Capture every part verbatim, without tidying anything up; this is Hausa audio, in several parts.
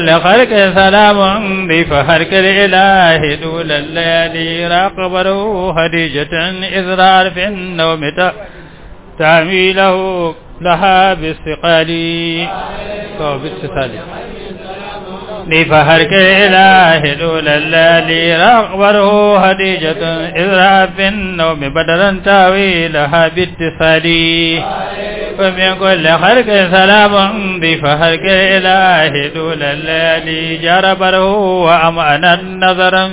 لخلق سلام بفهرك الإله دول الليالي راقبه خديجة إذ رأى في النوم تعميله لها باستقال باتصال بفهرك الإله دول الليالي راقبه خديجة إذ رأى في النوم بدرا تاويلها باتصال ومن كل خلق سلام بفهرك الإله دول الليالي جربره وأمأن النظر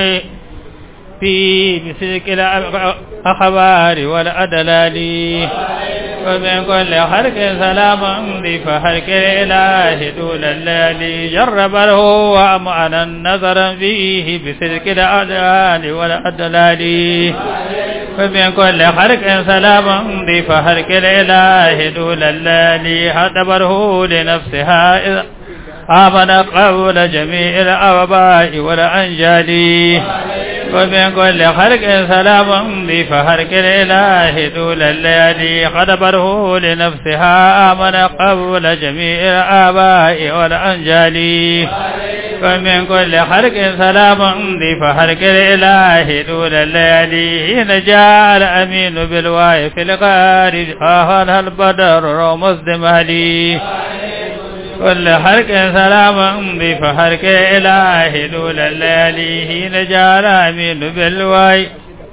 في مسلك الأخبار والأدلال ومن كل خلق سلام بفهرك الإله دول الليالي جربره وأمأن النظر فيه بسلك الأدلال والأدلال ومن كل خلق سلام بفهرك الإله دول الليالي اعتبره لنفسها إذ آمن قول جميع الأوباء والأنجال ومن كل خلق سلام بفهرك الإله دول الليالي اعتبره لنفسها آمن قول جميع الآباء والأنجال ومن كل خلق سلام بفهرك الإله دول الليالي حين جاء الأمين بالواي في الغار خاهر البدر رمز دمالي كل خلق سلام بفهرك الإله دول الليالي حين جاء الأمين بالواي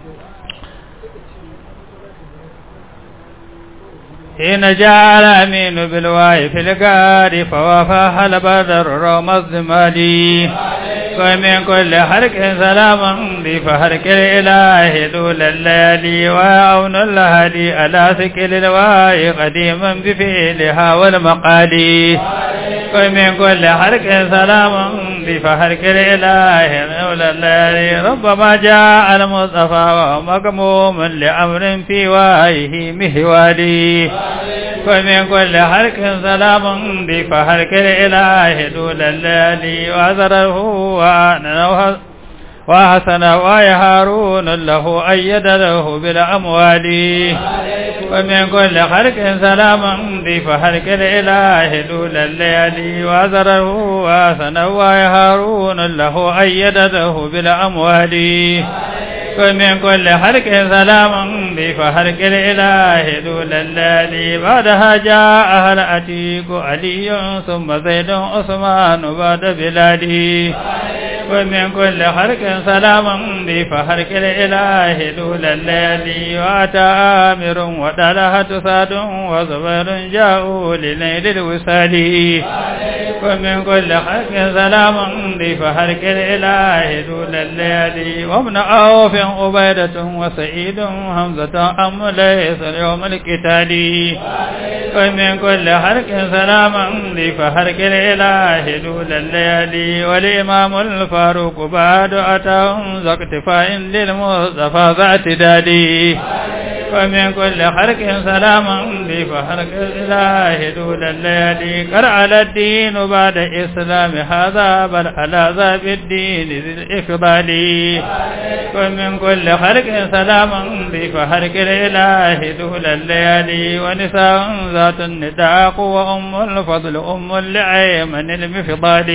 حين جاء الأمين بالواي في الغار فوافاه البدر رمز دمالي ومن كل خلق سلام بفهرك الإله دول الليالي وأون الهدي على سكل الواي قديما بفعلها والمقالي ومن كل خلق سلام بفهرك الإله دول الليالي ربما جاء المصطفى وهو مقموم لأمر في وايه مهوالي ومن كل خلق سلام بفهرك الإله دول الليالي وأزره وأنه وحسن ويا هارون له أيد له بالأموال ومن كل خلق سلام بفهرك الإله دول الليالي وأزره وحسن ويا هارون له أيد له بالأموال ومن كل خلق سلام بفهرك الإله دول الليالي بعدها جاء أهل أتيك علي ثم زيد عثمان بعد بلادي ومن كل خلق سلام بفهرك الإله دول الليالي وأتى آمر وطلحة سعد وزبير جاءوا لليل الوصال ومن كل خلق سلام بفهرك الإله دول الليالي وابن عوف عبيدة وسعيد حمزة أم ليس اليوم القتال ومن كل خلق سلام بفهرك الإله دول الليالي والإمام الفاروق بعد أتاهم ذا اقتفاء للمصطفى ذا اعتدال ومن كل خلق سلام بفهرك الإله دول الليالي قرأ الدين بعد إسلام هذا بل على ذا بالدين ذي الإفضال ومن كل خلق سلام بفهرك الإله دول الليالي ونساء ذات النداق وأم الفضل أم لعيمن المفضال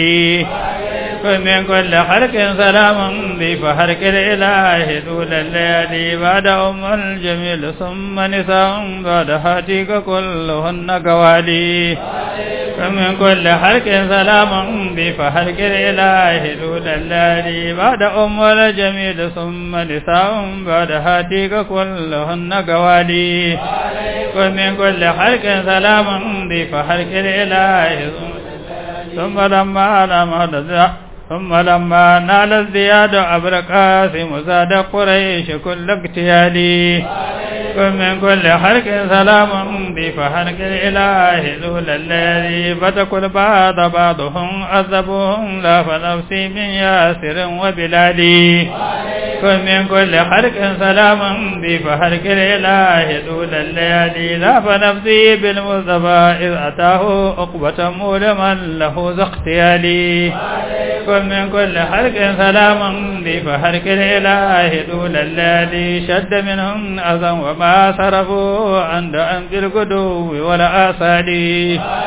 ومن كل خلق سلام بفهرك الإله دول الليالي بعد أم الجميل ثم نساء بعد هاتيك كلهن قوالي ومن كل خلق سلام بفهرك الإله دول الليالي بعد أم الجميل ثم نساء بعد هاتيك كلهن قوالي ومن كل خلق سلام بفهرك الإله ثم لما لم ثم لما نال ازدياد عبر قاسم زاد قريش كل اقتيالي ومن كل خلق سلام بفهرك الإله دول الذي فتكل بعض بعضهم عذبهم لا فنفسي من ياسر وبلادي ومن كل خلق سلام بفهرك الإله دول الليالي لا فنفسي بالمصطفى إذ أتاه عقبة مولما له ذا اختيالي ومن كل خلق سلام بفهرك الإله دول الليالي شد منهم أذى وما صرفوا عند أنف القدو ولا آصالي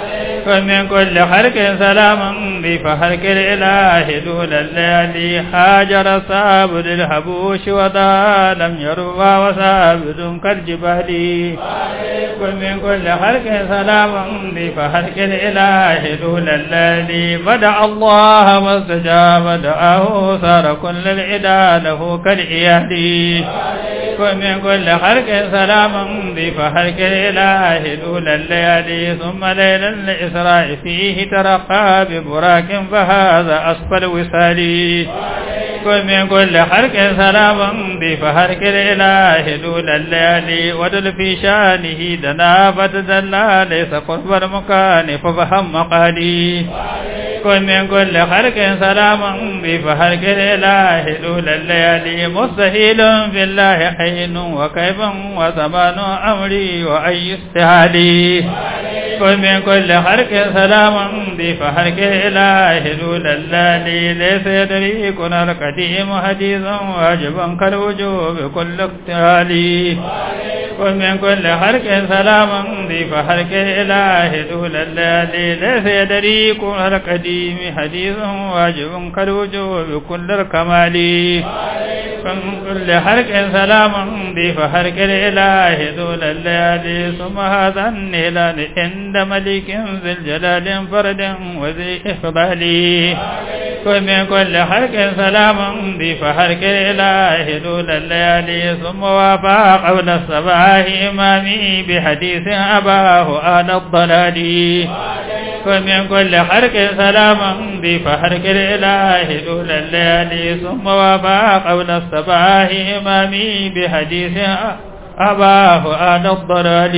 ومن كل خلق سلاما بفهرك الإله دول الليالي حاجر صابر الهبوش وضا لم يروى وصابر كالجبال ومن كل خلق سلاما بفهرك الإله دول الليالي بدع الله واستجاب دعاه صار كل العدا له كالإيادي ومن كل خلق سلاما بفهرك الإله دول الليالي ثم ليل الإسراء فيه ترقى ببراك فهذا أسفل وصالي ومن كل خلق سلاما بفهرك الإله دول الليالي ودل في شانه دنا فتدلى ليس قرب المكان ففهم مقالي ومن كل خلق سلاما بفهرك الإله دول الليالي مستحيل في الله حين وكيف وزمان أمري وأي استهالي ومن كل خلق سلاما بفهرك الإله دول الليالي ليس يدري كن القديم حديثا واجبا كالوجوب كل اقتالي ومن كل خلق سلاما بفهرك الإله دول الليالي ليس يدري كن القديم حديثا واجبا كالوجوب كل الكمال ومن كل خلق سلاما بفهرك الإله دول الليالي ثم هذا النيلان عند ملك ذي الجلال فرد وذي إقبال ومن كل خلق سلاما بفهرك الإله دول الليالي ثم وافى قبل الصباح إمامي بحديث أباه آل الضلال ومن كل خلق سلاما بفهرك الإله دول الليالي ثم وافى قبل الصباح إمامي بحديث أباه آل الضلال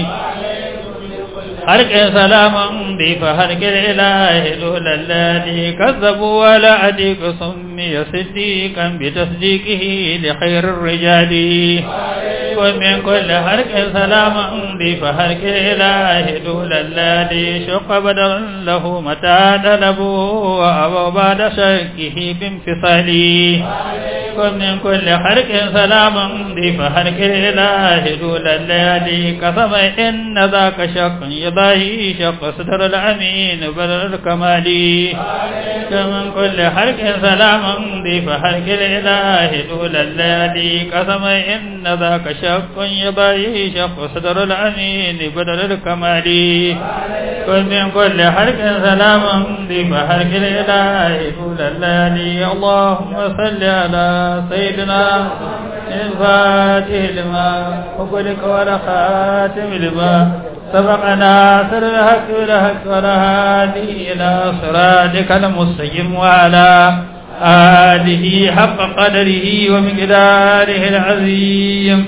خلق سلاما بفهرك الإله دول الليالي كذبوا ولا أديك سمي صديقا بتصديقه لخير الرجال ومن كل خلق سلاما بفهرك الإله دول الليالي شق بدر له متى طلبوا وأبوا بعد شكه بانفصالي ومن كل خلق سلاما بفهرك الإله دول الليالي قسم إن ذاك شق يضاهي شق صدر الأمين بدر الكمال ومن كل خلق سلاما بفهرك الإله دول الليالي قسم إن ذاك شق يضاهي شق صدر الأمين بدر الكمال ومن كل خلق سلاما بفهرك الإله دول الليالي اللهم صل على سيدنا الفاتح لما وقلك ولا خاتم لما سبقنا سر الحق والحق والهادي إلى صراطك المستقيم وعلى آله حق قدره ومقداره العظيم.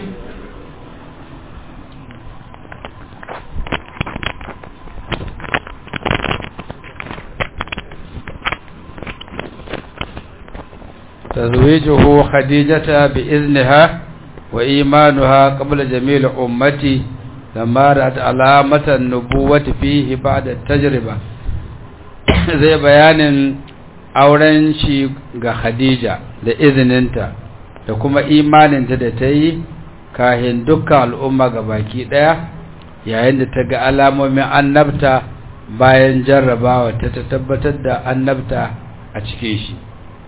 تزويجه خديجة بإذنها وإيمانها قبل جميع أمتي لما رأت علامة النبوة فيه بعد التجربة. زي بيان auren shi ga Khadija da izininta da kuma imaninta da ta yi kahin dukkan al'umma gabaki daya yayin da ta ga alamomin annabta bayan jarrabawa ta tabbatar da annabta a cikin shi.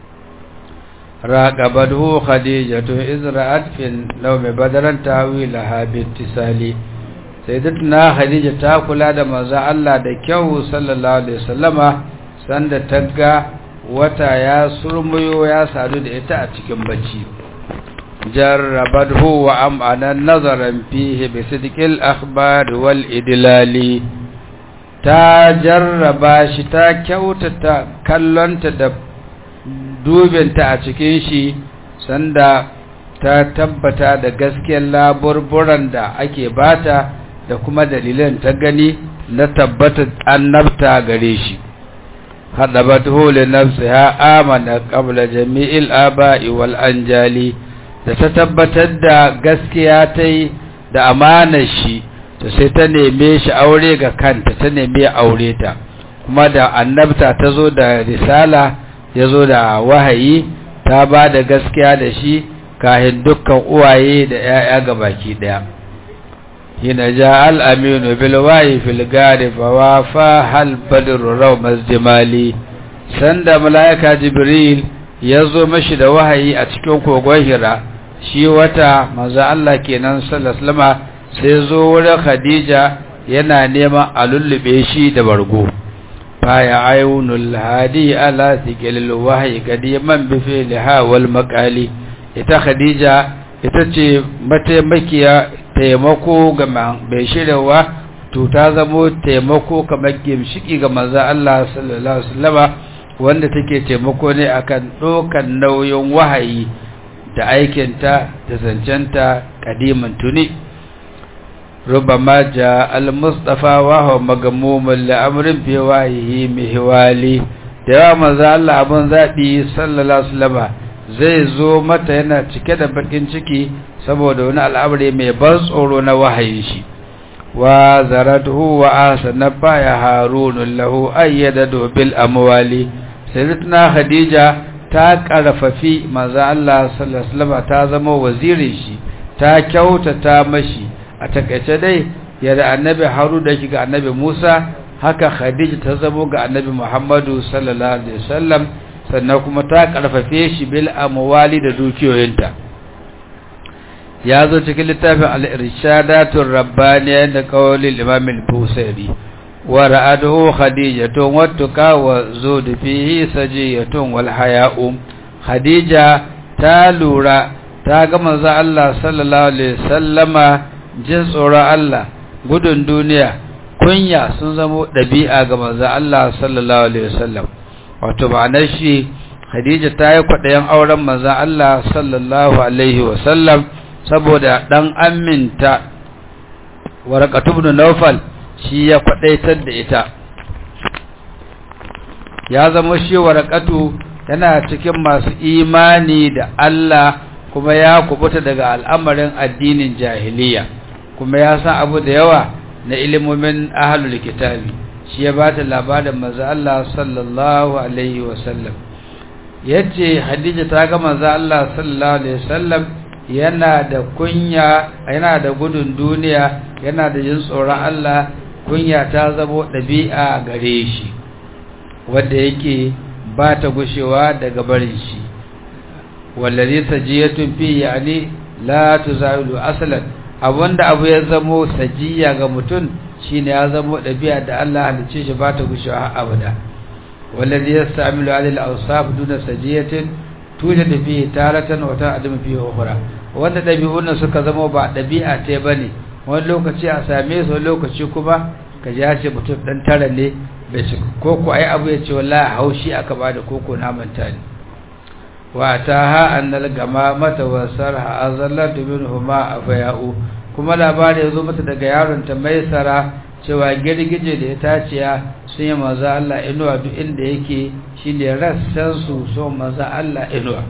raqabatu khadijatu izra'at fil nawmi badaran tawilaha bittisali. sayyidatuna Khadija ta kula da manzo Allah da kyau sallallahu alaihi wasallama sanda ta ga wata ya surmuyo ya sadu da ita a cikin bacci. jarrabadhu wa am'ana nazaran fihi bi sidqil akhbar wal idlali. ta jarraba shi ta kyautata kallonta da dubinta a cikin shi sanda ta tabbata da gaskiyar laburburan da ake bata da kuma dalilan ta gani na tabbatar annabta gare shi. hadabatuhu li nafsiha amana qabla jami'il aba'i wal anjali. da ta tabbatar da gaskiya tai da amanar shi to sai ta neme shi aure ga kanta, ta neme aure ta kuma da annabta ta zo da risala ya zo da wahayi ta ba da gaskiya da shi kahin dukkan uwaye da ‘ya'ya gabaki ɗaya. hina ja al-aminu bil wahi fil gari fa wafa hal badru rawmaz jimali sanda malaika jibril yazo mashi da wahayi a cikin kogon hira shi wata manzo Allah kenan sallallahu alaihi wasallam sai zo wurin khadija yana neman a lullube shi da bargo faya ayunul hadi ala thiqil wahyi kadiman bi fi'liha wal maqali ita khadija ita ce mataimakiya taimako ga mai shiryawa to ta zamo taimako kamar gimshiki ga manzo Allah sallallahu alaihi wasallam wanda take taimako ne akan dokan nauyin wahayi da aikinta da zancenta kadiman tuni ربما جاء المصطفى وهو مغموم لأمر في وحيه مهوالي da manzo Allah abun zabi sallallahu alaihi wasallam zai zo mata yana cike da bakin ciki saboda wani al'amari mai ban tsoro na wahayin shi wa zaratuhu wa asana ya harun lahu ayyadadu bil amwali sayyidatuna khadija ta karfafi manzo Allah sallallahu alaihi wasallam ta zama wazirin shi ta kyautata mashi a takaice dai yadda annabi haru da shi ga annabi musa haka khadija ta zamo ga annabi muhammadu sallallahu alaihi wasallam sannan kuma ta karfafe shi bil amwali da dukiyoyinta ya zo cikin littafin al-irshadatur rabbaniyya da qawlil imam al-busairi wa ra'aduhu khadijatun wattuka wa zud fihi sajiyatun wal haya'u khadija ta lura ta ga manzo Allah sallallahu alaihi wasallama jin tsoron Allah gudun duniya kunya sun zama ɗabi'a ga manzo Allah sallallahu alaihi wasallam wato ma'anar shi Khadija ta yi kwaɗayin auren manzo Allah sallallahu alaihi wasallam saboda dan aminta Waraqatu ibn Nawfal shi ya kwaɗaitar da ita ya zama shi Waraqatu yana cikin masu imani da Allah kuma ya kubuta daga al'amarin addinin jahiliya kuma ya san abu da yawa na ilimomin ahlul kitabi shi ya bata labarin manzo Allah sallallahu alaihi wasallam yace Khadija ta ga manzo Allah sallallahu alaihi wasallam yana da kunya yana da gudun duniya yana da jin tsoron Allah kunya ta zamo dabi'a gare shi wanda yake ba ta gushewa daga barin shi wallazi sajiyatun fi yani la tuzawilu aslan abunda abu ya zamo sajiya ga mutum shine ya zamo dabi'a da Allah halice shi ba ta gushewa abada wallazi yastamilu alil awsaf duna sajiyatin tujadu fi taratan wa ta'dum fi ukhra wanda dabi'un suka zamo ba dabi'a ce bane wani lokaci a same su lokaci kuma ka ji ya ce mutum dan tara ne bai ci koko ai abu ya ce wallahi haushi aka bada koko na manta ne wa taha annal gamamata wa sarha azallatu minhuma afya'u kuma labari yazo mata daga yaron ta Maisara cewa girgije da ya taciya sun yi manzo Allah inuwa duk inda yake shine rassan su so manzo Allah inuwa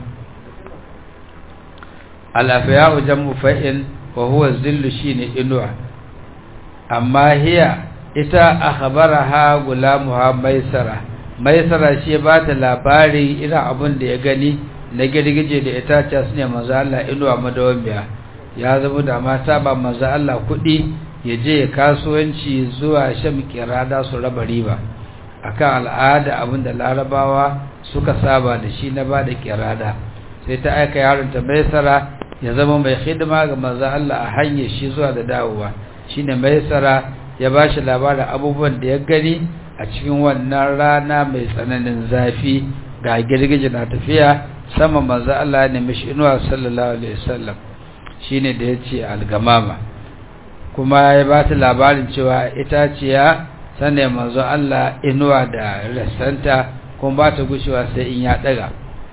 al-afya'u jam'u fa'in wa huwa zillu shine inuwa amma hiya ita akhbaraha gulamuha Maisara Maisara shi ba ta labari irin abin da ya gani na girgije da itace su ne manzo Allah inuwa madawamiya ya zama da mata ba manzo Allah kuɗi ya je kasuwanci zuwa sham kirada su raba riba akan al'ada abin da larabawa suka saba da shi na bada kirada sai ta aika yaron ta Maisara ya zama mai hidima ga manzo Allah a hanyar shi zuwa da dawowa shine Maisara ya bashi labarin abubuwan da ya gani a cikin wannan rana mai tsananin zafi ga girgije na tafiya sama manzo Allah ne mishi inuwa sallallahu alaihi wasallam shine da yace al-gamama kuma ya ba ta labarin cewa itaciya sanne manzo Allah inuwa da rasanta kuma ba ta gushewa sai in ya daga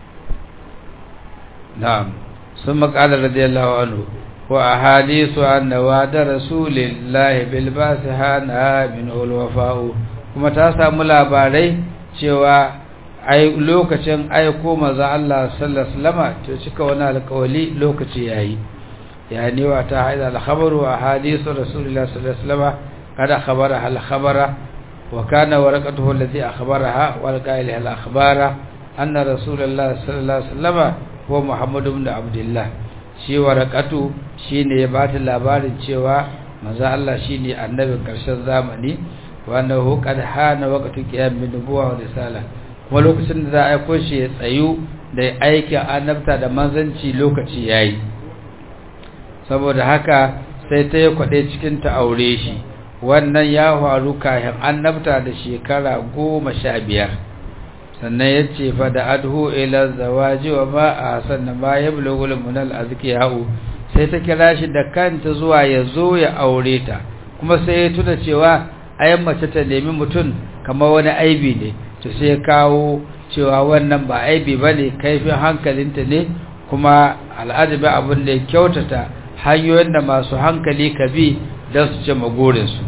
na'am summa qala radiyallahu anhu wa ahadithu anna wa'da rasulillahi bil basihana min al-wafa'u kuma ta samu labarai cewa ai lokacin aiko manzo Allah sallallahu alaihi wasallam to cika wani alƙawali lokaci yayi yani wa ta haida al-khabaru wa hadithu rasulillah sallallahu alaihi wasallam kada khabara al-khabara wa kana waraqatuhu allati akhbaraha wa al-qail al-akhbara anna rasulullah sallallahu alaihi wasallam huwa muhammad ibn abdullah shi waraqatu shine ya bata labarin cewa manzo Allah shine annabin karshen zamani wanda hu qad hana waqtu qiyamin nubuwa wa risala kuma lokacin da za a aiko shi ya tsayu da aikin annabta da manzanci lokaci yayi saboda haka sai ta yi kwade cikin ta aure shi wannan ya faru kafin annabta da shekara goma sha biyar sannan ya ce fa da adhu ila zawaji wa ma a sannan ma ya bulugul munal azkiyahu sai ta kira shi da kanta zuwa ya zo ya aure ta kuma sai ya tuna cewa ayan mace ta nemi mutum kamar wani aibi ne to sai ya kawo cewa wannan ba aibi bane kaifin hankalinta ne kuma al'adabi abin da ya kyautata hanyoyin da masu hankali ka bi don su ce magorinsu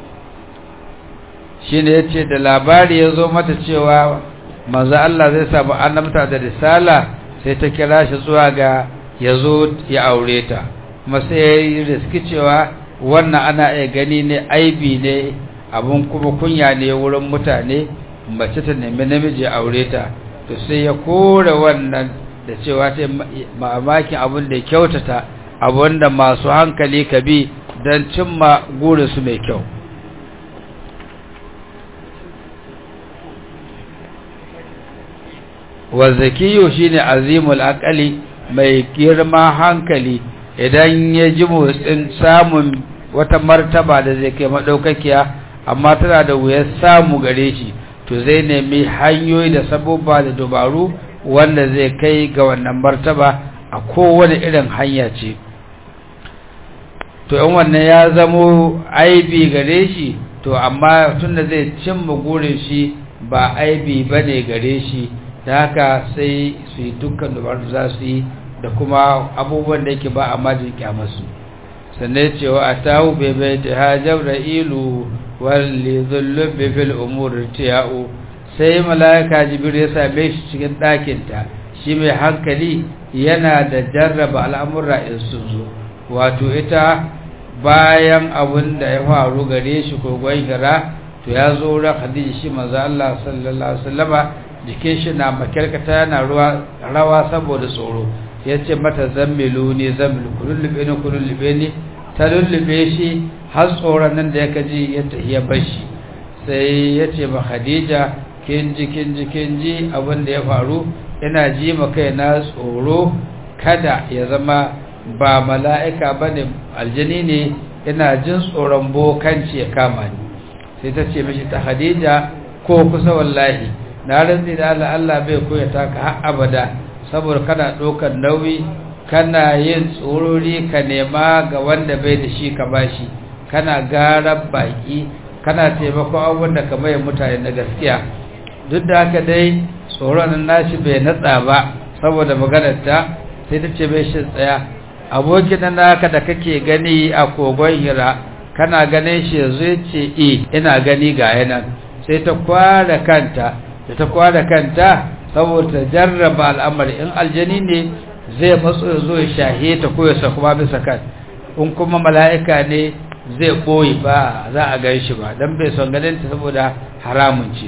shi ne ya ce da labari ya zo mata cewa manzo Allah zai samu annabta da risala sai ta kira shi zuwa ga ya zo ya aure ta kuma sai ya yi riski cewa wannan ana iya gani ne aibi ne abun kuma kunya ne wurin mutane mace ta nemi namiji aure ta to sai ya kore wannan da cewa ta mamakin abin da ya kyautata abin da masu hankali ka bi don cimma gurinsu mai kyau wazzakiyo shine azimul aqali mai girma hankali idan ya ji motsin samun wata martaba da zai kai madaukakiya amma tana da wuyar samu gare shi to zai nemi hanyoyi da sabubba da dubaru wanda zai kai ga wannan martaba a kowane irin hanya ce to in wannan ya zamo aibi gare shi to amma tunda zai cimma gurin shi ba aibi bane gare shi da haka sai su yi dukkan dubaru za su yi da kuma abubuwan da yake ba a majin kyamarsu sannan cewa a tahu bebe ta hajjar da ilu walli zullun befil umar tiya'u sai mala'ika jibir ya same shi cikin ɗakinta shi mai hankali yana da jarraba al'amurra in sun zo wato ita bayan abin da ya faru gare shi kogon hira to ya zo wurin hadisi shi manzo Allah sallallahu alaihi wasallama jikin shi na makarkata yana rawa saboda tsoro ya ce mata zammilu ne zammilu kullube ne kullube ne ta lullube shi har tsoron nan da ya kaji ya tafiya bashi sai ya ce ma Khadija kin ji kin ji kin ji abin da ya faru ina ji ma kai na tsoro kada ya zama ba mala'ika bane aljini ne ina jin tsoron bokanci ya kama ni sai ta ce mishi ta Khadija ko kusa wallahi na rantsi da Allah Allah bai koya taka har abada saboda kana ɗaukar nauyi kana yin tsorori ka nema ga wanda bai da shi ka bashi kana gara baki kana taimako abubuwan da ka mai mutane na gaskiya duk da haka dai tsoron nashi bai natsa ba saboda maganar ta sai ta ce bai shi tsaya abokin nan naka da kake gani a kogon hira kana ganin shi yanzu ya ce eh ina gani ga yanan sai ta kwara kanta da ta kwara kanta saboda jarraba al'amari in aljani ne zai matso ya zo ya shahe ta ko ya kuma bisa kan in kuma mala'ika ne zai boye ba za a gan shi ba don bai son ganin ta saboda haramun ce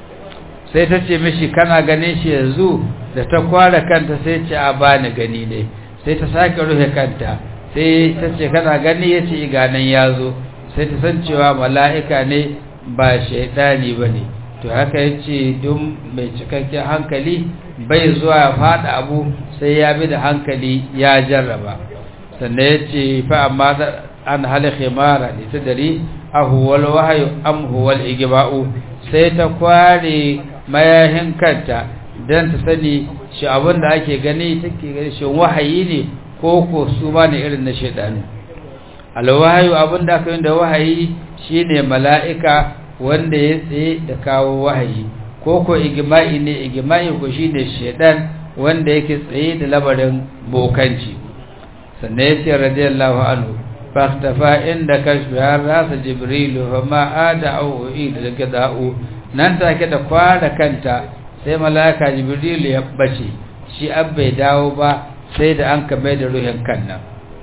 sai ta ce mishi kana ganin shi yanzu da ta kwara kanta sai ce a bani gani ne sai ta sake rufe kanta sai ta ce kana gani ya ce iganan ya zo sai ta san cewa mala'ika ne ba shaidani ba ne to haka ya ce don mai cikakken hankali bai zuwa ya faɗa abu sai ya bi da hankali ya jarraba sannan ya ce fa amma an hali khimara da ta dari a huwal wahayu am huwal igiba'u sai ta kware mayahin kanta don ta sani shi abin da ake gani take gani shi wahayi ne ko ko su ma ne irin na shaidanu alwahayu abin da aka yi da wahayi shine mala'ika wanda ya tsaye da kawo wahayi ko ko igima'i ne igima'i ko shine shedan wanda yake tsaye da labarin bokanci sannan ya ce radiyallahu anhu faktafa inda kashfi har rasa jibrilu fa ma ada au ida gada'u nan take da kwara kanta sai malaka jibrilu ya bace shi abbai dawo ba sai da an kame da ruhin kannan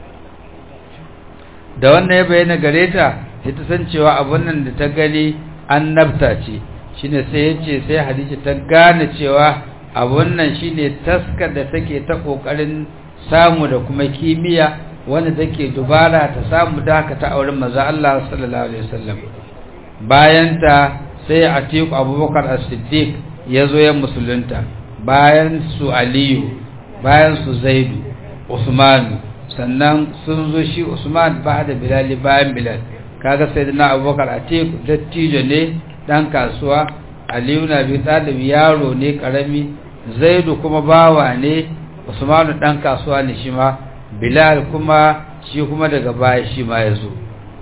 da wannan ya bayyana gare ta sai ta san cewa abun nan da ta gani annabta ce shine sai yace sai Hadija ta gane cewa abun nan shine taskar da take ta kokarin samu da kuma kimiyya wanda take dubara ta samu dakata auren manzo Allah sallallahu alaihi wasallam. Bayan ta sai Atiku Abubakar As-Siddiq yazo ya musulunta, bayan su Aliyu, bayan su Zaidu, Usman, sannan sun zo shi Usman ba da Bilal, bayan Bilal kaga sayyidina Abubakar Atiku dattijo ne dan kasuwa, Aliyu na bi Talib yaro ne karami, Zaidu kuma bawa ne, Usman dan kasuwa ne shi ma, Bilal kuma shi kuma daga baya shi ma yazo.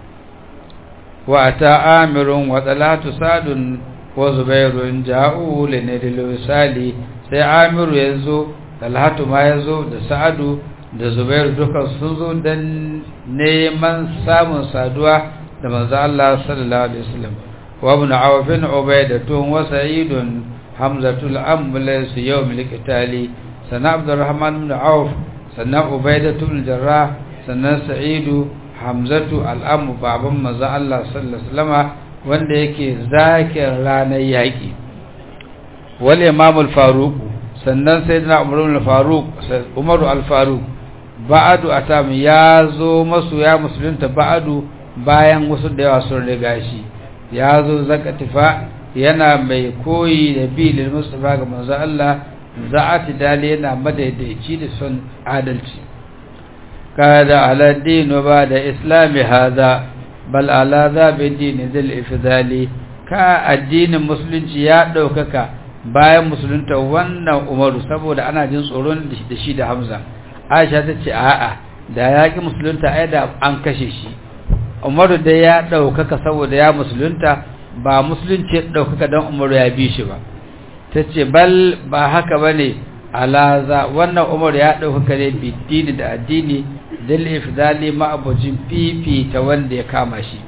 wa ata Amirun wa Talatu Sadun wa Zubairun ja'u linadil wisali, sai Amiru yazo, Talhatu ma yazo, da Sa'adu da Zubairu duka sun zo dan neman samun saduwa da manzo Allah sallallahu alaihi wasallam. wa ibn Auf Ubaidatun wa Sa'idun Hamzatul Ambulance yawmil qitali, sana Abdurrahman ibn Auf, sannan Ubaidatul Jarrah, sannan Sa'idu, Hamzatu al-Am baban manzo Allah sallallahu alaihi wasallam wanda yake zakir ranar yaki. wal Imam al-Faruq, sannan sayyidina Umar al-Faruq, Umar al-Faruq ba'adu atam ya zo masu ya musulunta ba'adu bayan wasu da yawa sun riga shi, ya zo zakatifa yana mai koyi da bilil mustafa ga manzo Allah, za'ati dali yana madaidaici da son adalci. kada ala dinu ba da islami hada bal ala za bi dini dil ifdali, ka addinin musulunci ya daukaka bayan musulunta wannan Umaru saboda ana jin tsoron da shi da Hamza. Aisha ta ce a'a da yaƙi musulunta ai da an kashe shi. Umaru dai ya ɗaukaka saboda ya musulunta, ba musulunci ya ɗaukaka don Umaru ya bi shi ba. Ta ce bal ba haka ba ne, alaza wannan Umaru ya ɗaukaka ne bidini da addini dal ifdali ma'abujin fifita wanda ya kama shi.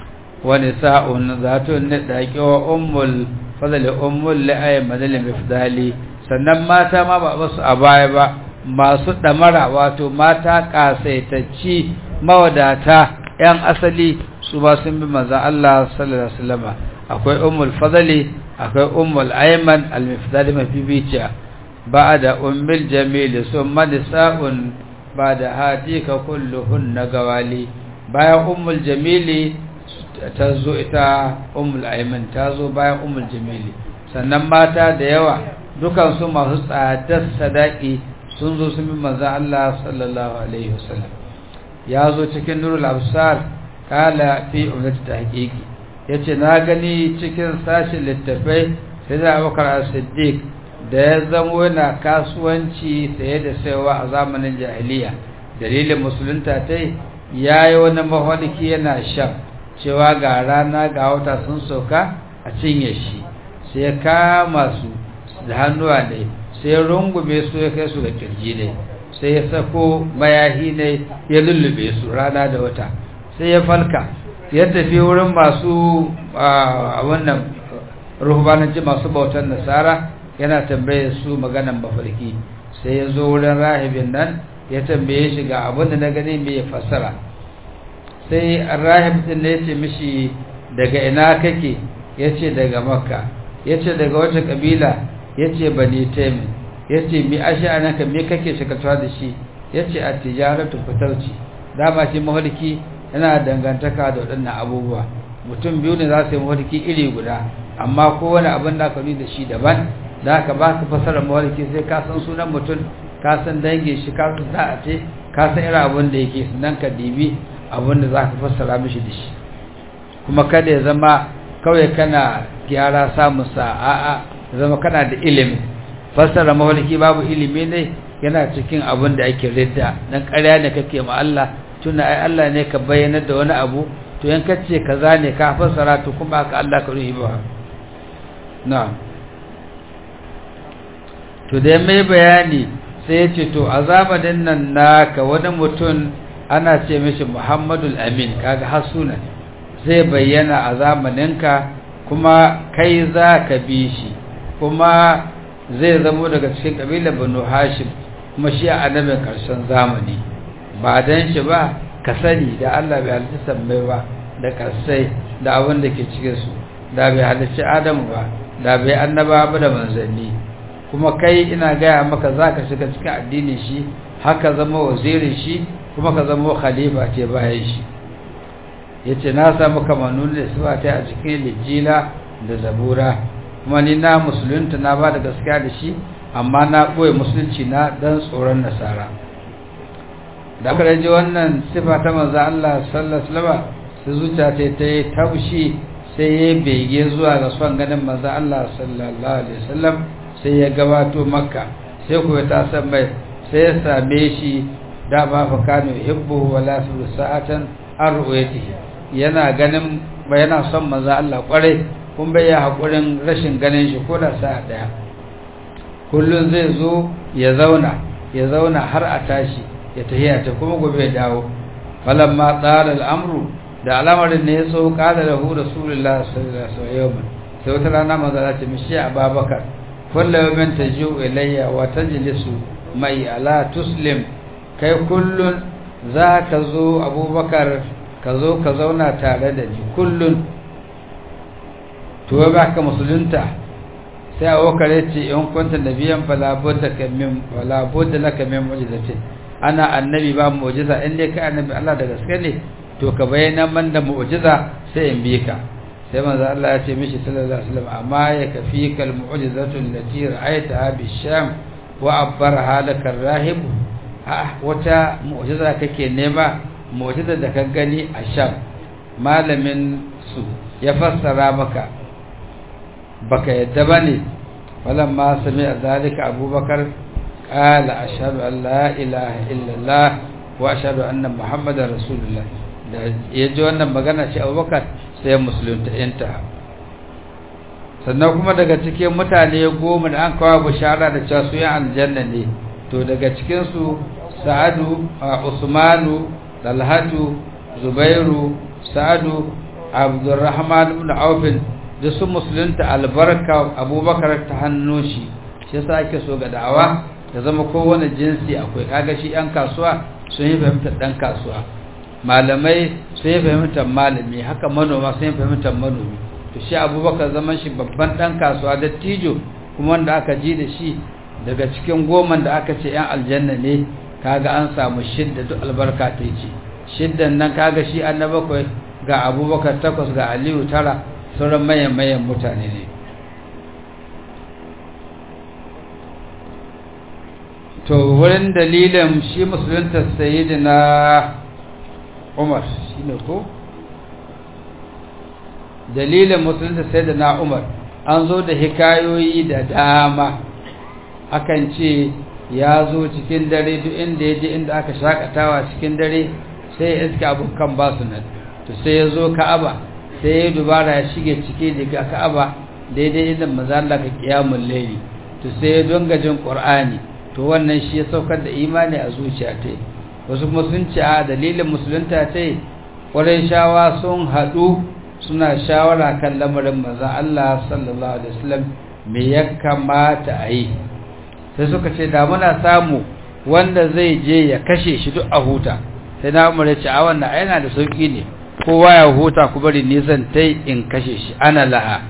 wani sa'un zatun ne ɗaƙi wa ummul fadali ummul la'ayi madalin ifdali, sannan mata ma ba basu a baya ba, masu ɗamara wato mata ƙasaitacci mawadata ‘yan asali su ba sun bi manzan Allah sallallahu Alaihi wasallama. Akwai ummul fadali, akwai ummul aiman al-mifdali mafibiciya, ba da ummul jamili sun manisa'un ba da hadika kulluhun na gawali. Bayan ummul jamili ta zo ita ummul aiman ta zo bayan ummul jamili, sannan mata da yawa dukansu masu tsadar sadaki sun zo sun bi manzan Allah sallallahu alaihi wasallam. Ya zo cikin nurul absar kala fi umrati tahqiqi, yace na gani cikin sashin littafai sai da Abubakar As-Siddiq da ya zamo yana kasuwanci saye da sayarwa a zamanin jahiliya, dalilin musulunta tai yayi wani mahaliki yana shan cewa ga rana ga wata sun soka a cinye shi, sai ya kama su da hannuwa ne, sai ya rungume su ya kai su ga kirji ne, sai ya sako mayahi ne ya lullube su rana da wata, sai ya falka ya tafi wurin masu a wannan ruhbananci masu bautar nasara yana tambaye su maganan mafarki, sai ya zo wurin rahibin nan ya tambaye shi ga abin da na gani mai ya fassara. Sai rahib din ne ya ce mishi daga ina kake, ya ce daga Makka, ya ce daga wata kabila, ya ce bani taimi, ya ce mi ashe anaka me kake shakatuwa da shi, ya ce a tijaratu fitarci. Dama ce mahalki yana dangantaka da waɗannan abubuwa, mutum biyu ne za su yi mahalki iri guda, amma kowane abin da aka da shi daban, da aka ba ka fasarar mahalki sai ka san sunan mutum, ka san dangin shi, ka san sa'a ce, ka san irin abin da yake, sannan ka dibi abin da za ka fassara mishi da shi. Kuma kada ya zama kawai kana gyara samun sa'a, zama kana da ilimi. Fassara mahalki babu ilimi ne yana cikin abin da ake ridda, dan ƙarya ne kake ma Allah, tunda ai Allah ne ka bayyana da wani abu, to yan kace kaza ne ka fassara to kuma haka Allah ka ruhi ba. Na'am. To da mai bayani sai ya ce to a zamanin nan naka wani mutum ana ce mishi Muhammadul Amin, kaga har sunan zai bayyana a zamaninka, kuma kai za ka bi shi, kuma zai zamo daga cikin kabilar Banu Hashim, kuma shi a annabin karshen zamani. Ba dan shi ba ka sani da Allah bai halicci sammai ba da karsai da abin da ke cikin su, da bai halicci Adamu ba, da bai annaba ba da manzanni. Kuma kai ina gaya maka za ka shiga cikin addinin shi, haka zama wazirin shi, kuma ka zama khalifa ce bayan shi yace na samu kamanun da sifa ta a cikin lijila da zabura kuma ni na musulunta na ba da gaskiya da shi amma na boye musulunci na dan tsoron nasara da aka ji wannan sifa ta manzo Allah sallallahu alaihi wasallam sai zuciya ta ta yi taushi sai ya bege zuwa ga son ganin manzo Allah sallallahu alaihi wasallam sai ya gabato makka sai ku ta san mai sai ya same shi da ba fa kanu hibbu wala su sa'atan arwayatihi yana ganin yana son manzo Allah kwarai kun bai ya hakurin rashin ganin shi ko da sa'a daya kullun zai zo ya zauna ya zauna har a tashi ya tahiya ta kuma gobe ya dawo falamma tsara al'amru da al'amarin ne ya so kada da hu rasulullahi sallallahu alaihi wasallam sai wata rana manzo Allah ce mishi Abubakar kullu yawmin taji'u ilayya wa tajlisu mai ala tuslim kai kullun za ka zo Abubakar ka zo ka zauna tare da ni kullun to ba ka musulunta sai Abubakar ya ce in kunta nabiyan fala budda ka min fala budda laka min mu'jizati ana annabi ba mu'jiza in dai kai annabi Allah da gaske ne to ka bayyana man da mu'jiza sai in bi ka sai manzo Allah ya ce mishi sallallahu alaihi wasallam amma ya kafika al mu'jizatu allati ra'aytaha bi sham wa abbarha laka rahib ah wata mu'jiza kake nema mu'jiza da ka gani a sham malamin su ya fassara maka baka yadda bane falamma sami'a zalika abubakar qala ashhadu an la ilaha illa allah wa ashhadu anna muhammadar rasulullah da yaji wannan magana shi abubakar sai musulunta yanta sannan kuma daga cikin mutane goma da an kawo bishara da cewa su yan aljanna ne to daga cikin su sa'adu usmanu talhatu zubairu sa'adu abdurrahman ibn auf da su musulunta albarka abubakar ta hannun shi shi yasa ake so ga da'awa ta zama kowane jinsi akwai kaga shi yan kasuwa sun yi fahimtar dan kasuwa malamai sun yi fahimtar malami haka manoma sun yi fahimtar manomi to shi abubakar zaman shi babban dan kasuwa dattijo kuma wanda aka ji da shi daga cikin goman da aka ce yan aljanna ne kaga an samu shidda duk albarka ta ce shiddan nan kaga shi annabakwai ga abubakar takwas ga aliyu tara sauran mayan mayan mutane ne to wurin dalilin shi musulunta sayyidina Umar shine ko dalilin musulunta sayyidina Umar an zo da hikayoyi da dama akan ce ya zo cikin dare duk inda ya je inda aka shakatawa cikin dare sai iska abokan ba su nan to sai ya zo Ka'aba sai ya dubara ya shige cike daga Ka'aba daidai inda manzo Allah ka kiyamul layli to sai ya donga jin Qur'ani to wannan shi ya saukar da imani a zuciya ta wasu kuma sun ce a dalilin musulunta ta Qurayshawa sun hadu suna shawara kan lamarin manzo Allah sallallahu alaihi wasallam me ya kamata a yi sai suka ce da muna samu wanda zai je ya kashe shi duk a huta sai na umar ya ce a wannan yana da sauki ne kowa ya huta ku bari ni zan tai in kashe shi ana laha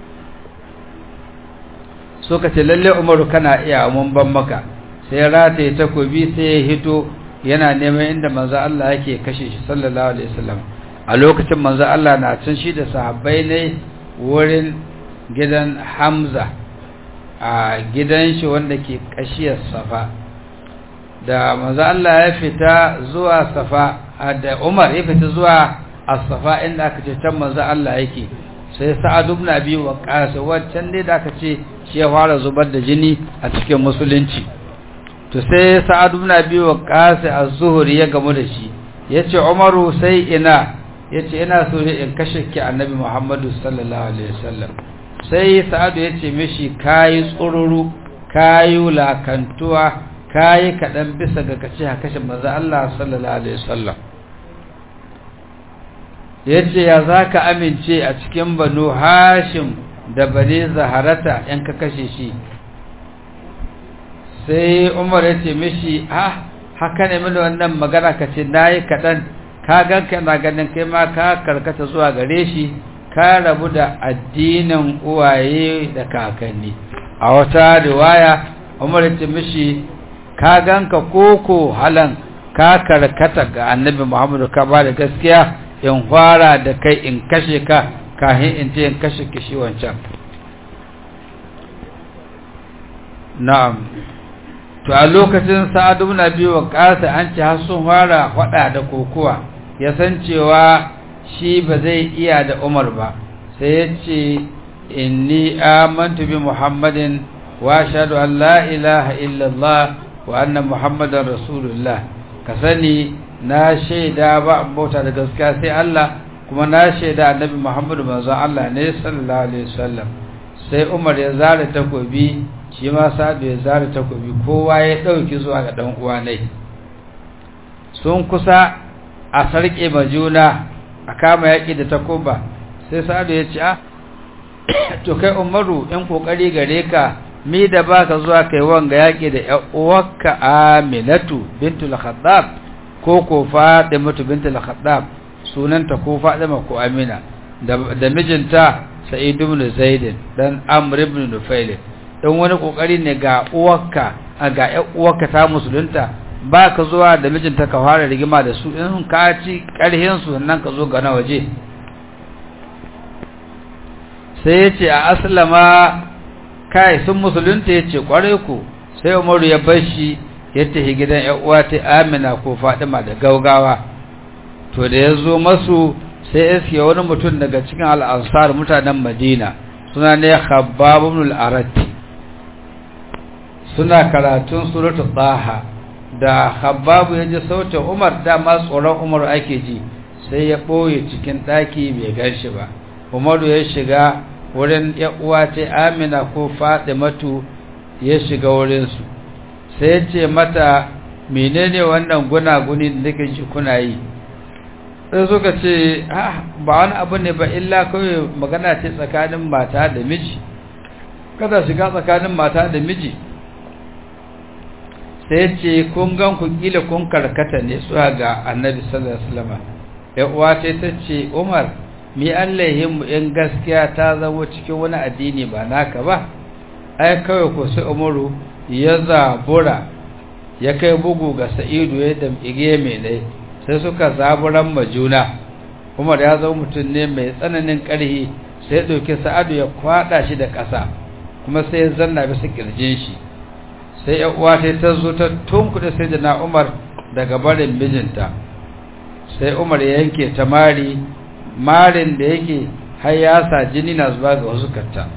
suka ce lalle umaru kana iya mun ban maka sai rataye takobi sai ya hito yana neman inda manzo Allah yake kashe shi sallallahu alaihi wasallam a lokacin manzo Allah na cin shi da sahabbai ne wurin gidan Hamza a gidan shi wanda ke kashiyar Safa da manzo Allah ya fita zuwa Safa da Umar ya fita zuwa As-Safa inda aka ce can manzo Allah yake sai Sa'ad ibn Abi Waqqas wancan ne da aka ce shi ya fara zubar da jini a cikin musulunci to sai Sa'ad ibn Abi Waqqas az-Zuhri ya gamu da shi yace Umaru sai ina yace ina so in kashe ki Annabi Muhammadu sallallahu alaihi wasallam sai Sa'ad yace mishi kai tsururu kai lakantuwa kai kadan bisa ga kace kashe manzo Allah sallallahu alaihi wasallam yace ya zaka amince a cikin Banu Hashim da Bani Zaharata in ka kashe shi sai Umar yace mishi ah haka ne mun wannan magana kace nayi kadan ka ganka na ganin kai ma ka karkata zuwa gare shi ka rabu da addinin uwaye da kakanni a wata riwaya Umar yace mishi ka ganka koko halan ka karkata ga annabi Muhammadu ka ba da gaskiya in fara da kai in kashe ka kahin in ce in kashe kishi wancan. Na'am. To a lokacin Sa'ad ibn Abi Waqqas an ce har sun fara faɗa da kokuwa, ya san cewa shi ba zai iya da Umar ba, sai ya ce inni amantu bi Muhammadin wa ashhadu an la ilaha illallah wa anna Muhammadar rasulullah. Ka sani na shaida ba bauta da gaskiya sai Allah, kuma na shaida annabi Muhammadu manzon Allah ne sallallahu alaihi wasallam. Sai Umar ya zare takobi, shi ma Sa'ad ya zare takobi, kowa ya dauki zuwa ga dan uwa ne. Sun kusa a sarke majuna a kama yaki da takoba, sai Sa'ad ya ce a to kai Umaru in kokari gare ka mi da baka zuwa kai wanga yaki da ƴan uwarka Aminatu bintul Khattab ko ko Fatimatu bintul Khattab, sunanta ko Fatima ko Amina, da, da mijinta Sa'id ibn Zaid dan Amr ibn Nufail. Dan wani kokari ne ga uwarka ga ƴan uwarka ta musulunta, baka zuwa da mijinta ka fara rigima da su, in ka ci karhin su sannan ka zo ga na waje. Sai ya ce a aslama kai sun musulunta, ya ce kware ku. Sai Umaru ya bar shi ya tafi gidan ƴan uwa ta Amina ko Fatima da gaugawa. To da ya zo masu sai iske wani mutum daga cikin al-Ansar mutanen Madina, suna ne Khabbab ibn al-Arat, suna karatun suratul Taha. Da Khabbab ya ji sautin Umar, dama tsoron Umar ake ji, sai ya boye cikin daki bai ganshi ba. Umaru ya shiga wurin uwa ta Amina ko Fatimatu, ya shiga wurin su, sai ya ce mata menene wannan gunaguni da nake ji kuna yi? Sai suka ce ah ba wani abu ne ba illa kawai magana ce tsakanin mata da miji, kada shiga tsakanin mata da miji. Sai ya ce kun gan ku kila kun karkata ne zuwa ga Annabi sallallahu alaihi wasallam. Ya uwa ta ce Umar, mi Allahin mu in gaskiya ta zama cikin wani addini ba naka ba? Ai kawai ko sai Umaru ya zabura ya kai bugu ga Sa'idu ya damƙige mai dai, sai suka zaburan majuna. Umar ya zama mutum ne mai tsananin ƙarhi, sai ɗauki Sa'adu ya kwaɗa shi da ƙasa, kuma sai ya zanna bisa ƙirjin shi. Sai ya uwa ta ta zo ta tunkuɗe sai da na Umar daga barin mijinta. Sai Umar ya yanke ta mari, marin da yake har ya sa jini na zuba ga huskarta.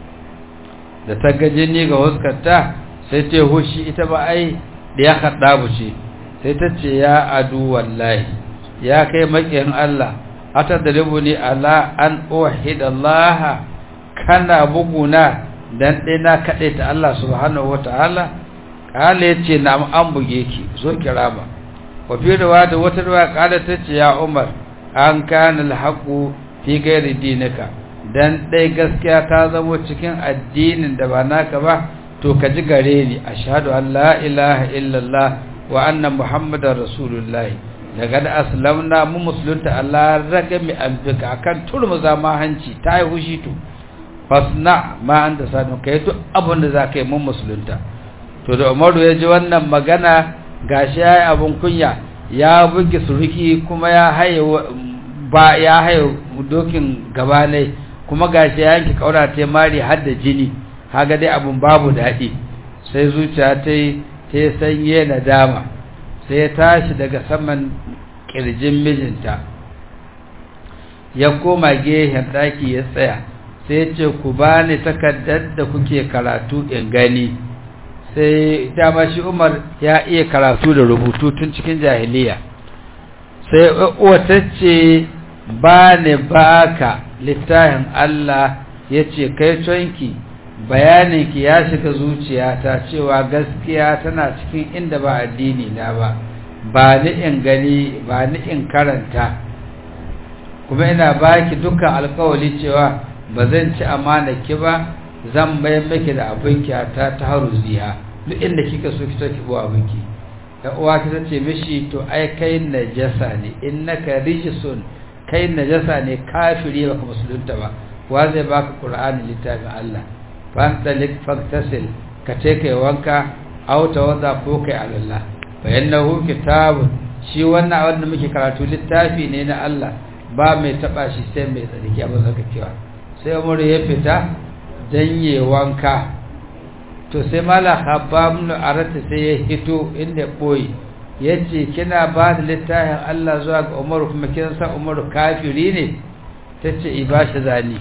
Da ta ga jini ga huskarta sai ta hushi, ita ba ai da ya Khattabu ce. Sai ta ce ya adu wallahi, ya kai makiyin Allah, atadribuni ala an uhida Allah, kana buguna dan dai na kade ta Allah subhanahu wataala? Kale yace na an buge ki, zo kirama. Wa fi riwaya wata riwaya kala tace ya Umar, an kana alhaqu fi ghairi dinika, dan dai gaskiya ta zama cikin addinin da ba naka ba, to ka ji gare ni, ashhadu an la ilaha illallah wa anna muhammadar rasulullah. Daga da aslamna mu musulunta, Allah ragami anfika akan turmuza ma hanci ta yi hushi to fasna ma anta sanu, kai duk abin da zaka yi mun musulunta. To da Umaru ya ji wannan magana, gashi yayi abun kunya, ya bugi suruki kuma ya haye ba ya haye dokin gaba ne, kuma gashi ya yanki kaura ta mari har da jini. Haga dai abun babu daɗi. Sai zuciya ta yi ta sanye nadama, sai ya tashi daga saman kirjin mijinta, ya koma gehen ɗaki ya tsaya, sai ya ce ku bani takardar da kuke karatu in gani. Sai dama shi Umar ya iya karatu da rubutu tun cikin jahiliya. Sai uwa ta ce ba ne baka littafin Allah, ya ce kai tonki, bayaninki ya shiga zuciyata cewa gaskiya tana cikin inda ba addini na ba, ba ni in gani, ba ni in karanta, kuma ina baki dukkan alkawali cewa ba zan ci amana ki ba, zan mayar miki da abinki ta ta haruziya, duk inda kika so ki ki bo abinki. Da uwa ta ce mishi to ai kai najasa ne, innaka rijsun, kai najasa ne, kafiri baka musulunta ba, wa zai baka Qur'ani littafin Allah? Fantalik faktasil, ka ce kai wanka, auta wanda ko kai alalla. fa innahu kitabun shi wannan wanda muke karatu littafi ne na Allah ba mai taba shi sai mai tsarki abin zaka cewa sai Umar ya fita danye wanka to sai mala Khabbab ibn Arata sai ya hito inda boye yace kina ba da littafin Allah zuwa ga Umar kuma kin san Umar kafiri ne tace ibashi zani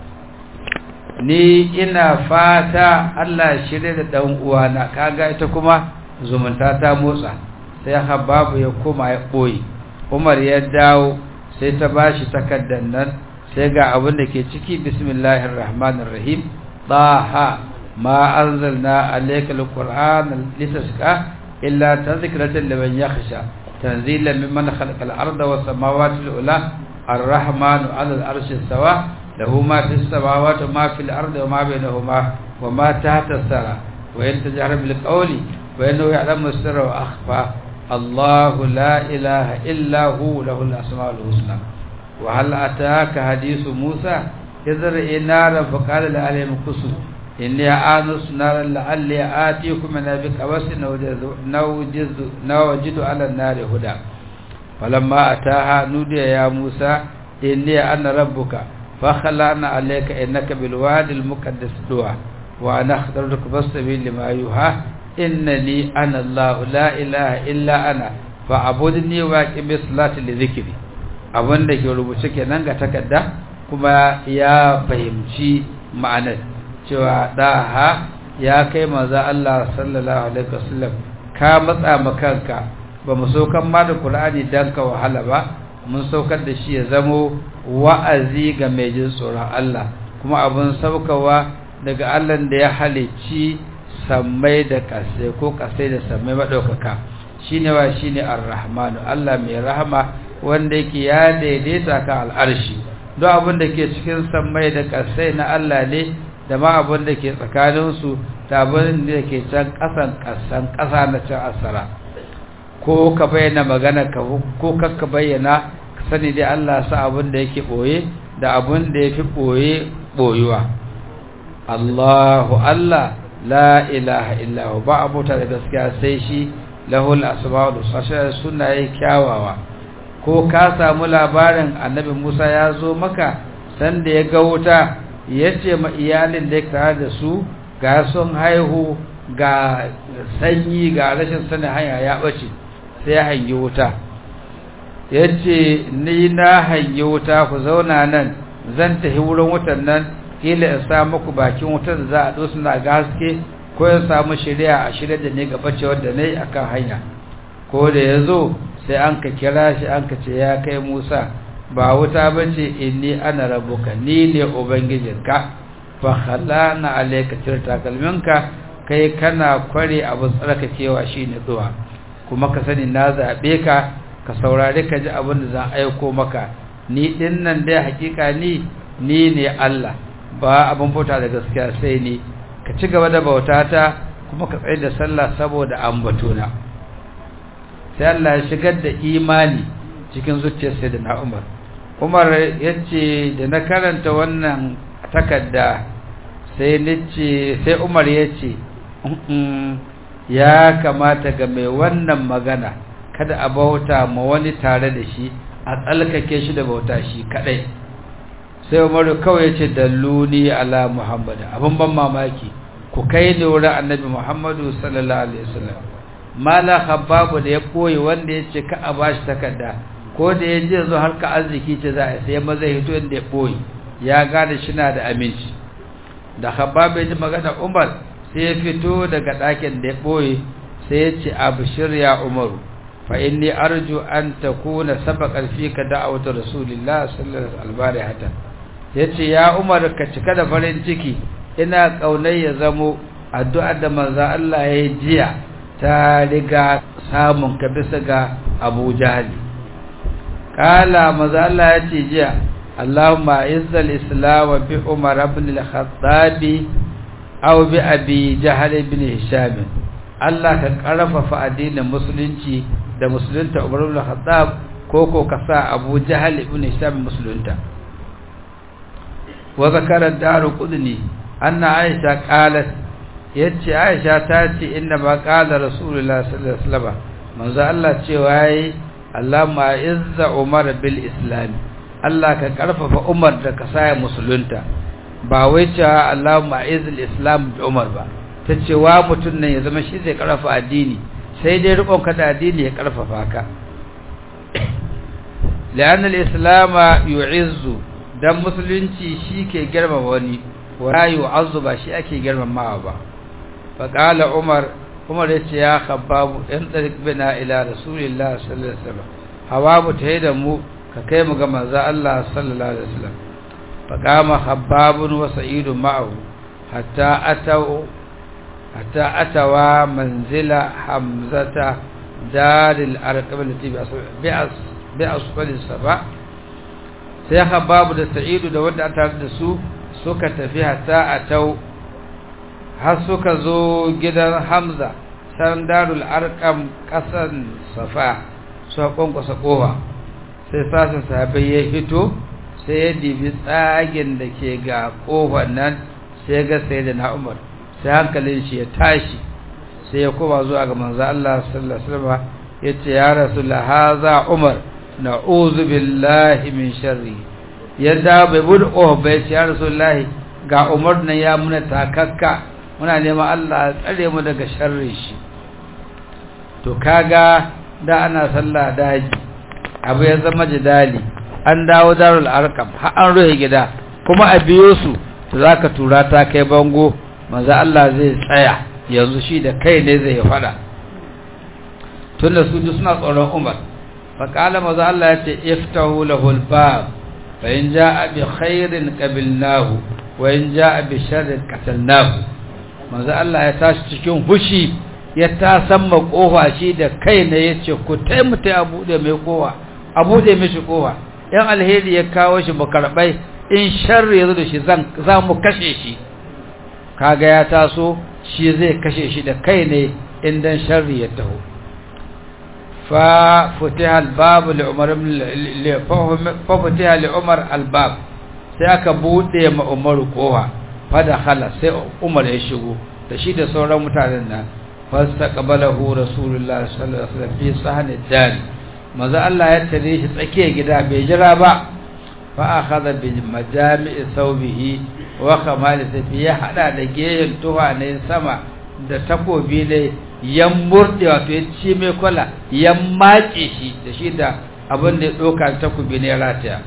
ni ina fata Allah shirye da dan uwana kaga ita kuma zumunta ta motsa sai Khabbab ya koma ya boye Umar ya dawo sai ta bashi takaddan nan sai ga abin da ke ciki bismillahir rahmanir rahim taha ma anzalna alayka alqur'ana litasqa illa tadhkiratan liman yakhsha tanzilan mimman khalaqal arda was samawati al-ula ar-rahmanu 'ala al-arshi istawa lahu ma fis samawati wa ma fil ardi wa ma bainahuma wa ma tahta as-sara wa in tajhar bil qawli wa innahu ya'lamu as-sirra wa akhfa Allahu la ilaha illa hu lahul asmaul husna wa hal ataka hadithu Musa idhar inara faqala la alayhim qusu inni a'anus naran la'alli atikum min biqawasin nawjidu nawjidu ala an-nari huda falamma ataha nudiya ya Musa inni ana rabbuka fakhlana alayka innaka bil wadi al-muqaddas duwa wa ana akhtaruka fastabi lima yuha innani ana Allah la ilaha illa ana fa'budni wa aqimi salati li dhikri abinda ke rubuce kenan ga takarda kuma ya fahimci ma'anar cewa daha ya kai manzo Allah sallallahu alaihi wasallam ka matsa makanka ba mu saukan ma da Qur'ani dan ka wahala ba mun saukar da shi ya zamo wa'azi ga mai jin tsoron Allah kuma abun saukawa daga Allah da ya halicci sammai da kasai ko kasai da sammai madaukaka shine wa shine ar-rahmanu Allah mai rahama wanda yake ya daidaita ka al'arshi duk abin da ke cikin sammai da kasai na Allah ne da ma abin da ke tsakanin su da abin da ke can kasan kasan kasa na can asara ko ka bayyana magana ka ko kakka bayyana ka sani dai Allah sa abin da yake boye da abin da yafi boye boyuwa Allahu Allah la ilaha illa hu ba abota da gaskiya sai shi lahul asmaul husna sunaye kyawawa ko ka samu labarin annabi Musa ya zo maka sanda ya ga wuta yace ma iyalin da tare da su ga sun haihu ga sanyi ga rashin sanin hanya ya bace sai ya hangi wuta yace ni na hangi wuta ku zauna nan zan tafi wurin wutan nan kila in sa muku bakin wutar da za a dosu na ga haske ko ya samu shari'a a shirye da ne ga bacewar da nayi akan hanya ko da yazo sai an ka kira shi an ka ce ya kai Musa ba wuta bace inni ana rabbuka ni ne ubangijinka fa khalana alayka tirta kalminka kai kana kware abu tsarkakewa shine duwa kuma ka sani na zabe ka ka saurare ka ji abin da zan aiko maka ni dinnan dai hakika ni ni ne Allah ba abin bauta da gaskiya sai ni ka ci gaba da bautata kuma ka tsaya da sallah saboda ambatona sai Allah ya shigar da imani cikin zuciyar sayyidina Umar Umar yace da na karanta wannan takarda sai nace sai Umar yace ya kamata ga mai wannan magana kada a bauta ma wani tare da shi a tsalkake shi da bauta shi kadai sai Umaru kawai yace dalluni ala Muhammad abun ban mamaki ku kai ni wurin Annabi Muhammadu sallallahu alaihi wasallam mala Khabbab da ya koyi wanda yace ka a bashi takarda ko da yaje zo har ka arziki ce za a sai maza hito inda ya koyi ya gane shi na da aminci da Khabbab ya ji magana Umar sai ya fito daga ɗakin da ya koyi sai ya ce abshir ya Umaru fa inni arju an takuna sabaqan fika da'watu rasulillah sallallahu alaihi wasallam yace ya Umar ka cika da farin ciki ina kaunai ya zamo addu'a da manzo Allah ya jiya ta riga samun ka bisa ga Abu Jahl kala manzo Allah ya ce jiya Allahumma izzal islam bi Umar ibn al-Khattab aw bi Abi Jahl ibn Hisham Allah ka karfafa addinin musulunci da musulunta Umar ibn al-Khattab ko ko ka sa Abu Jahl ibn Hisham musulunta wa zakara Daruqudni anna Aisha qalat yace Aisha ta ce inna ma qala Rasulullah sallallahu alaihi wasallam manzo Allah cewa yayi Allahumma izza Umar bil Islam Allah ka karfafa Umar da ka saya musulunta ba wai cewa Allahumma izzil Islam bi Umar ba ta cewa mutun nan ya zama shi zai karfafa addini sai dai rubon ka da addini ya karfafa ka la'anna al-islam yu'izzu dan musulunci shi ke girmama wani wa yu'azzu ba shi ake girmamawa ba fa qala Umar Umar ya ce ya khabbab in tariq bina ila rasulillah sallallahu alaihi wasallam hawabu da mu ka kai mu ga manzo Allah sallallahu alaihi wasallam fa qama khabbab wa sa'id ma'ahu hatta atau hatta atawa manzila hamzata daril arqam allati bi'as bi'as bi'as saba sai khabbab da sa'id da wanda aka da su suka tafi hatta atau har suka zo gidan Hamza san darul arqam kasan safa su kwankwasa kowa sai sasin sahabbai ya fito sai ya dibi tsagen da ke ga kofar nan sai ga sayyidina Umar sai hankalin shi ya tashi sai ya koma zuwa ga manzo Allah sallallahu alaihi wasallam yace ya rasulullah haza Umar na'udhu billahi min sharri yadda bai bud oh bai ya rasulullah ga Umar nan ya muna takakka muna neman Allah ya tsare mu daga sharri shi to kaga da ana sallah daji abu ya zama jidali an dawo darul arqam har an rohe gida kuma a biyo su to zaka tura ta kai bango manzo Allah zai tsaya yanzu shi da kai ne zai fada tunda su suna tsoron Umar fa kala manzo Allah ya ce iftahu lahul bab fa in jaa bi khairin qabilnahu wa in jaa bi sharrin qatalnahu manzo Allah ya tashi cikin hushi ya tasamma kofa shi da kai ne yace ku taimuta a bude mai kofa a bude mishi kofa yan alheri ya kawo shi makarbai in sharri yazo da shi zan za mu kashe shi kaga ya taso shi zai kashe shi da kai ne in dan sharri ya taho fa futiha al-bab li Umar li fa futiha li Umar al-bab sai aka bude ma Umar kofa fa da khala sai Umar ya shigo da shi da sauran mutanen nan fastaqbalahu rasulullah sallallahu alaihi wasallam fi sahni dan maza Allah ya tare shi tsakiyar gida bai jira ba fa akhadha bi majami'i thawbihi wa khamal safi ya hada da gehen tuwa ne sama da takobi ne yan murde wato ya ci mai kwala yan mace shi da shi da abin da ya doka takobi ne rataya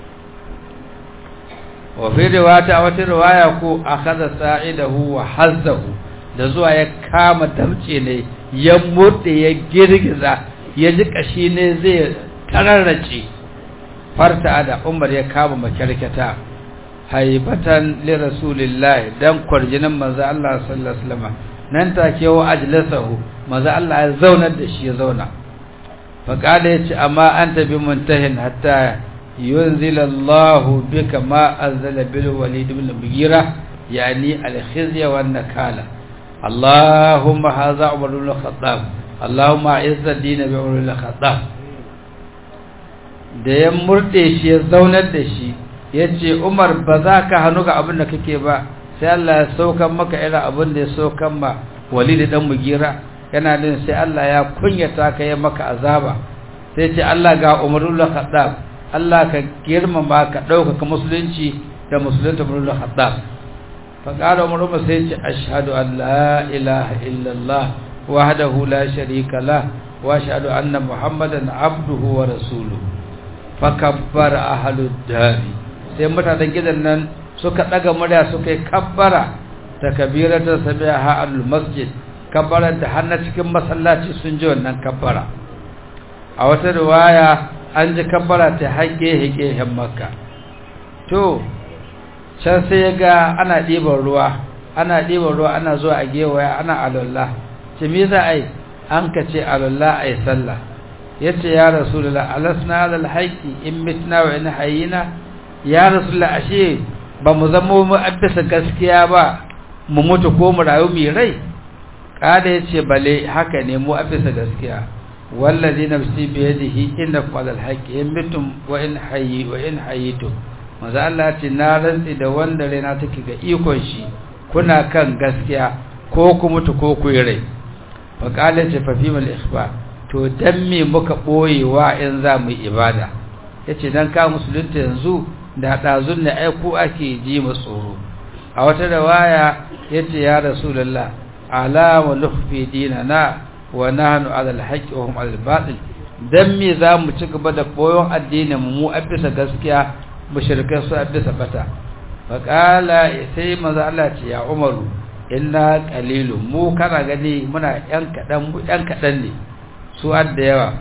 wa fi riwaya wata riwaya ko akhadha sa'idahu wa hazzahu da zuwa ya kama damce ne ya murde ya girgiza ya ji kashi ne zai tararrace farta da Umar ya kama makarkata haibatan li rasulillahi dan kwarjinin manzo Allah sallallahu alaihi wasallam nan take wa ajlasahu manzo Allah ya zauna da shi ya zauna fa kada yace amma anta bi muntahin hatta yunzila Allah bika ma anzala bil walid ibn mughira yani al khizya wan nakala Allahumma hadha Umar ibn Khattab Allahumma izza din bi Umar ibn Khattab da ya murde shi ya zaunar da shi yace Umar ba za ka hanu ga abin da kake ba sai Allah ya saukan maka irin abin da ya saukan ma Walid dan Mugira yana din sai Allah ya kunyata ka ya maka azaba sai ce Allah ga Umar ibn Khattab Allah ka girmama ka dauka musulunci da musulunta Umar ibn Khattab fa qala Umar sai ce ashhadu an la ilaha illa Allah wahdahu la sharika lah wa ashhadu anna Muhammadan abduhu wa rasuluhu fa kabbara ahlud dari sai mutanen gidan nan suka daga murya suka yi kabbara takbiratan sabiha al masjid kabbara da hanna cikin masallaci sun ji wannan kabbara a wata riwaya an ji kabbara ta hage hage hin makka to can sai ga ana diban ruwa ana diban ruwa ana zuwa a gewaya ana alalla ce me za ai an kace alalla ai sallah yace ya rasulullah alasna alal haqqi in mitna wa in hayina ya rasulullah ashe ba mu zama mu addasa gaskiya ba mu mutu ko mu rayu mi rai kada yace bale haka ne mu addasa gaskiya wallazi nafsi bi yadihi inna qalal haqqi in mitum wa in hayyi wa in hayitum maza Allah ce na rantsi da wanda raina take ga ikon shi kuna kan gaskiya ko ku mutu ko ku rai fa qala ce fa fi mal ikhbar to dan me muka boyewa in za mu ibada yace dan ka musulunta yanzu da dazun ne ai ko ake ji mu tsoro a wata riwaya yace ya rasulullah ala wa nukhfi dinana wa nahnu ala al-haqqi wa hum ala al-batil dan me za mu ci gaba da boyon addinin mu a bisa gaskiya mushrikai su a bisa bata faqala sai manzo Allah ce ya Umaru inna qalilu mu kana gani muna yan kadan mu yan kadan ne su adda yawa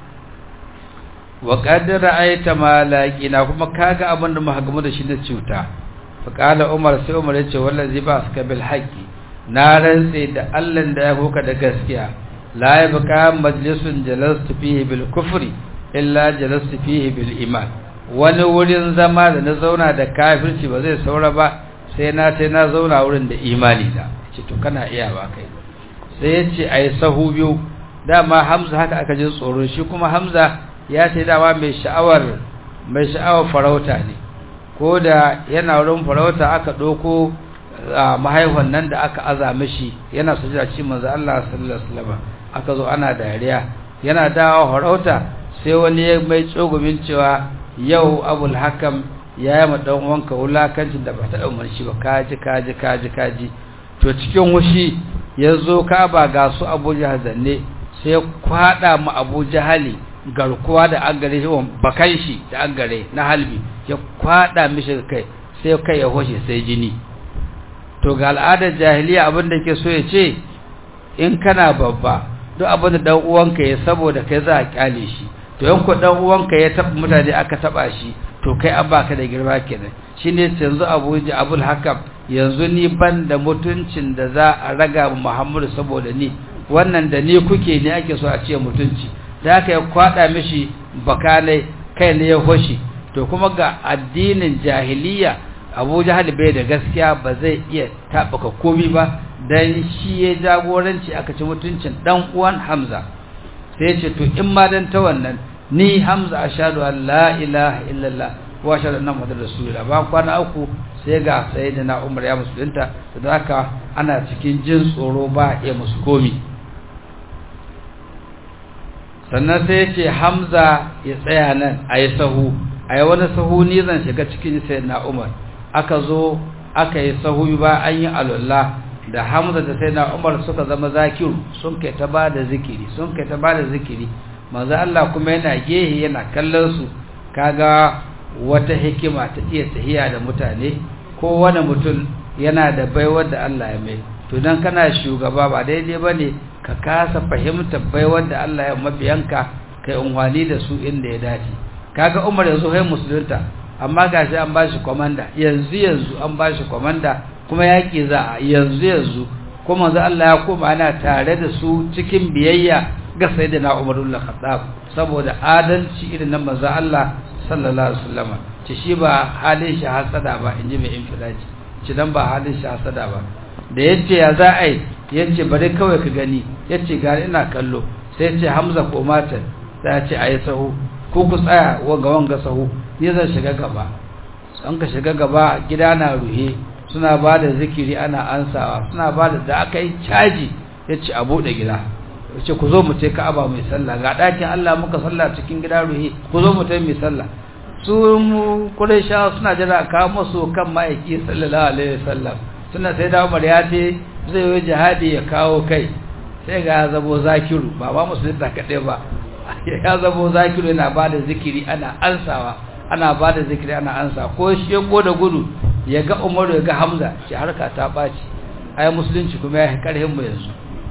wa qad ra'aita ma laqina kuma kaga abin da muka gamu da shi na cuta faqala Umar sai Umar ya ce wallazi ba suka bil haqqi na rantse da Allah da ya hoka da gaskiya la yabqa majlisun jalastu fihi bil kufri illa jalastu fihi bil iman wani wurin zama da na zauna da kafirci ba zai saura ba sai na tai na zauna wurin da imani da ce to kana iya ba kai sai yace ai sahu biyu dama Hamza haka aka ji tsoro shi kuma Hamza ya ce dama mai sha'awar mai sha'awar farauta ne ko da yana wurin farauta aka doko mahaifan nan da aka aza mishi yana sujada ci manzo Allah sallallahu alaihi wasallam aka zo ana dariya yana dawo farauta sai wani ya mai tsogumin cewa yau Abul Hakam ya yi ma dan uwanka wulakancin da ba ta umar shi ba kaji kaji kaji kaji to cikin wushi yazo ka ba ga su Abu Jahal zanne sai kwada mu Abu Jahali garkuwa da an gare shi bakan shi da an gare na halbi ya kwada mishi kai sai kai ya hoshe sai jini to ga al'adar jahiliya abin da ke so ya ce in kana babba duk abin da dan uwanka ya saboda kai za a kyale shi to yanko dan uwanka ya taba mutane aka taba shi to kai an baka da girma kenan shine yanzu Abu Abul Hakam yanzu ni ban da mutuncin da za a raga Muhammadu saboda ni wannan da ni kuke ne ake so a ce mutunci da aka ya kwada mishi bakanai kai ne ya hoshi to kuma ga addinin jahiliya Abu Jahal bai da gaskiya ba zai iya tabaka komai ba dan shi ya jagoranci aka ci mutuncin dan uwan Hamza sai ce to in ma dan ta wannan ni Hamza ashhadu an la ilaha illallah wa ashhadu anna muhammadar rasulullah ba kwana uku sai ga sayyidina Umar ya musulunta da haka ana cikin jin tsoro ba ya musu komi sannan sai ce Hamza ya tsaya nan ayi sahu ayi wani sahu ni zan shiga cikin sayyidina Umar aka zo aka yi sahu ba an yi alullah da Hamza da sayyidina Umar suka zama zakiru sun kai ta bada zikiri sun kai ta bada zikiri manzo Allah kuma yana gehe yana kallon su kaga wata hikima ta iya tahiya da mutane ko wani mutum yana da baiwar da Allah ya mai to dan kana shugaba ba daidai bane ka kasa fahimtar baiwar da Allah ya mabiyanka kai unwani da su inda ya dace kaga Umar yanzu hai musulunta amma gashi an bashi komanda yanzu yanzu an bashi komanda kuma yaki za a yanzu yanzu kuma manzo Allah ya koma ana tare da su cikin biyayya ga sayyidina Umar ibn Khattab saboda adalci irin nan manzo Allah sallallahu alaihi wasallam ce shi ba halin shi hasada ba inji mai infilaji ce dan ba halin shi hasada ba da yace ya za ai yace bare kawai ka gani yace ga ina kallo sai yace Hamza ko matan sai yace ayi sahu ko ku tsaya wanga wanga sahu ni zan shiga gaba an ka shiga gaba gida na ruhe suna bada zikiri ana ansawa suna bada da aka yi caji yace a bude gida yace ku zo mu ce Ka'aba mai sallah ga dakin Allah muka sallah cikin gida ruhi ku zo mu tayi mai sallah su mu Qurayshawa suna jira ka musu kan maiki sallallahu alaihi wasallam suna sai da Umar ya ce zai yi jihadi ya kawo kai sai ga zabo zakiru ba ba musulmi ta kade ba ya zabo zakiru yana bada zikiri ana ansawa ana bada zikiri ana ansa ko shi ko da gudu ya ga Umar ya ga Hamza shi harka ta baci ai musulunci kuma ya karhin mu yanzu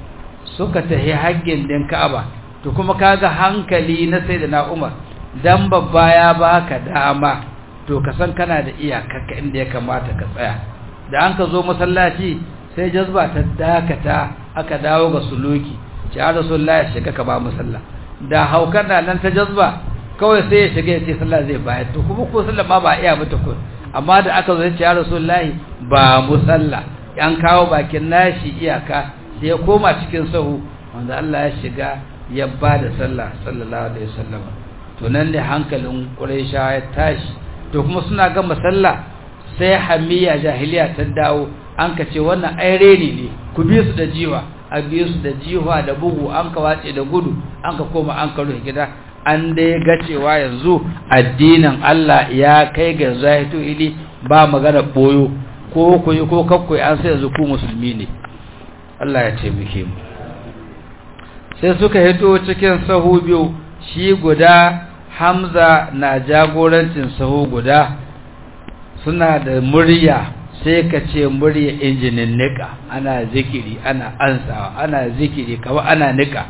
suka tahi haggin din Ka'aba to kuma kaga hankali na sayyidina Umar dan babba ya baka dama to ka san kana da iyakaka inda ya kamata ka tsaya da an ka zo masallaci sai jazba ta dakata aka dawo ga suluki ce ya rasulullahi shiga ka ba musalla da haukar da nan ta jazba kawai sai ya shiga ya ce sallah zai bayar to kuma ko sallah ma ba iya mata ko amma da aka zo ya ce ya rasulullahi ba musalla an kawo bakin nashi iyaka sai ya koma cikin sahu wanda Allah ya shiga ya bada sallah sallallahu alaihi wasallam to nan ne hankalin Quraisha ya tashi to kuma suna ga sallah sai hamiya jahiliya ta dawo an kace wannan ai reni ne ku bi su da jiwa a biyu su da jiwa da bugu an ka wace da gudu an ka koma an ka rufe gida an dai ga cewa yanzu addinin Allah ya kai ga zahitu ili ba magana boyo ko koyi ko kakkoi an sai yanzu ku musulmi ne Allah ya ce muke mu sai suka hito cikin sahu biyu shi guda Hamza na jagorancin sahu guda suna da murya sai ka ce murya injinin nika ana zikiri ana ansawa ana zikiri kawai ana nika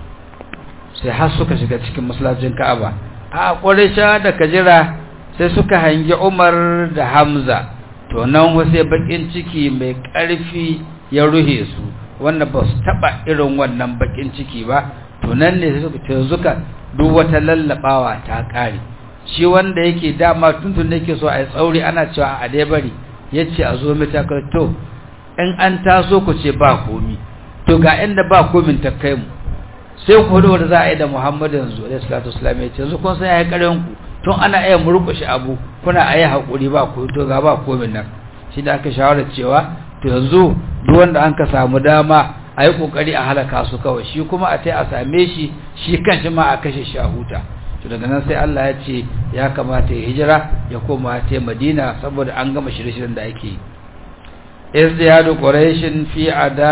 sai har suka shiga cikin masallacin Ka'aba a Quraysha da kajira sai suka hangi Umar da Hamza to nan sai bakin ciki mai ƙarfi ya ruhe su wanda ba su taba irin wannan bakin ciki ba to nan ne suka tuzuka duk wata lallabawa ta kare shi wanda yake dama tuntun yake so a yi tsauri ana cewa a dai bari yace a zo mai takar to in an taso ku ce ba komi to ga inda ba komin ta kai mu sai ku hudu da za a yi da Muhammadu yanzu alaihi salatu wasallam yace yanzu kun san yayi karen ku tun ana iya murƙushi abu kuna ayi hakuri ba ku to ga ba komin nan shi da aka shawara cewa to yanzu duk wanda an ka samu dama ayi kokari a halaka su kawai shi kuma a tai a same shi shi kanshi ma a kashe shi a huta to daga nan sai Allah ya ce ya kamata ya hijira ya koma ta Madina saboda an gama shirye-shiryen da ake yi izdiyadu quraishin fi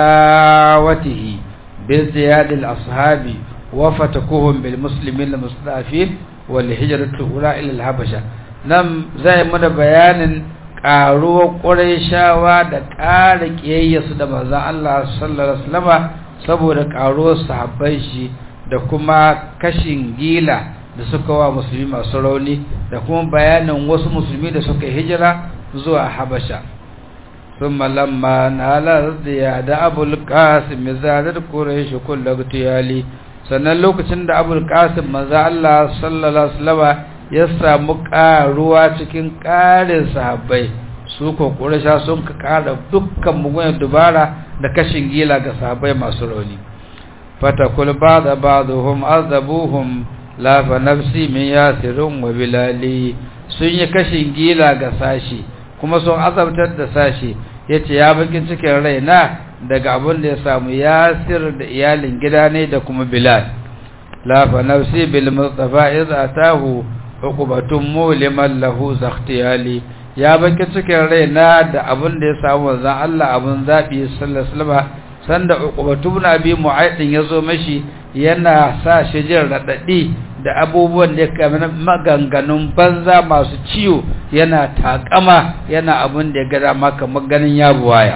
adawatihi bi ziyadil ashabi wa fatakuhum bil muslimin al mustafin wal hijratu ila ila al habasha nan zai mana bayanin ƙaruwar quraishawa da ƙara kiyayyasu da manzon Allah sallallahu alaihi wasallam saboda ƙaruwar sahabbai shi da kuma kashin gila da suka wa musulmi masu rauni da kuma bayanin wasu musulmi da suka hijira zuwa Habasha thumma lamma nala ziyada Abul Qasim zadat Quraysh kullu tiyali sannan lokacin da Abul Qasim manzo Allah sallallahu alaihi wasallam ya samu karuwa cikin karin sahabbai su ko Quraysh sun ka kara dukkan mugun dubara da kashin gila ga sahabbai masu rauni fatakul ba'da ba'dhum azabuhum la fa nafsi min yasirun wa bilali sun yi kashin gila ga sashi kuma sun azabtar da sashi yace ya bakin cikin raina daga abin da ya samu yasir da iyalin gida ne da kuma bilal la fa nafsi bil mustafa iz atahu uqubatun muliman lahu zakhtiyali ya bakin cikin raina da abin da ya samu manzon Allah abin zabi sallallahu alaihi wasallam sanda uqubatu ibn abi mu'aydin yazo mashi yana sa shi jin radadi da abubuwan da kamar maganganun banza masu ciwo yana takama yana abun da ya gada maka maganin yabuwaya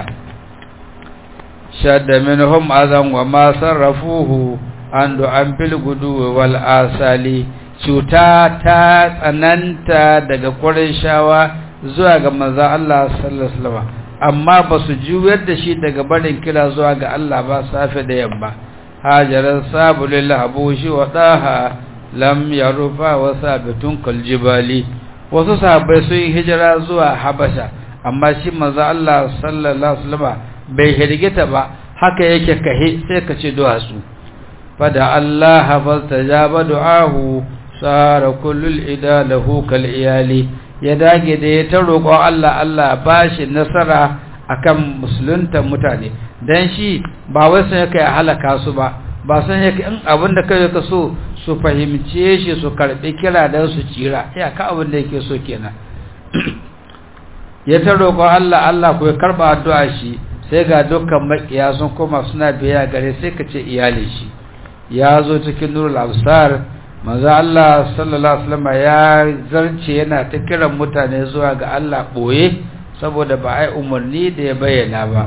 shadda minhum azan wa ma sarrafuhu andu an bil gudu wal asali cuta ta tsananta daga Qurayshawa zuwa ga manzo Allah sallallahu alaihi wasallam amma ba su juyar da shi daga barin kira zuwa ga Allah ba safe da yamma hajaran sabulil abushi wa daha lam yarufa wa sabitun kal jibali wasu sahabbai sun hijira zuwa Habasha amma shi manzo Allah sallallahu alaihi wasallam bai hirgita ba haka yake kahe sai ka ce duwatsu fada Allah fastajaba du'ahu sara kullul idalahu kal iyali ya dage da ya ta roƙo Allah Allah ba shi nasara akan musulunta mutane dan shi ba wai sai kai halaka su ba ba san yake in abin da kai ka so su fahimce shi su karbi kira dan su tsira ya ka abin da yake so kenan ya ta roƙo Allah Allah ko ya karba addu'a shi sai ga dukkan makiya sun koma suna biya gare sai ka ce iyali shi ya zo cikin nurul absar manzo Allah sallallahu alaihi wasallam ya zarce yana ta kiran mutane zuwa ga Allah boye saboda ba ai umarni da ya bayyana ba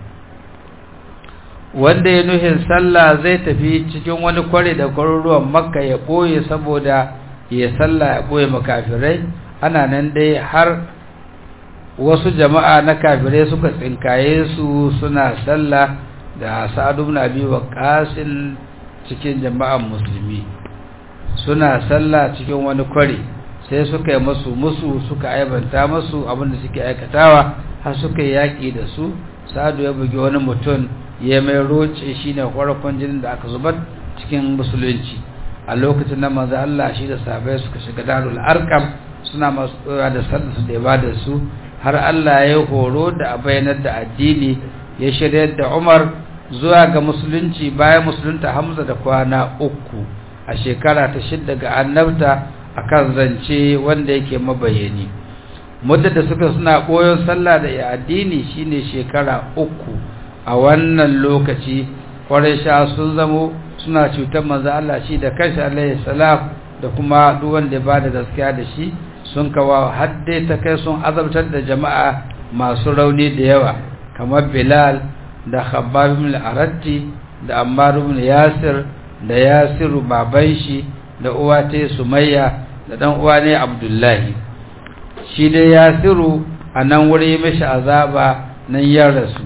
wanda ya nuhin sallah zai tafi cikin wani kware da kwaruruwan Makka ya boye saboda ya sallah ya boye makafirai ana nan dai har wasu jama'a na kafirai suka tsinkaye su suna sallah da Sa'ad ibn Abi Waqqas cikin jama'an musulmi suna sallah cikin wani kwari sai suka yi musu musu suka aibanta musu abinda suke aikatawa har suka yaki da su Sa'adu ya bugi wani mutum ya mai roce shine farkon jinin da aka zubar cikin musulunci a lokacin da manzo Allah shi da sahabbai suka shiga Darul Arqam suna masu da sallar su da ibadar su har Allah ya horo da a bayanar da addini ya shirya da Umar zuwa ga musulunci bayan musulunta Hamza da kwana uku a shekara ta shidda ga annabta akan zance wanda yake mabayani. Muddar da suka suna koyon sallah da addini shine shekara uku. A wannan lokaci Qurayshawa sun zamo suna cutar manzo Allah shi da kanshi alaihi salam da kuma duk wanda ba da gaskiya da shi, sun kawo hadde ta kai sun azabtar da jama'a masu rauni da yawa kamar Bilal da Khabbab ibn al-Aratti da Ammar ibn Yasir da Yasiru baban shi da uwa ta Sumayya da dan uwa ne Abdullahi. Shi da Yasiru anan wuri mishi azaba nan ya rasu.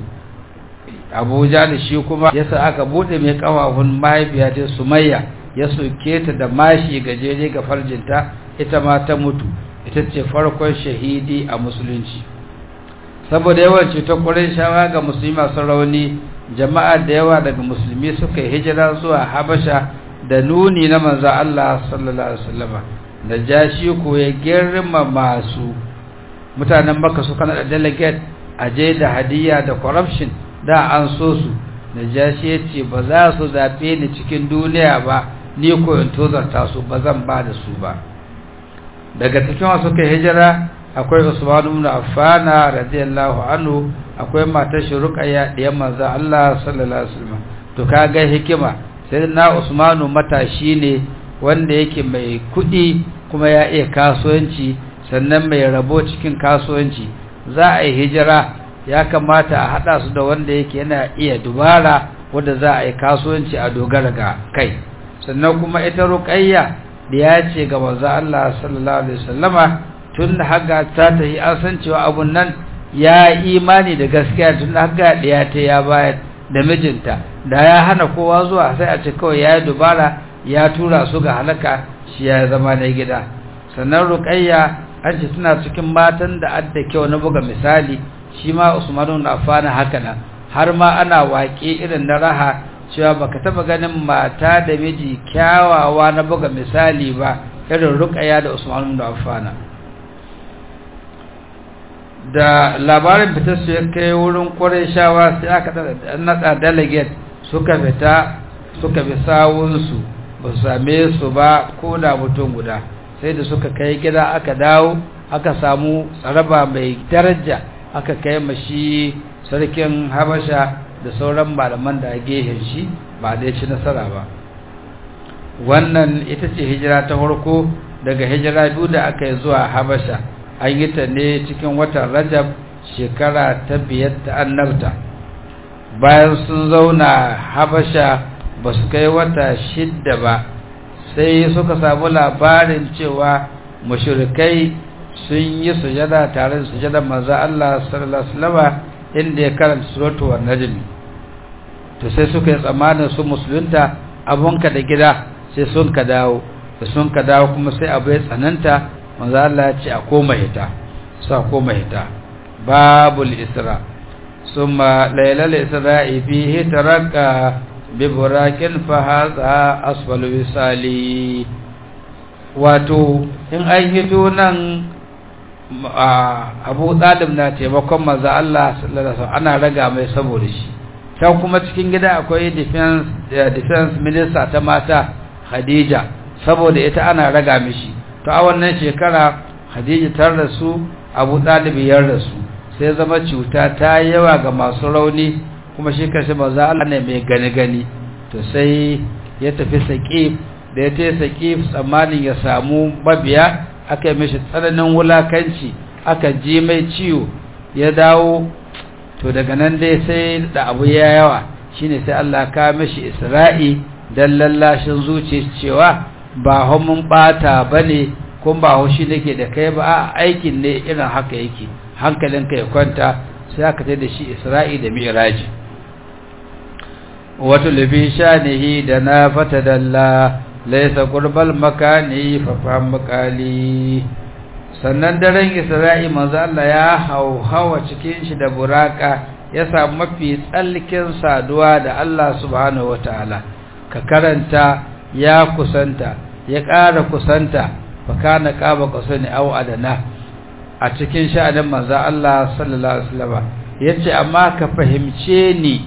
Abuja da shi kuma yasa aka bude mai kafafun mahaifiya ta Sumayya ya soke ta da mashi gajeje ga farjinta, ita ma ta mutu. Ita ce farkon shahidi a musulunci. Saboda yawan cutar Qurayshawa ga musulmi masu rauni, jama'a da yawa daga musulmi suka yi hijira zuwa Habasha da nuni na manzo Allah sallallahu alaihi wasallam. Najashi ko ya girma masu mutanen Makka suka nada delegate aje da hadiya da corruption da an so su. Najashi ya ce ba za su zabe ni cikin duniya ba, ni ko in tozarta su ba zan ba da su ba. Daga cikin wasu kai hijira akwai Usman ibn Affan radiyallahu anhu, akwai matar shi Ruqayya diyan manzo Allah sallallahu alaihi wasallam. To kaga hikima, sai na Usman matashi ne wanda yake mai kudi kuma ya iya kasuwanci, sannan mai rabo cikin kasuwanci. Za a yi hijira, ya kamata a hada su da wanda yake yana iya dubara wanda za a yi kasuwanci a dogara ga kai. Sannan kuma ita Ruqayya da ya ce ga manzo Allah sallallahu alaihi wasallama, tun da haka ta tahi an san cewa abun nan ya imani da gaskiya, tun da haka da ya ta ya bayar da mijinta, da ya hana kowa zuwa sai a ce kawai ya yi dubara ya tura su ga halaka, shi ya zama na gida. Sannan Ruqayya an ce tana cikin matan da adda kyau na buga misali, shi ma Usman ibn Affan haka nan, har ma ana waƙe irin na raha cewa baka taba ganin mata da miji kyawawa na buga misali ba irin Ruqayya da Usman ibn Affan. Da labarin fitar su ya kai wurin Qurayshawa sai aka nada delegate suka fita suka bi sawunsu, ba su same su ba ko da mutum guda. Sai da suka kai gida aka dawo aka samu tsaraba mai daraja aka kai mashi sarkin Habasha da sauran malaman da gehen shi, ba dai ci nasara ba. Wannan ita ce hijira ta farko daga hijira biyu da aka yi zuwa Habasha. An yi ta ne cikin watan Rajab shekara ta biyar ta annabta. Bayan sun zauna Habasha ba su kai wata shidda ba, sai suka samu labarin cewa mushrikai sun yi sujada tare da sujada manzo Allah sallallahu alaihi wasallam inda ya karanta suratul an-najm. To sai suka yi tsammanin su musulunta abunka da gida, sai sun ka dawo da sun ka dawo kuma sai abu ya tsananta, manzo Allah ya ce a koma hita, sa koma hita. Babul Isra. Summa laylal Isra'i fihi taraka bi burakin fa hadha asfalu wisali. Wato in an hito nan Abu Talib na taimakon manzo Allah sallallahu alaihi wasallam, ana raga mai saboda shi. Can kuma cikin gida akwai defense defense minister ta mata Khadija, saboda ita ana raga mishi. To a wannan shekara Khadija ta rasu, Abu Talib ya rasu, sai zama cuta ta yawa ga masu rauni, kuma shi kashi manzo Allah ne mai gani gani. To sai ya tafi Saqif, da ya tafi Saqif tsammanin ya samu mabiya, aka yi mishi tsananin wulakanci, aka ji mai ciwo, ya dawo. To daga nan dai sai da abu ya yawa, shine sai Allah ka mishi Isra'i dan lallashin zuciya cewa ba ho mun bata bane, kun ba ho shi nake da kai ba, a aikin ne irin haka yake, hankalinka ya kwanta. Sai aka tai da shi Isra'i da Mi'raj. wato libi shanihi da na fatadalla laysa qurbal makani fa fam makali. Sannan daren Isra'i manzo Allah ya hauhawa cikin shi da buraka, ya samu mafi tsalkin saduwa da Allah subhanahu wataala. Ka karanta ya kusanta, ya ƙara kusanta, fa kana qaba qasani aw adana a cikin sha'anin manzo Allah sallallahu alaihi wasallam. Yace amma ka fahimce ni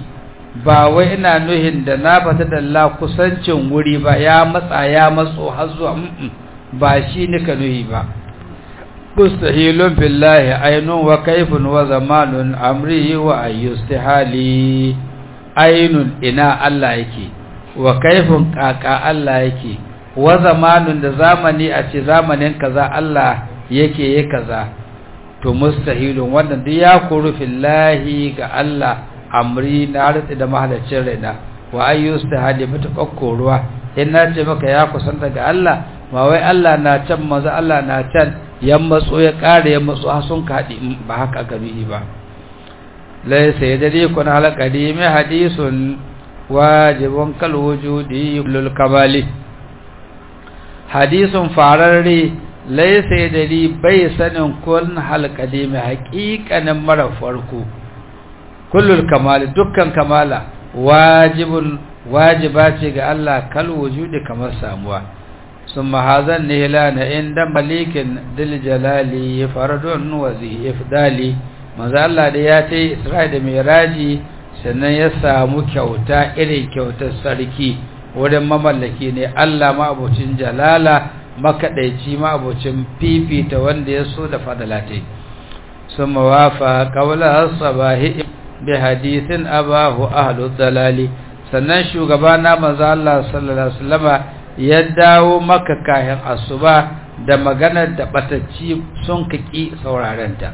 ba wai ina nuhin da na fata da Allah kusancin wuri ba ya matsa ya matso har zuwa ba shi nika nuhi ba mustahilun billahi ainun wa kaifun wa zamanun amri wa ayyustihali ainun ina Allah yake wa kaifun kaka Allah yake wa zamanun da zamani a ce zamanin kaza Allah yake yi kaza to mustahilun wannan duk ya kuru fillahi ga Allah amri na rutsi da mahalacin raina wa ayyustihali mutakakko ruwa in na ce maka ya kusanta ga Allah ba wai Allah na can maza Allah na can yan matso ya kare ya matso har sun kaɗi ba haka gabi ba laysa yadri kun halaqadi mai hadisun wajibun kal wujudi lil kamali hadisun fararre laysa yadri bai sanin kun halaqadi mai haƙiƙanin mara farko kullul kamali dukkan kamala wajibun wajiba ce ga Allah kal wujudi kamar samuwa ثم هذا النهلان عند مليك ذل جلال فرد وذي إفضال manzo Allah da ya tai Isra'i da Miraji sannan ya samu kyauta irin kyautar sarki wurin mamallaki ne Allah ma abocin jalala makadaici ma abocin fifita wanda ya so da fadalatai summa wafa qawla as-sabahi bi hadithin abahu ahlu dalali sannan shugaba na manzo Allah sallallahu alaihi wasallama ya dawo maka kayan asuba da maganar da batacci sun kaki saurarenta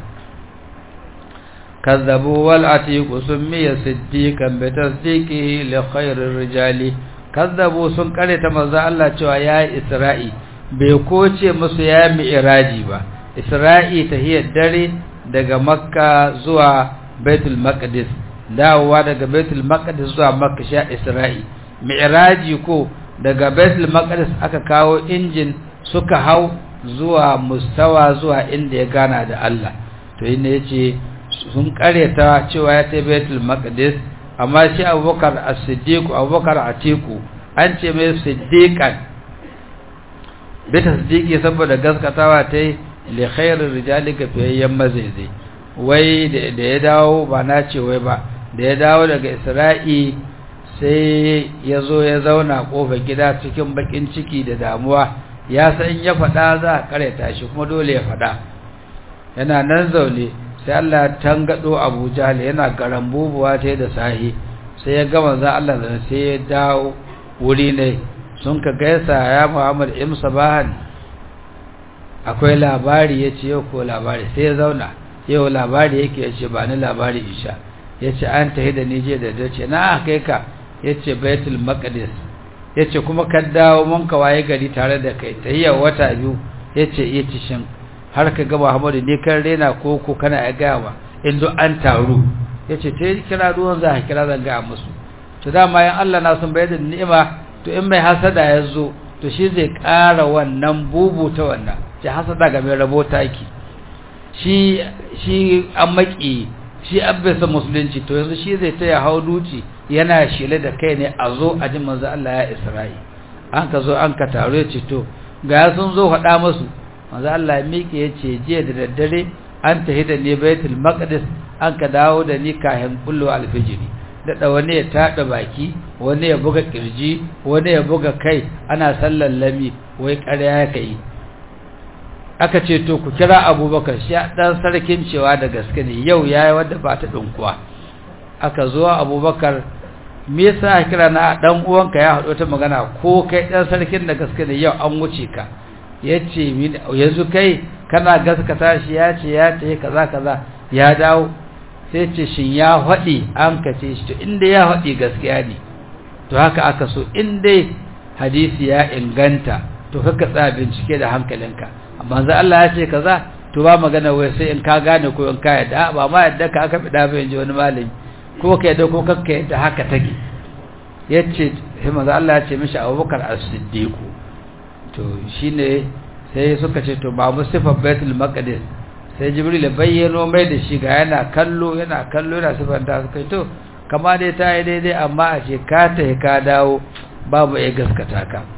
kazzabu wal atiqu summiya siddiqan bi tasdiqihi li khairir rijali kazzabu sun kareta manzo Allah cewa ya Isra'i bai koce musu ya mi'raji ba Isra'i tahiyar dare daga Makka zuwa Baitul Maqdis dawowa daga Baitul Maqdis zuwa Makka sha Isra'i mi'raji ko daga Baitul Maqdis aka kawo injin suka hau zuwa mustawa zuwa inda ya gana da Allah to inda yace sun kareta cewa ya ta Baitul Maqdis amma shi Abubakar As-Siddiq Abubakar Atiku an ce mai siddiqan bi tasdiqi saboda gaskatawa tai li khairir rijali ga fiyayyen mazaizai wai da ya dawo ba na ce wai ba da ya dawo daga Isra'i sai ya zo ya zauna kofar gida cikin bakin ciki da damuwa ya san ya faɗa za a kareta shi kuma dole ya faɗa yana nan zaune sai Allah ya tangado Abu Jahl yana garambubuwa ta da sahi sai ya ga manzo Allah da sai ya dawo wuri ne sun ka gaisa ya Muhammad ibn Sabahan akwai labari yace yau ko labari sai ya zauna yau labari yake yace ba ni labari isha yace an tahi da ni je da dace na kai ka yace Baitul Maqdis yace kuma ka dawo mun ka waye gari tare da kai tahiya wata biyu yace yace shin har ka ga Muhammadu ne kan rena ko ko kana ya gawa in do an taru yace te kira ruwan za ka kira zan ga musu to dama yan Allah na sun bayar da ni'ima to in mai hasada yazo to shi zai ƙara wannan bubu ta wannan ji hasada ga mai rabo taki shi shi an maki shi abbasa musulunci to yanzu shi zai taya hauduci yana shile da kai ne a zo a ji manzo Allah ya Isra'i an ka zo an ka taro yace to ga sun zo hada musu manzo Allah ya miƙe yace jiya da daddare an tahi da ne Baitul Maqdis an ka dawo da ni kahin kullu alfijiri da wani ya tada baki wani ya buga kirji wani ya buga kai ana sallan lami wai ƙarya kai aka ce to ku kira Abubakar shi dan sarkin cewa da gaske ne yau yayi wanda ba ta dinkuwa aka zo Abubakar me yasa kira na dan uwanka ya hado ta magana ko kai dan sarkin da gaske ne yau an wuce ka yace yanzu kai kana gaskata shi yace ya ce kaza kaza ya dawo sai ce shin ya faɗi an kace shi to inda ya faɗi gaskiya ne to haka aka so inda hadisi ya inganta to kaka tsaya bincike da hankalinka amma za Allah ya ce kaza to ba magana wai sai in ka gane ko in ka yadda ba ma yadda ka aka bida bai ji wani malami ko ka yadda ko kakka yadda haka take yace sai manzo Allah ya ce mishi Abubakar As-Siddiq to shine sai suka ce to ba mu sifar Baitul Maqdis sai Jibril ya bayyano mai da shi ga yana kallo yana kallo yana sifanta suka to kama dai ta yi daidai amma a ce ka ta ka dawo babu ya gaskata ka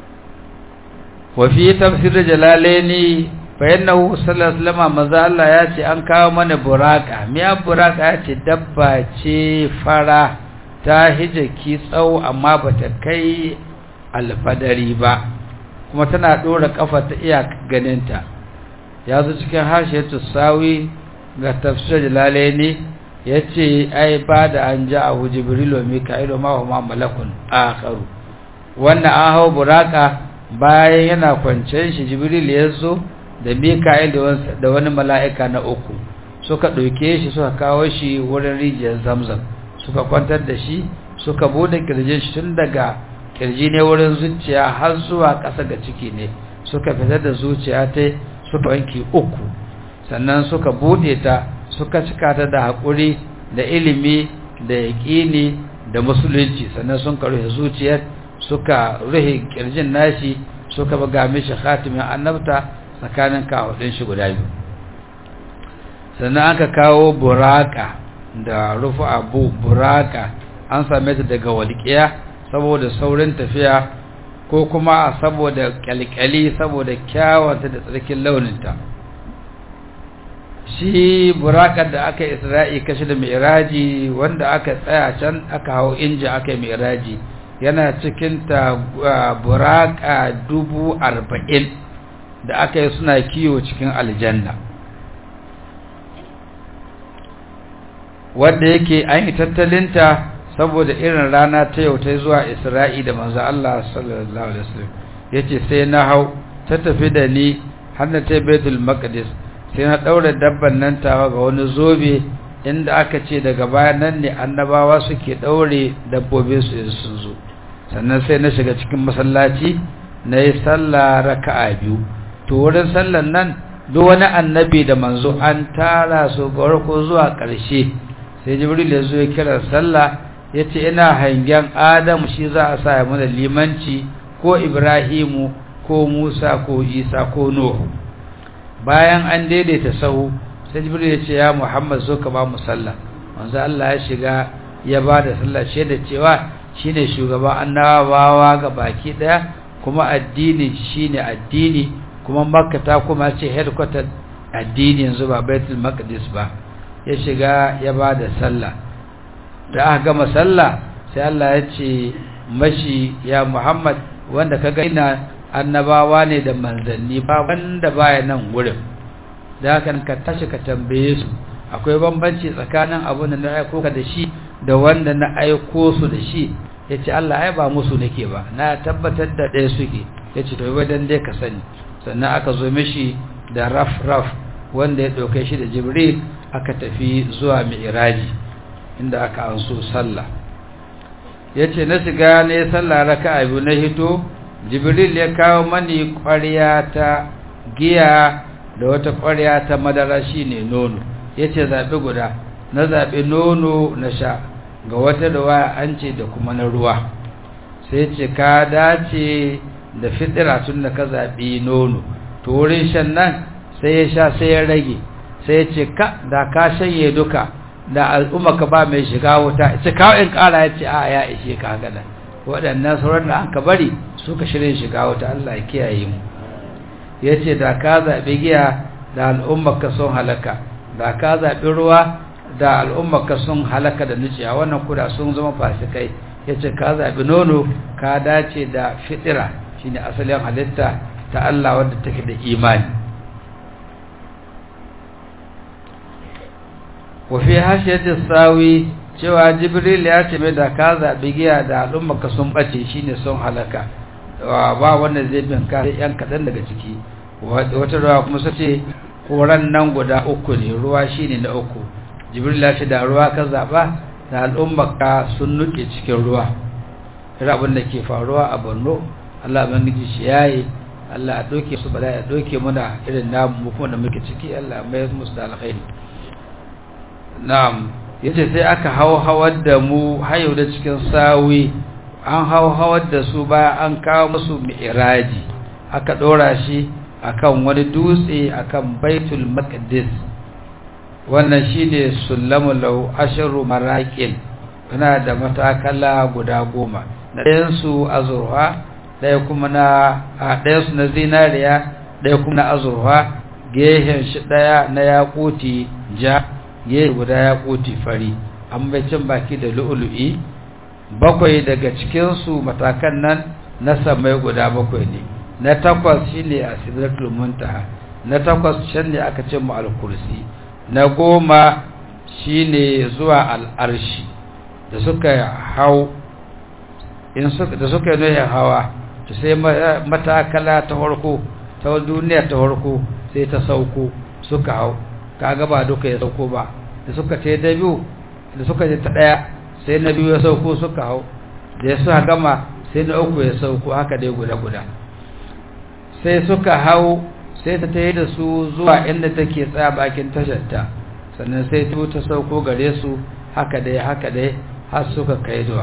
wa fi tafsir jalalaini fa innahu sallallahu alaihi wasallam maza Allah ya ce an kawo mana buraka me ya buraka ya ce dabba ce fara ta hijaki tsawo amma bata kai alfadari ba kuma tana dora kafa ta iya ganinta ya zo cikin harshe tusawi ga tafsir jalalaini yace ai ba da an ja'ahu jibrilu mika'ilu ma huma malakun akharu wannan an hau buraka bayan yana kwance shi jibril ya zo da mika'il da wani mala'ika na uku suka ɗauke shi suka kawo shi wurin rijiyar zamzam suka kwantar da shi suka bude kirjin shi tun daga kirji ne wurin zuciya har zuwa ƙasa ga ciki ne suka fitar da zuciya ta suka wanki uku sannan suka bude ta suka cika ta da haƙuri da ilimi da yaƙini da musulunci sannan sun karuhe zuciyar suka ruhe kirjin nashi suka buga mishi khatimin annabta tsakanin kawudin shi guda biyu sannan aka kawo buraka da rufu abu buraka an same ta daga walƙiya saboda saurin tafiya ko kuma saboda kyalkyali saboda kyawanta da tsarkin launinta shi burakar da aka isra'i kashi da mi'raji wanda aka tsaya can aka hau inji aka yi mi'raji yana cikin ta buraka dubu arba'in da aka yi suna kiwo cikin aljanna wanda yake an yi tattalinta saboda irin rana ta yau ta zuwa isra'i da manzo Allah sallallahu alaihi wasallam yace sai na hau ta tafi da ni har na ta Baitul Maqdis sai na daura dabban nan tawa ga wani zobe inda aka ce daga bayan nan ne annabawa suke daure dabbobin su in sun zo sannan sai na shiga cikin masallaci na yi sallah raka'a biyu to wurin sallan nan duk wani annabi da manzo an tara su farko zuwa ƙarshe sai jibril ya zo ya kira sallah yace ina hangen adam shi za a sa mana limanci ko ibrahimu ko musa ko isa ko nuhu bayan an daidaita sahu sai jibril ya ce ya muhammad zo ka ba mu sallah manzo Allah ya shiga ya ba da sallah shaida cewa shine shugaban annabawa ga baki daya kuma addini shine addini kuma makka ta kuma ce headquarter addini yanzu ba baitul maqdis ba ya shiga ya ba da sallah da aka gama sallah sai Allah ya ce mashi ya muhammad wanda kaga ina annabawa ne da manzanni ba wanda baya nan gurin da haka ka tashi ka tambaye su akwai bambanci tsakanin abin da na aiko ka da shi da wanda na aiko su da shi yace Allah ai ba musu nake ba na tabbatar da ɗaya suke yace to wadan dai ka sani sannan aka zo mishi da raf raf wanda ya dauke shi da Jibril aka tafi zuwa Mi'raji inda aka anso sallah yace na shiga ne sallah raka'a biyu na hito Jibril ya kawo mani ƙwarya ta giya da wata ƙwarya ta madara shine nono yace zabi guda na zabi nono na sha ga wata ruwa an ce da kuma na ruwa sai ce ka dace da fitira tun da ka zabi nono to wurin shan nan sai ya sha sai ya rage sai ya ce ka da ka shanye duka da al'umma ka ba mai shiga wuta ce kawo in kara ya ce a ya ishe ka haka da waɗannan sauran da an ka bari suka shirin shiga wuta Allah ya kiyaye mu ya ce da ka zaɓi giya da al'umma ka sun halaka da ka zaɓi ruwa da al'umma ka sun halaka da nuciya wannan kuda sun zama fasikai ya ce ka zaɓi nono ka dace da fitira shine asalin halitta ta Allah wadda take da imani wa fi hashiyati sawi cewa jibril ya ce mai da ka zaɓi giya da al'umma ka sun bace shine sun halaka ba wanda zai bin ka yan kaɗan daga ciki wata ruwa kuma su ce koran nan guda uku ne ruwa shine na uku jibril ya ce da ruwa ka zaɓa da al'umma ka sun nuke cikin ruwa irin abin da ke faruwa a borno Allah ubangiji shi yayi Allah ya doke su bala ya doke muna irin namu mu kuma da muke ciki Allah mai musu da alkhairi na'am yace sai aka hawar da mu hayo da cikin sawi an hawar da su bayan an kawo musu mi'raji aka dora shi akan wani dutse akan baitul maqdis wannan shine sullamu law ashru maraqil yana da matakala guda goma ɗayan su azurfa ɗaya kuma na ɗayan su na zinariya ɗaya kuma na azurfa gehen shi ɗaya na yakuti ja gehe guda yakuti fari an bai cin baki da lu'lu'i bakwai daga cikinsu matakan nan na samai guda bakwai ne. Na takwas shine a sidratul muntaha, na takwas can ne aka ce mu al-kursi, na goma shine zuwa al-arshi da suka hau in suka da suka yi hawa to sai matakala ta farko ta duniya ta farko sai ta sauko suka hau, kaga ba duka ya sauko ba, da suka ce da biyu da suka je ta daya sai na biyu ya sauko suka hau, da ya suka gama sai na uku ya sauko, haka dai guda guda sai suka hau, sai ta tayi da su zuwa inda take tsaya bakin tasharta, sannan sai ta ta sauko gare su, haka dai haka dai har suka kai zuwa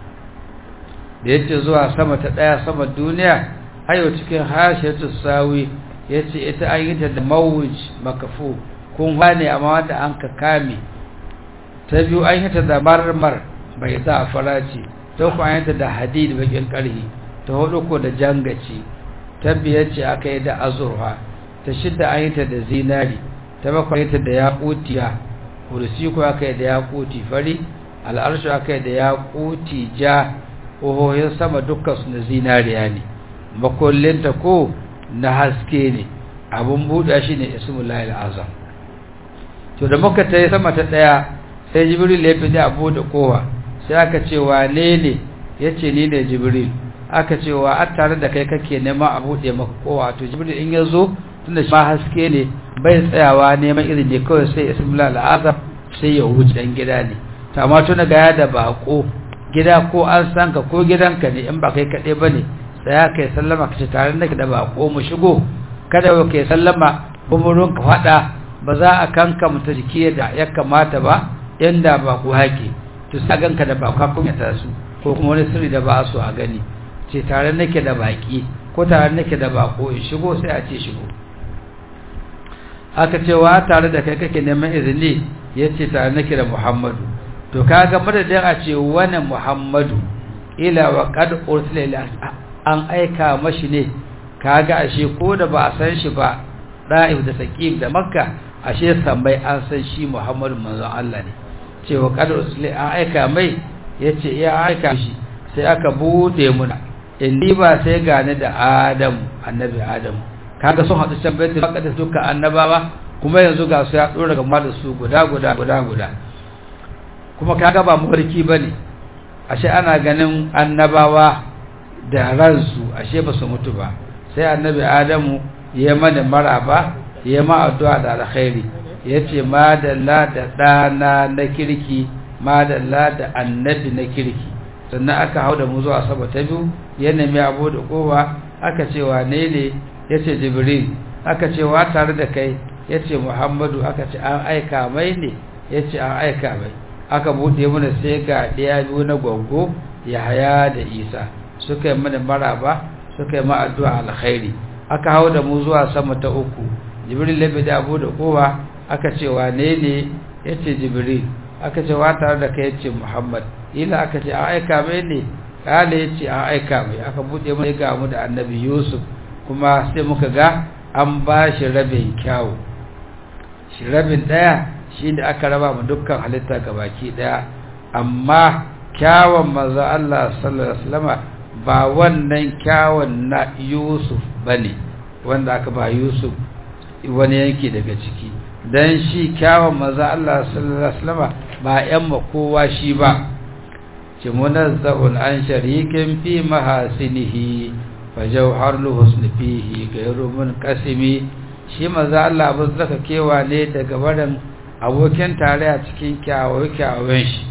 da yace zuwa sama ta daya sama duniya. Hayo cikin hashiyatu sawi yace ita an yi ta da mawuj makafu kun bane amma wanda an ka kame. Ta biyu an yi ta da marmar bai za faraci, ta ku an yi ta da hadid bakin karhi, ta hudu ko da jangaci, ta biyar ce aka yi da azurfa, ta shidda an yi ta da zinari, ta bakwai an yi ta da yaqutiya, kursi ko aka yi da yaquti fari, al'arshu aka yi da yaquti ja, ohoyin sama dukkan su na zinariya ne, makollinta ko na haske ne, abun buɗa shi ne ismullahi al'azam. To da muka ta yi sama ta ɗaya sai jibril ya fi da abu da kowa, sai aka ce wane ne, ya ce ni ne jibril, aka ce wa a tare da kai kake neman a buɗe maka kowa. To jibril in ya zo tunda shi ma haske ne bai tsayawa neman irin ne kawai sai ismullahi al'azam sai ya wuce ɗan gida ne. To amma tuna ga ya da bako gida ko an san ka ko gidanka ne in ba kai kaɗai ba ne, tsaya kai sallama ka ce tare nake da bako mu shigo, kada kai sallama bumurin ka faɗa ba za a kanka mutu jiki da ya kamata ba yanda ba ku haƙi, to sai ganka da baka kuma ta su ko kuma wani sirri da ba su a gani, ce tare nake da baki ko tare nake da bako in shigo, sai a ce shigo. Aka ce wa tare da kai kake neman izini, yace tare nake da Muhammadu. To kaga madadin a ce wani Muhammadu ila wa qad ursila ila an aika mashi ne, kaga ashe ko da ba a san shi ba Da'if da Saqif da Makka ashe sambai an san shi Muhammadu manzon Allah ne, cewa qad ursila an aika mai, yace ya aika shi, sai aka bude muna indi ba sai gane da Adam annabi Adam, kaga sun hadu can baitul maqdis dukkan annabawa, kuma yanzu ga su ya dora gama da su guda guda guda guda, kuma kaga ba mafarki bane, ashe ana ganin annabawa da ransu, ashe ba su mutu ba. Sai annabi Adamu ya mana maraba, ya ma addu'a da alkhairi, yace madalla da dana na kirki, madalla da annabi na kirki. Sannan aka hauda mu zuwa sama ta biyu, ya nemi abu da kowa, aka ce wane ne, yace Jibril, aka ce wa tare da kai, yace Muhammadu, aka ce an aika mai ne, yace an aika mai. Aka buɗe mana sai ga ɗaya biyu na gwaggo Yahaya da Isa, suka yi mana maraba, suka yi ma addu'a alkhairi. Aka hau da mu zuwa sama ta uku, Jibril ya bada abu da kowa, aka ce wane ne, yace Jibril, aka ce wa tare da kai, yace Muhammad, ila aka ce an aika mai ne, kale yace an aika mai. Aka buɗe mana ga mu da annabi Yusuf, kuma sai muka ga an ba shi rabin kyawu, shi rabin ɗaya shi da aka raba mu dukkan halitta gabaki daya, amma kyawun manzo Allah sallallahu alaihi wasallam ba wannan kyawun na Yusuf bane wanda aka ba Yusuf wani yanki daga ciki, dan shi kyawun manzo Allah sallallahu alaihi wasallam ba yan kowa shi ba, ce munazzahun an sharikin fi mahasinihi fa jawharul husni fihi ghayru munqasimi. Shi manzo Allah ba zaka kewa ne daga barin abokin tare a cikin kyawawan shi,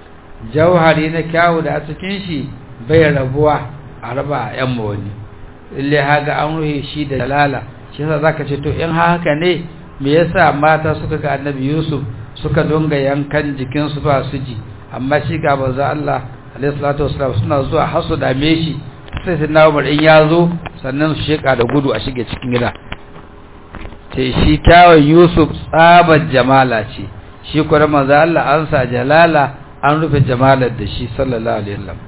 jauhari na kyawu da a cikin shi bai rabuwa a raba a yan wani, ille haga an ruhe shi da jalala. Shi yasa zaka ce to in haka ne me yasa mata suka ga annabi Yusuf suka donga yankan jikinsu ba su ji, amma shi ga manzo Allah alaihi salatu wasallam suna zuwa har su dame shi, sai sai na Umar in ya zo sannan su sheka da gudu a shige cikin gida. sai shi kyawun Yusuf tsabar jamala ce, shi kuma manzo Allah an sa jalala an rufe jamalar da shi sallallahu alaihi wasallam.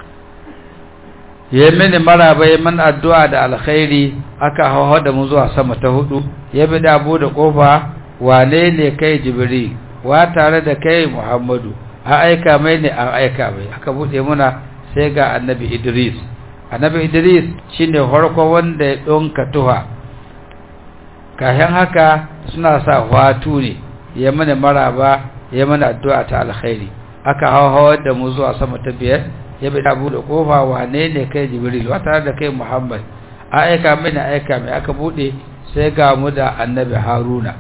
ya mini maraba ya man addu'a da alkhairi, aka hawa da mu zuwa sama ta hudu, ya bi da abu da kofa, wane ne kai Jibril, wa tare da kai Muhammadu, a aika mai ne an aika mai aka bude muna sai ga annabi Idris annabi Idris shine farko wanda ya donka tuha kayan haka suna sa watu ne ya mana maraba ya mana addu'a ta alkhairi aka hawa da mu zuwa sama ta biyar ya bi abu da kofa wane ne kai Jibril wata da kai Muhammad a aika mai na aika mai aka bude sai ga mu da annabi Haruna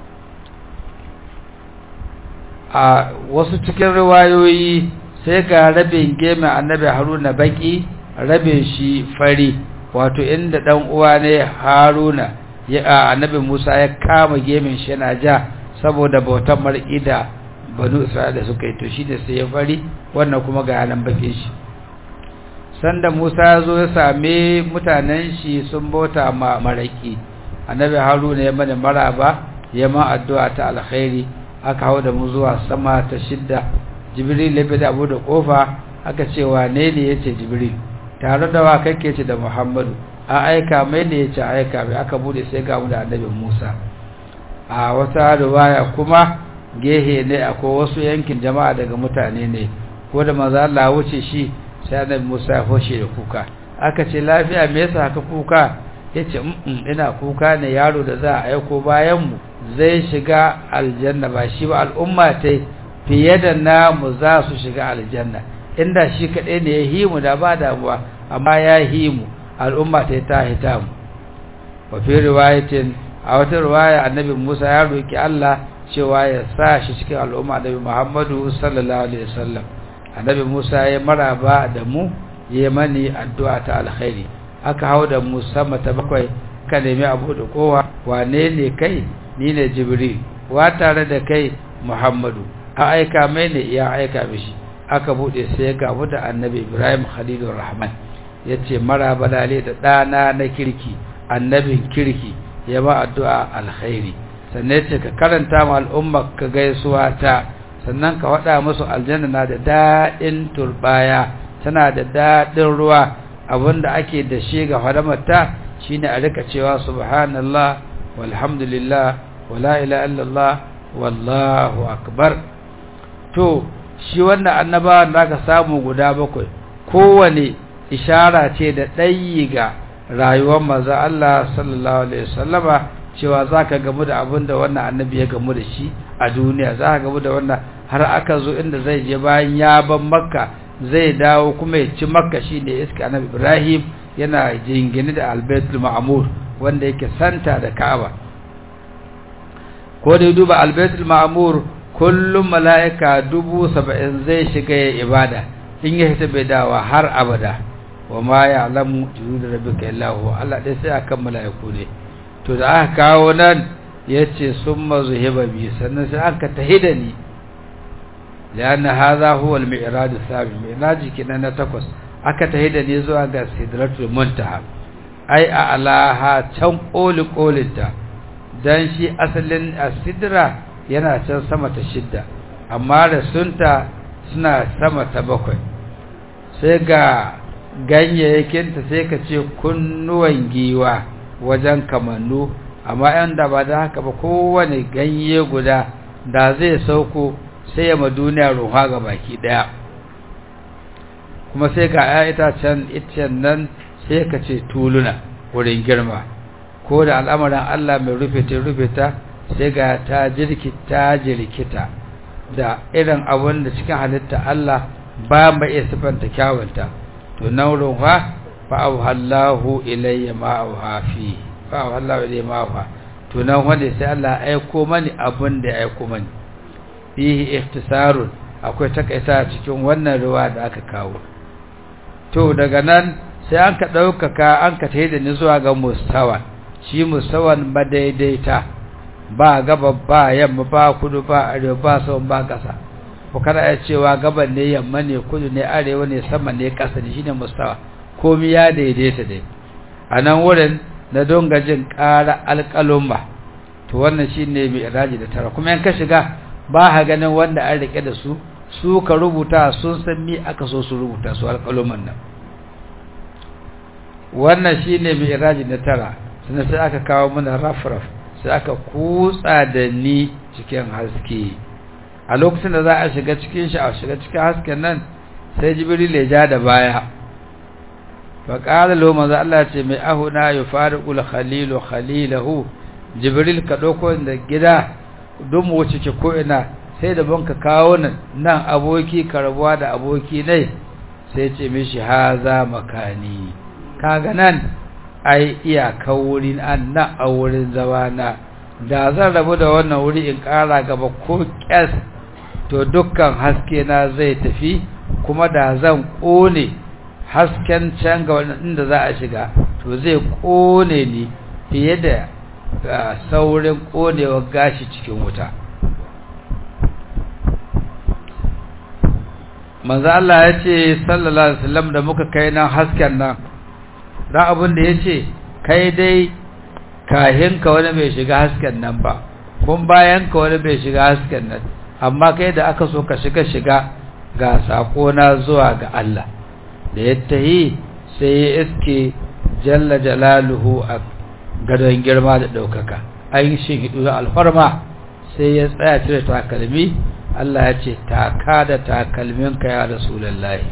a wasu cikin riwayoyi sai ga rabin geme annabi Haruna baki rabin shi fari wato inda dan uwa ne Haruna ya annabi Musa ya kama gemin shi yana ja saboda bautar mar'ida banu Isra'ila suka yi to shi ne sai ya fari wannan kuma ga nan bakin shi sanda Musa ya zo ya same mutanen shi sun bauta ma maraki annabi Haruna ya mana maraba ya ma addu'a ta alkhairi aka hawo da mu zuwa sama ta shidda Jibril ya bada abu da kofa aka ce wane ne yace Jibril tare da wa kake ce da Muhammadu a aika mai ne yace aika mai aka bude sai ga mu da annabi Musa a wata riwaya kuma gehe ne akwai wasu yankin jama'a daga mutane ne ko da manzo Allah wuce shi sai annabi Musa ya hoshe da kuka aka ce lafiya me yasa haka kuka yace mm ina kuka ne yaro da za a aiko bayan mu zai shiga aljanna ba shi ba al'umma tai fiye da namu za su shiga aljanna inda shi kadai ne ya himu da ba damuwa amma ya himu al'umma tai ta hita mu wa fi riwayatin a wata riwaya annabi Musa ya roki Allah cewa ya sa shi cikin al'umma annabi Muhammadu sallallahu alaihi wasallam annabi Musa ya maraba da mu ya mani addu'a ta alkhairi aka hawo da mu sama ta bakwai ka nemi abu da kowa wane ne kai ni ne Jibril wa tare da kai Muhammadu a aika mai ne ya aika mishi aka bude sai ga mu da annabi Ibrahim Khalilur Rahman yace maraba dale da dana na kirki annabin kirki ya ba addu'a alkhairi sannan ce ka karanta ma al'umma ka gaisuwa ta sannan ka wada musu aljanna na da dadin turbaya tana da dadin ruwa abinda ake da shi ga haramarta shine a rika cewa subhanallah walhamdulillah wala ilaha illallah wallahu akbar to shi wannan annabawan da aka samu guda bakwai kowane ishara ce da ɗayi ga rayuwar manzo Allah sallallahu alaihi wasallama cewa zaka gamu da abin da wannan annabi ya gamu da shi a duniya zaka gamu da wannan har aka zo inda zai je bayan ya ban makka zai dawo kuma ya ci makka shine iska annabi Ibrahim yana jingine da albaitul ma'mur wanda yake santa da Ka'aba ko da duba albaitul ma'mur kullum malaika dubu saba'in zai shiga ya ibada in ya hita bai dawa har abada wa ma ya'lamu junud rabbika illa huwa Allah dai sai akan malaiku ne to da aka kawo nan yace summa zuhiba bi sannan sai aka tahida ni lana hadha huwa al-mi'raj al-thabi mi'raj kinan na takwas aka tahida ni zuwa ga sidratul muntaha ai a alaha can koli kolinta dan shi asalin as-sidra yana can sama ta shidda amma da sunta suna sama ta bakwai sai ga ganyayyakinta sai ka ce kunnuwan giwa wajen kamannu amma yan da ba da haka ba kowane ganye guda da zai sauko sai ya ma duniya ruha ga baki daya kuma sai ga ya itacen itacen nan sai ka ce tuluna wurin girma ko da al'amarin Allah mai rufe ta rufe ta sai ga ta jirkita jirkita da irin abun da cikin halitta Allah ba mai iya sifanta kyawunta to nan ruha fa awhallahu ilayya ma awhafi fa awhallahu ilayya ma awha to nan wanda sai Allah ya aiko mani abun da ya aiko mani fihi ihtisarun akwai takaita cikin wannan ruwa da aka kawo to daga nan sai an ka daukaka an ka tayi da ni zuwa ga mustawa shi mustawan madaidaita ba gaba ba yamma ba kudu ba arewa ba sama ba kasa ko kada ya cewa gaban ne yamma ne kudu ne arewa ne sama ne kasa ne shine mustawa komai ya daidaita dai anan wurin na donga jin ƙara alƙalumma to wannan shine mai iraji da tara kuma in ka shiga ba ha ganin wanda an rike da su su ka rubuta sun san me aka so su rubuta su alƙalumman nan wannan shine mai iraji da tara sannan sai aka kawo mana rafraf sai aka kutsa da ni cikin haske a lokacin da za a shiga cikin shi a shiga cikin hasken nan sai jibril ya ja da baya fa qala lahu manzo Allah ce mai ahuna yufariqul khalilu khalilahu jibril ka dauko da gida don mu wuce ko ina sai da banka kawo nan nan aboki karbuwa da aboki ne sai ce mishi haza makani kaga nan ai iyakar wurin annan a wurin zawana da zan rabu da wannan wuri in ƙara gaba ko ƙyas to dukkan haske na zai tafi kuma da zan ƙone hasken can ga inda za a shiga to zai ƙone ni fiye da saurin ƙonewar gashi cikin wuta. manzo Allah ya ce sallallahu alaihi wasallam da muka kai nan hasken nan dan abin da yace kai dai kahin ka wani bai shiga hasken nan ba kun bayan ka wani bai shiga hasken nan amma kai da aka so ka shiga shiga ga sako na zuwa ga Allah da yattahi sai ya iske jalla jalaluhu a gadon girma da daukaka ayin shi hidu alfarma sai ya tsaya cire takalmi Allah ya ce taka da takalminka ya rasulullahi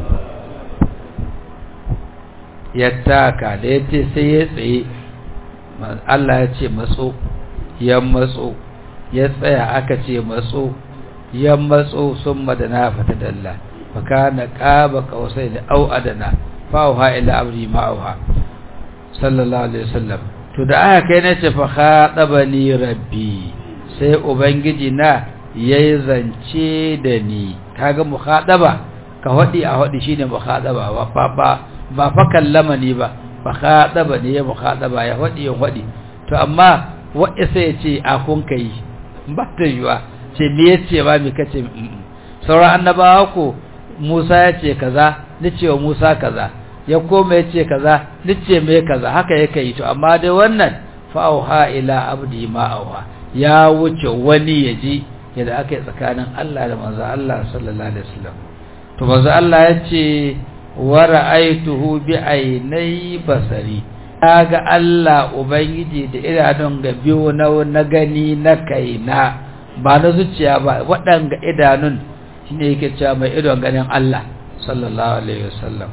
ya taka da ya ce sai ya tsaye Allah ya ce matso ya matso ya tsaya aka ce matso ya matso sun madana fata dalla faka na ƙaba ƙausai da au adana fa'uha ila abdi ma'auha sallallahu alaihi wasallam to da aka kai na ce fa khadabani rabbi sai ubangiji na yayi zance da ni kaga mukhadaba ka hadi a hadi shine mukhadaba ba ba ba fa kallama ni ba fa khadaba ne ya mukhadaba ya hadi ya hadi to amma wa sai yace a kun kai ba ta yiwa ce me yace ba me kace sauran annabawa ko Musa yace kaza nace wa Musa kaza ya koma yace kaza nace me kaza haka yake yi to amma dai wannan fa auha ila abdi ma auha ya wuce wani yaji yadda aka yi tsakanin Allah da manzo Allah sallallahu alaihi wasallam to manzo Allah yace wa ra'aytuhu bi aynai basari kaga Allah ubangiji da idanun ga biyo na na gani na kaina ba na zuciya ba wadanga idanun shine yake cewa mai idon ganin Allah sallallahu alaihi wasallam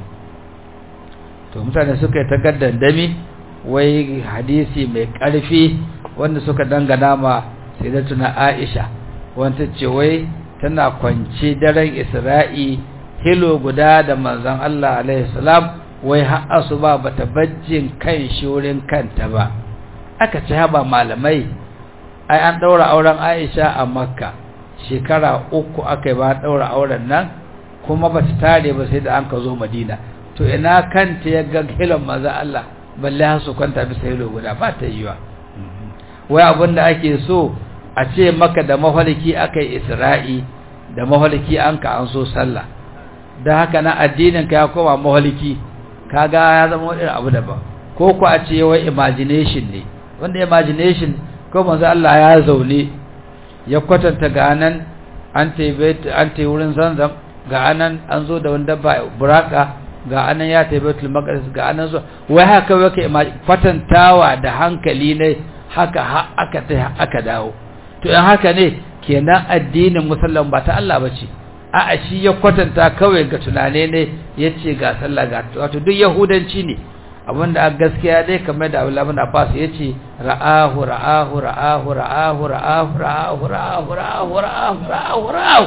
to mutane suka yi takaddan dami wai hadisi mai karfi wanda suka dangana ma sayyidatuna Aisha wanda ce wai tana kwance daren Isra'i hilo guda da manzon Allah alaihi salam wai har asuba bata bajjin kan shi wurin kanta ba aka ce haba malamai ai an daura auren Aisha a Makka shekara uku akai ba daura auren nan kuma bata tare ba sai da an ka zo Madina to ina kanta ya ga hilon manzon Allah balle har su kwanta bisa hilo guda ba ta yiwa wai abinda ake so a ce maka da mahaliki akai Isra'i da mahaliki an ka an so sallah da haka na addinin ka ya koma mahaliki kaga ya zama wani abu daban ko ku a ce wai imagination ne wanda imagination ko manzo Allah ya zaune ya kwatanta ga nan an taibet an tai wurin zanzam ga anan an zo da wanda ba buraka ga anan ya taibetul maqdis ga anan zo wai haka wake kwatantawa da hankali ne haka aka ta aka dawo to in haka ne kenan addinin musallan ba ta Allah bace a'a shi ya kwatanta kawai ga tunane ne yace ga sallah ga wato duk yahudanci ne abinda a gaskiya dai kamar da Abdullah ibn Abbas yace ra'ahu ra'ahu ra'ahu ra'ahu ra'ahu ra'ahu ra'ahu ra'ahu ra'ahu ra'ahu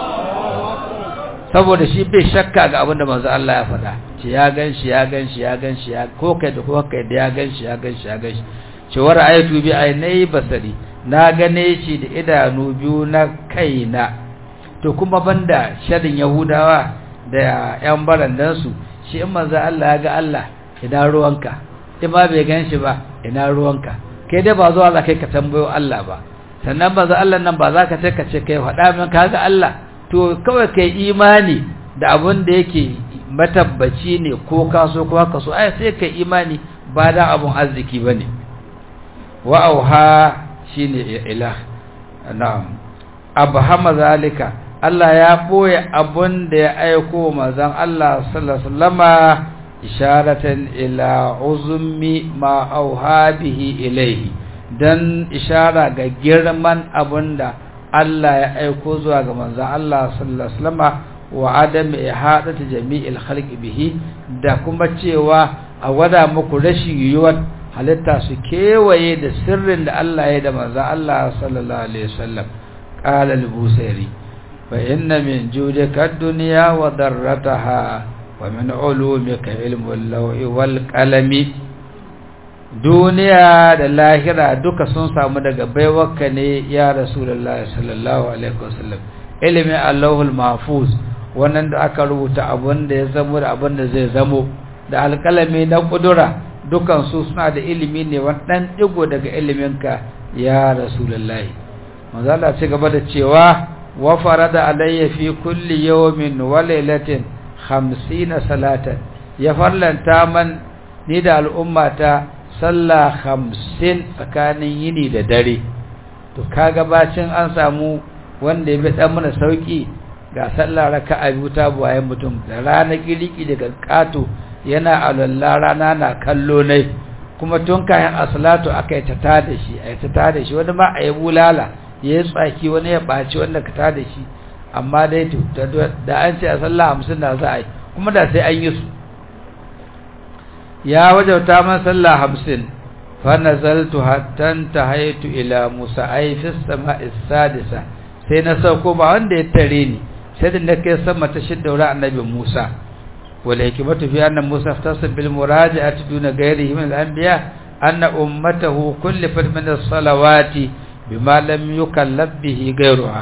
saboda shi bai shakka ga abinda manzo Allah ya faɗa ce ya ganshi ya ganshi ya ganshi ya ko kai da ko kai da ya ganshi ya ganshi ya ganshi ce wa ra'aytu bi aynai basari na gane shi da idanu biyu na kaina to kuma banda sharin yahudawa da yan barandan su shi in manzo Allah ya ga Allah ina ruwanka in ma bai ganshi ba ina ruwanka kai dai ba zuwa za kai ka tambayo Allah ba sannan manzo Allah nan ba za ka ce ka ce kai faɗa min ka ga Allah to kawai kai imani da abin da yake matabbaci ne ko ka so ko ka so ai sai kai imani ba da abun arziki bane wa auha shine ilah na'am abhama zalika Allah ya boye abun da ya aiko manzon Allah sallallahu alaihi wasallama isharatan ila uzmi ma auha bihi ilayhi dan ishara ga girman abunda Allah ya aiko zuwa ga manzon Allah sallallahu alaihi wasallam wa adam ihadatu jami'il khalqi bihi da kuma cewa a wada muku rashin yiwuwar halitta su kewaye da sirrin da Allah ya da manzon Allah sallallahu alaihi wasallam qala al-busairi fa inna min judika ad-dunya wa darrataha wa min ulumika ilmu al-lawhi wal qalami duniya da lahira duka sun samu daga baiwarka ne ya rasulullahi sallallahu alaihi wasallam ilimin allahul mahfuz wannan da aka rubuta abin da ya zamo da abin da zai zamo da alkalami na kudura dukan su suna da ilimi ne wannan digo daga iliminka ya rasulullahi manzo Allah ce gaba da cewa wa farada alayya fi kulli yawmin wa laylatin khamsina salatan ya farlanta man ni da al'ummata sallah hamsin tsakanin yini da dare to kaga bacin an samu wanda ya bi dan mana sauki ga sallah raka'a biyu ta buwaye mutum da rana kiriki daga kato yana alalla rana na kallo ne kuma tun kayan asalatu akai ta tada shi ai ta tada shi wani ma ayi bulala yayi tsaki wani ya baci wanda ka tada shi amma dai to da an ce a sallah hamsin da za a yi kuma da sai an yi su ya wajauta man sallah hamsin fa nazaltu hatta tahaytu ila musa ay fi samai sadisa sai na sauko ba wanda ya tare ni sai da nake sama ta shidda wurin annabi Musa wala hikmatu fi anna Musa iftasal bil muraja'ati duna ghayrihi min al-anbiya anna ummatahu kullifat min as-salawati bima lam yukallaf bihi ghayruha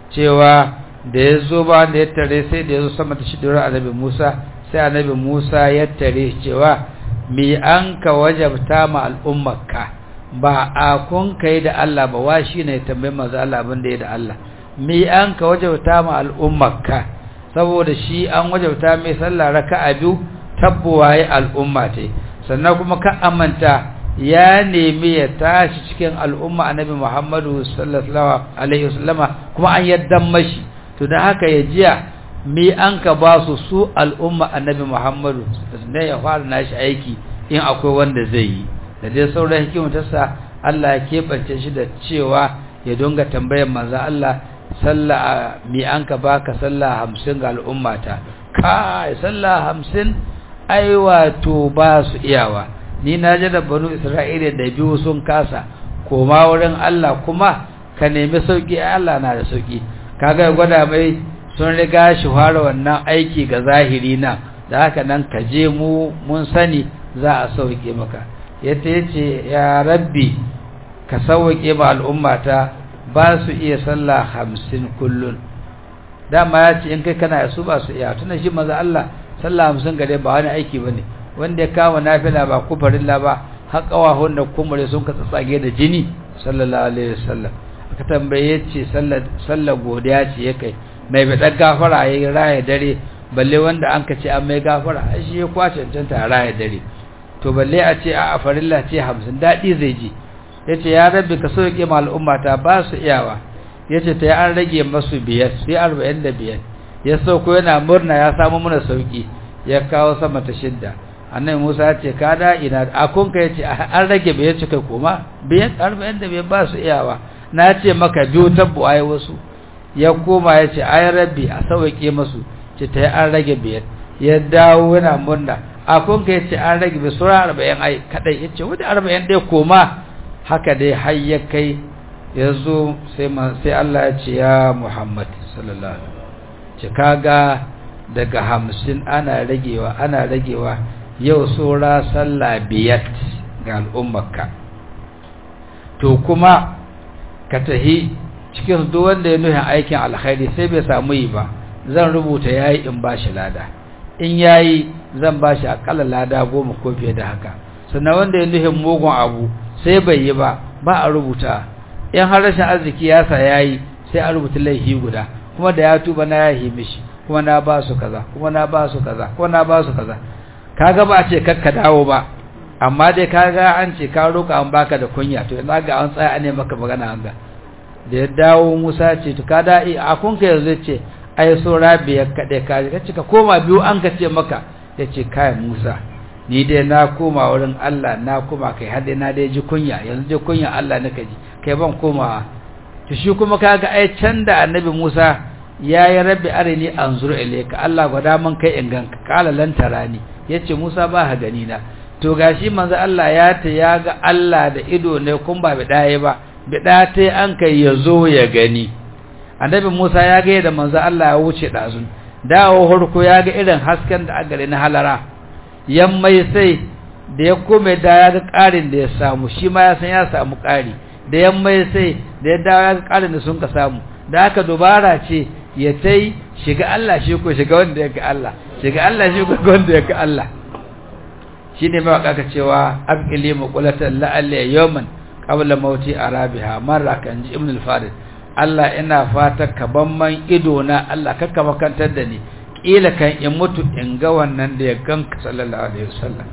cewa da yazo ba da ya tare sai da yazo sama ta shidda wurin annabi Musa sai annabi Musa ya tare cewa mi an ka wajabta ma al'ummarka ba a kun kai da Allah ba wa shi ne tambayin manzo Allah abin da ya da Allah mi an ka wajabta ma al'ummarka saboda shi an wajabta mai sallah raka'a biyu tabbuwaye al'umma ce sannan kuma ka amanta ya nemi ya tashi cikin al'umma annabi Muhammadu sallallahu alaihi wasallama kuma an yaddan mashi to dan haka ya jiya mi an ka ba su su al'umma annabi Muhammadu ne ya fara nashi aiki in akwai wanda zai yi da dai sauran hikimatarsa Allah ya keɓance shi da cewa ya donga tambayar manzo Allah sallah mi an ka baka sallah hamsin ga al'ummata kai sallah hamsin ai wato ba su iyawa ni na ji da banu Isra'ila da biyu sun kasa koma wurin Allah kuma ka nemi sauki Allah na da sauki kaga gwada mai sun riga shi fara wannan aiki ga zahiri na da haka nan ka je mu mun sani za a sauke maka yace yace ya rabbi ka sauke ba al'ummata ba su iya sallah hamsin kullun dama yace in kai kana su ba su iya tunda shi manzo Allah sallah hamsin gare ba wani aiki bane wanda ya kama nafila ba kufarilla ba har kawahun da kumure sun ka tsage da jini sallallahu alaihi wasallam aka tambaye ce sallar sallar godiya ce yake mai bada gafara yayin raye dare balle wanda an kace an mai gafara shi ya kwace cancanta raye dare to balle a ce a farilla ce hamsin dadi zai ji yace ya rabbi ka sauke ma al'ummata ba su iyawa yace ta an rage masu biyar sai arba'in da biyar ya sauko yana murna ya samu muna sauki ya kawo sama ta shidda annabi Musa ya ce kada ina akun ka yace an rage biyar cika koma biyar arba'in da biyar ba su iyawa na ce maka biyu tabbu ai wasu ya koma ya ce ai rabbi a sauke masu ce ta an rage biyar ya dawo yana murna akun ka yace an rage bi sura arba'in ai kadai yace wanda arba'in dai koma haka dai har ya kai yazo sai sai Allah ya ce ya Muhammad sallallahu alaihi wasallam ce kaga daga hamsin ana ragewa ana ragewa yau sura sallah biyar ga al'ummarka to kuma ka tahi cikin duk wanda ya nuna aikin alkhairi sai bai samu yi ba zan rubuta yayi in bashi lada in yayi zan bashi akalla lada goma ko fiye da haka sannan wanda ya nuna mugun abu sai bai yi ba ba a rubuta in har rashin arziki ya sa yayi sai a rubuta laifi guda kuma da ya tuba na yahi mishi kuma na ba su kaza kuma na ba su kaza kuma na ba su kaza kaga ba a ce kakka dawo ba amma dai kaga an ce ka roka an baka da kunya to ina ga an tsaya ne maka magana an ga da ya dawo Musa ce to kada a kun ka yanzu ce ai so rabiya kade ka ka ce ka koma biyu an ka ce maka yace kai Musa ni dai na koma wurin Allah na koma kai har dai na dai ji kunya yanzu ji kunya Allah nake ji kai ban koma to shi kuma kaga ai can da annabi Musa yayi rabbi arini anzur ilayka Allah gwada man kai in ganka kala lan tarani yace Musa ba ha gani na to gashi manzo Allah ya ta yaga Allah da ido ne kun ba bidaye ba bida tai an kai yazo ya gani annabi Musa ya ga da manzo Allah ya wuce dazun dawo horko ya ga irin hasken da aka gare na halara yammai sai da ya kome da ya ga ƙarin da ya samu shi ma ya san ya samu ƙari da yammai sai da ya dawo ya ga ƙarin da sun ka samu da aka dubara ce ya tai shiga Allah shi ko shiga wanda ya ga Allah shiga Allah shi ko wanda ya ga Allah shine mai waka cewa aqili maqulatan la'alla yawman qabla mauti arabiha marra kan ji ibn al-farid Allah ina fata ka ban man ido na Allah kakka makantar da ni kila kan in mutu in ga wannan da ya ganka sallallahu alaihi wasallam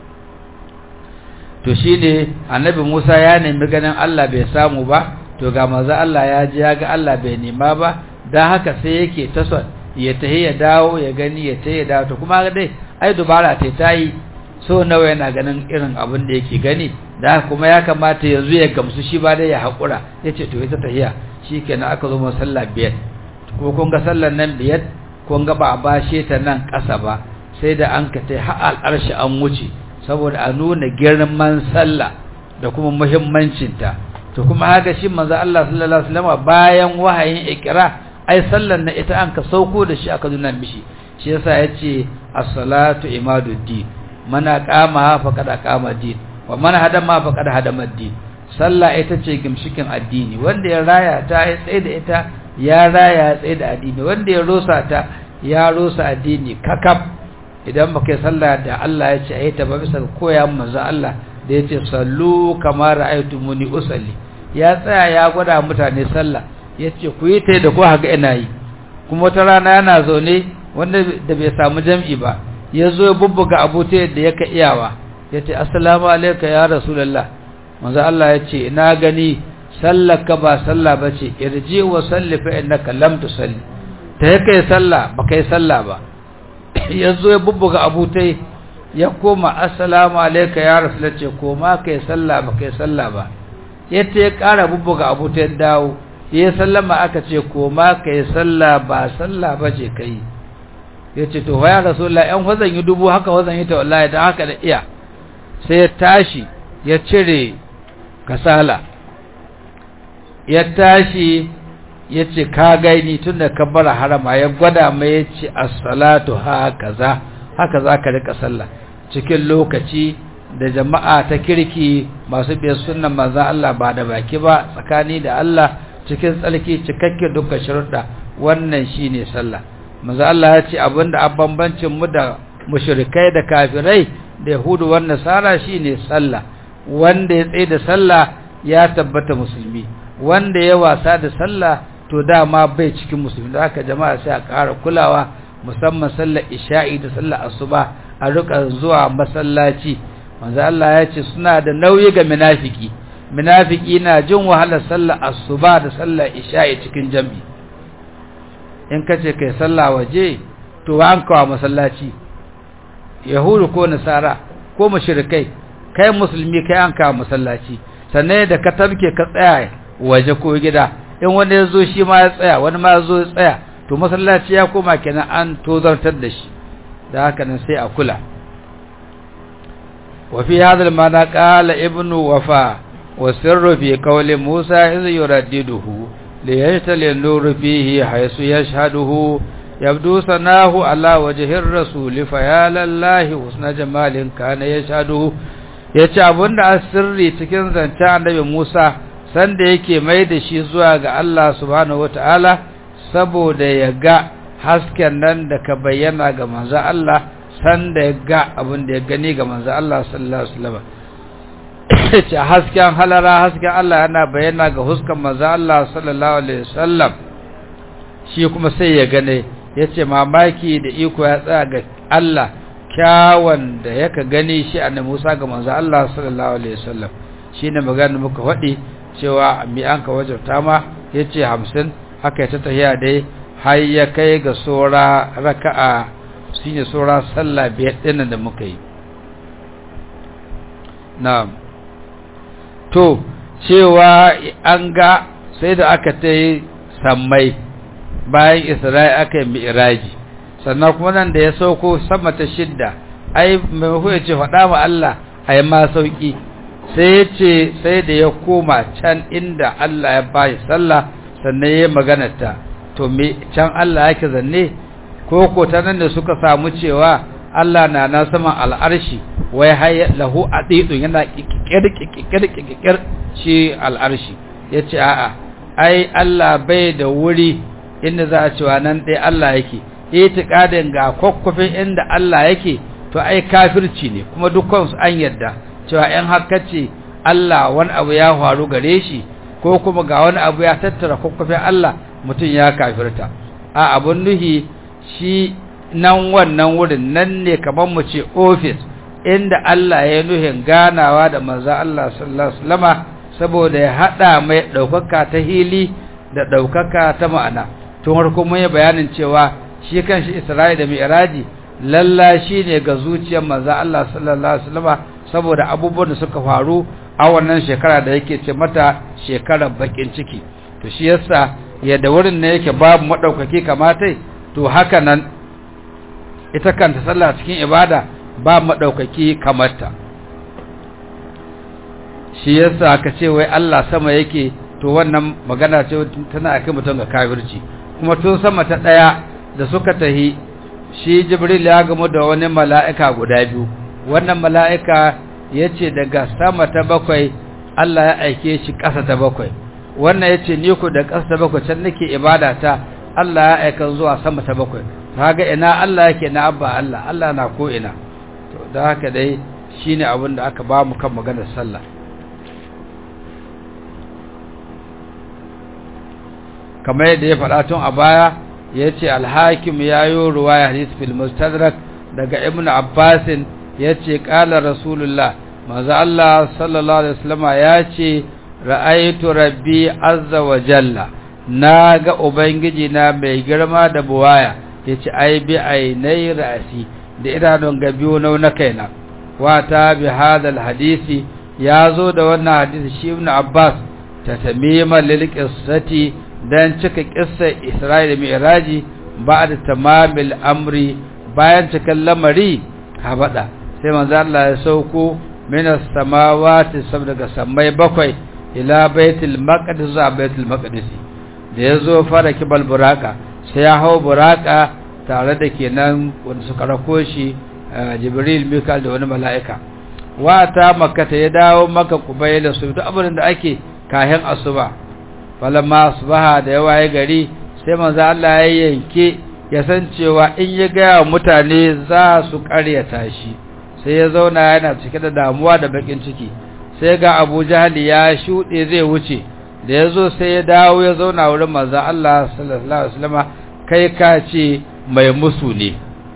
to shine annabi Musa ya nemi ganin Allah bai samu ba to ga manzo Allah ya ji ya ga Allah bai nema ba dan haka sai yake taso ya tahi ya dawo ya gani ya tahi ya dawo to kuma dai ai dubara tai tayi so nawa yana ganin irin abin da yake gani da kuma ya kamata yanzu ya gamsu shi ba dai ya hakura yace to ita tahiya shikenan aka zo musalla biyar ko kun ga sallar nan biyar kun ga ba a bashe ta nan ƙasa ba sai da an ka tai har al'arshi an wuce saboda a nuna girman sallah da kuma muhimmancin ta to kuma haka shi manzo Allah sallallahu alaihi wasallam bayan wahayin ikra ai sallar na ita an ka sauko da shi aka nuna mishi shi yasa yace as-salatu imaduddin man aqama faqad aqama din wa man hadama faqad hadama din sallah ita ce gimshikin addini wanda ya raya ta ya tsaye da ita ya raya ya tsaye da addini wanda ya rosa ta ya rosa addini kakab idan baka sallah da Allah ya ce ayata ba bisa koya manzo Allah da yace sallu kama ra'aytumuni usalli ya tsaya ya gwada mutane sallah yace ku yi ta da ku haga ina yi kuma wata rana yana zaune wanda da bai samu jami'i ba yazo ya bubbuga abuta yadda yake iyawa yace assalamu alayka ya rasulullah manzo Allah yace ina gani sallaka ba sallah bace irji wa salli fa innaka lam tusalli ta yake sallah baka yi sallah ba yazo ya bubbuga abutai ya koma assalamu alayka ya rasulullah ce koma kai sallah baka yi sallah ba yace ya kara bubbuga abutai dawo ya sallama aka ce koma kai sallah ba sallah bace kai yace to ya rasulullah yan wazan yi dubu haka wazan yi ta wallahi dan haka da iya sai ya tashi ya cire kasala ya tashi ya ce ka gaini tun da ka bara harama ya gwada mai ya ce as-salatu hakaza haka za ka rika sallah cikin lokaci da jama'a ta kirki masu biyar sunnan manzon Allah ba da baki ba tsakani da Allah cikin tsalki cikakke dukkan sharuɗa wannan shine sallah manzon Allah ya ce abinda a bambancin mu da mushrikai da kafirai da yahudu wan nasara shine sallah wanda ya tsaye da sallah ya tabbata musulmi wanda ya wasa da sallah to dama bai cikin musulmi da haka jama'a sai a ƙara kulawa musamman sallar isha'i da sallar asuba a rika zuwa masallaci manzo Allah ya ce suna da nauyi ga munafiki munafiki na jin wahalar sallar asuba da sallar isha'i cikin jami'i in kace kai sallah waje to an kawo masallaci yahudu ko nasara ko mushrikai kai musulmi kai an kawo masallaci sannan da ka tabke ka tsaya waje ko gida in wanda yazo shi ma ya tsaya wani ma yazo ya tsaya to masallaci ya koma kenan an tozartar da shi da haka nan sai a kula wa fi hadha al-mana qala ibnu wafa wa sirru fi qawli musa iz yuraddiduhu li yajtali an-nur fihi haythu yashhaduhu yabdu sanahu ala wajhi ar-rasul fa ya lillahi husna jamalin kana yashhaduhu yace abunda asirri cikin zancen annabi Musa sanda yake mai da shi zuwa ga Allah subhanahu wataala saboda ya ga hasken nan da ka bayyana ga manzo Allah sanda ya ga abin da ya gani ga manzo Allah sallallahu alaihi wasallam ce hasken halara hasken Allah yana bayyana ga huskan manzo Allah sallallahu alaihi wasallam shi kuma sai ya gane yace mamaki da iko ya tsaya ga Allah kyawun da yaka gani shi annabi Musa ga manzo Allah sallallahu alaihi wasallam shine magana muka faɗi cewa mi an ka wajabta ma yace hamsin haka ta tahiya dai har ya kai ga sura raka'a shine sura sallah biyar din da muka yi na'am to cewa an ga sai da aka ta yi sammai bayan Isra'i aka yi mi'raji sannan kuma nan da ya sauko sama ta shidda ai mai ya ce faɗa ma Allah ai ma sauki sai ya ce sai da ya koma can inda Allah ya bayi sallah sannan ya magana ta to me can Allah yake zanne ko ko ta nan da suka samu cewa Allah na na saman al'arshi wai hay lahu adidun yana kikir kikir kikir shi al'arshi yace a'a ai Allah bai da wuri inda za a cewa nan dai Allah yake itiqadin ga kokkofin inda Allah yake to ai kafirci ne kuma dukkan su an yadda cewa ɗan hakkace Allah wani abu ya faru gare shi ko kuma ga wani abu ya tattara kokkofin Allah mutum ya kafirta a abun nuhi shi nan wannan wurin nan ne kamar mu ce office inda Allah ya nuhin ganawa da manzo Allah sallallahu alaihi wasallama saboda ya hada mai daukaka ta hili da daukaka ta ma'ana tun harko mun yi bayanin cewa shi kanshi Isra'i da Mi'raji lalla shine ga zuciyar manzo Allah sallallahu alaihi wasallama saboda abubuwan da suka faru a wannan shekara da yake ce mata shekarar bakin ciki to shi yasa yadda wurin ne yake babu madaukaki kamata to haka nan ita kanta sallah cikin ibada ba madaukaki kamarta shi yasa aka ce wai Allah sama yake to wannan magana ce tana akai mutum ga kafirci kuma tun sama ta daya da suka tahi shi Jibril ya gamu da wani mala'ika guda biyu wannan mala'ika yace daga sama ta bakwai Allah ya aike shi ƙasa ta bakwai wannan yace ni ku da ƙasa ta bakwai can nake ibada ta Allah ya aika zuwa sama ta bakwai kaga ina Allah yake na abba Allah Allah na ko ina to da haka dai shine abin da aka ba mu kan maganar sallah kamar yadda ya faɗa tun a baya yace al-hakim yayo ruwaya hadith fil mustadrak daga ibn abbas yace qala rasulullah manzo Allah sallallahu alaihi wasallam yace ra'aytu rabbi azza wa jalla naga ubangiji na mai girma da buwaya yace ai bi ainai ra'si da idanun gabiyo nau na kaina wata bi hadal hadisi yazo da wannan hadisi shi ibn abbas ta tamima lil qissati dan cika kissar Isra'ila Mi'raji ba'da tamamil amri bayan cikin lamari habada sai manzo Allah ya sauko minas samawati sab daga samai bakwai ila baitul maqdis za baitul maqdis da yazo fara kibal buraka sai ya hawo buraka tare da kenan wanda suka rako shi Jibril Mikal da wani mala'ika wata makka ta ya dawo maka kubaila su duk abin da ake kahin asuba falamma asbaha da yawa ya gari sai manzo Allah ya yanke ya san cewa in ya ga mutane za su ƙaryata shi sai ya zauna yana cike da damuwa da bakin ciki sai ga Abu Jahl ya shude zai wuce da yazo sai ya dawo ya zauna wurin manzo Allah sallallahu alaihi wasallam kai ka ce mai musu ne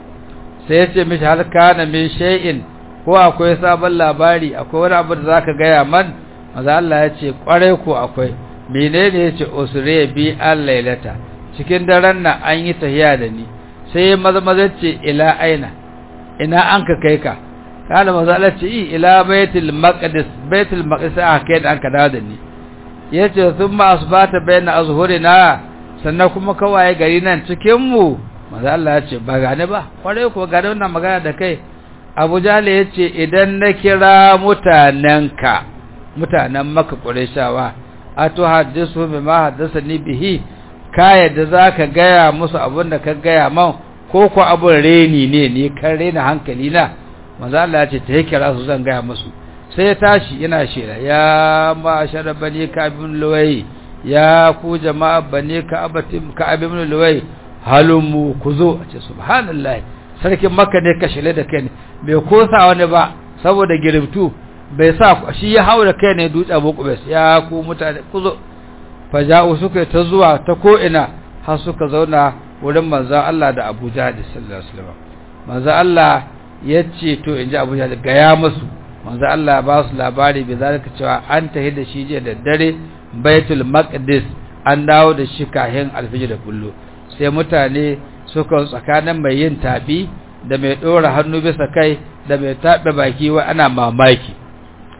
sai ya ce mishi hal kana min shay'in ko akwai sabon labari akwai wani abu da zaka ga ya man manzo Allah ya ce kware ko akwai menene yace usre bi al-lailata cikin daren nan an yi tahiya da ni sai maza maza ce ila aina ina an ka kai ka kana maza Allah ce ila baitul maqdis baitul maqdis aka kai da an ka dawo da ni yace thumma asbata baina azhurina sannan kuma kawai gari nan cikin mu maza Allah ya ce ba gane ba kware ko ga wannan magana da kai Abu Jahl yace idan na kira mutanenka mutanen Makka Qurayshawa ato hadisu bima haddathani bihi kaya da zaka gaya musu abin da ka gaya man ko ko abun reni ne ne kan rena hankali na manzo Allah ya ce ta kira su zan gaya musu sai ya tashi yana shira ya ma'ashara bani ka ibn luwai ya ku jama'a bani ka abatim ka ibn luwai halumu kuzo a ce subhanallahi sarkin makka ne ka shile da kai ne bai kosa wani ba saboda giribtu bai sa shi ya haura kai ne dutse bukubes ya ku mutane kuzo faja'u suka ta zuwa ta ko ina har suka zauna wurin manzon Allah da Abu Jahl sallallahu alaihi wasallam manzon Allah yace to inji Abu Jahl ga ya musu manzon Allah ba su labari bai zalika cewa an tahi da shi je da dare Baitul Maqdis an dawo da shi kahin alfijir da kullu sai mutane suka tsakanin mai yin tabi da mai dora hannu bisa kai da mai tabe baki wa ana mamaki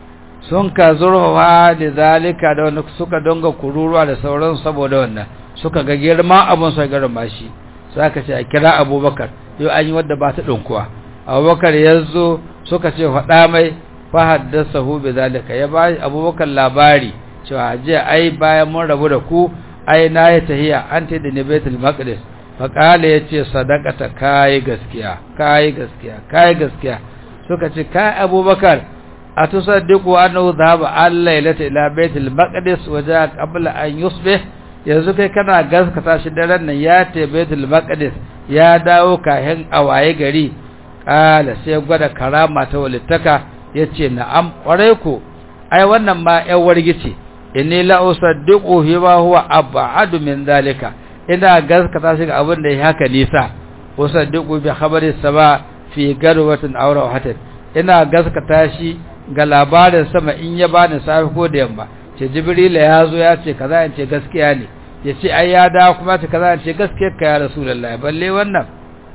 sun ka zurfafa da zalika da wanda suka donga kururuwa da sauran saboda wannan suka ga girman abun sai garma shi sai aka ce a kira Abubakar yau an yi wadda ba ta dinkuwa Abubakar yazo suka ce faɗa mai fa haddathahu bi zalika ya ba Abubakar labari cewa je ai bayan mun rabu da ku ai na yi tahiya an ta da Baitul Maqdis fa kale yace sadaqata kai gaskiya kai gaskiya kai gaskiya suka ce kai Abubakar atusaddiqu annahu dhahaba al-laylata ila Baitul Maqdis wa jaa qabla an yusbih yanzu kai kana gaskata shi daren nan ya ta Baitul Maqdis ya dawo kahin awaye gari kala sai gwada karama ta walittaka yace na'am kwarai ku ai wannan ma ƴan wargice inni la usaddiqu fi ma huwa ab'adu min zalika ina gaskata shi ga abin da ya haka nisa usaddiqu bi khabari sama fi garwatin aw rawatin ina gaskata shi ga labarin sama in ya bani safi ko da yamma ce jibril ya zo ya ce kaza in ce gaskiya ne ya ce ai ya da kuma ce kaza in ce gaskiya ka ya rasulullahi balle wannan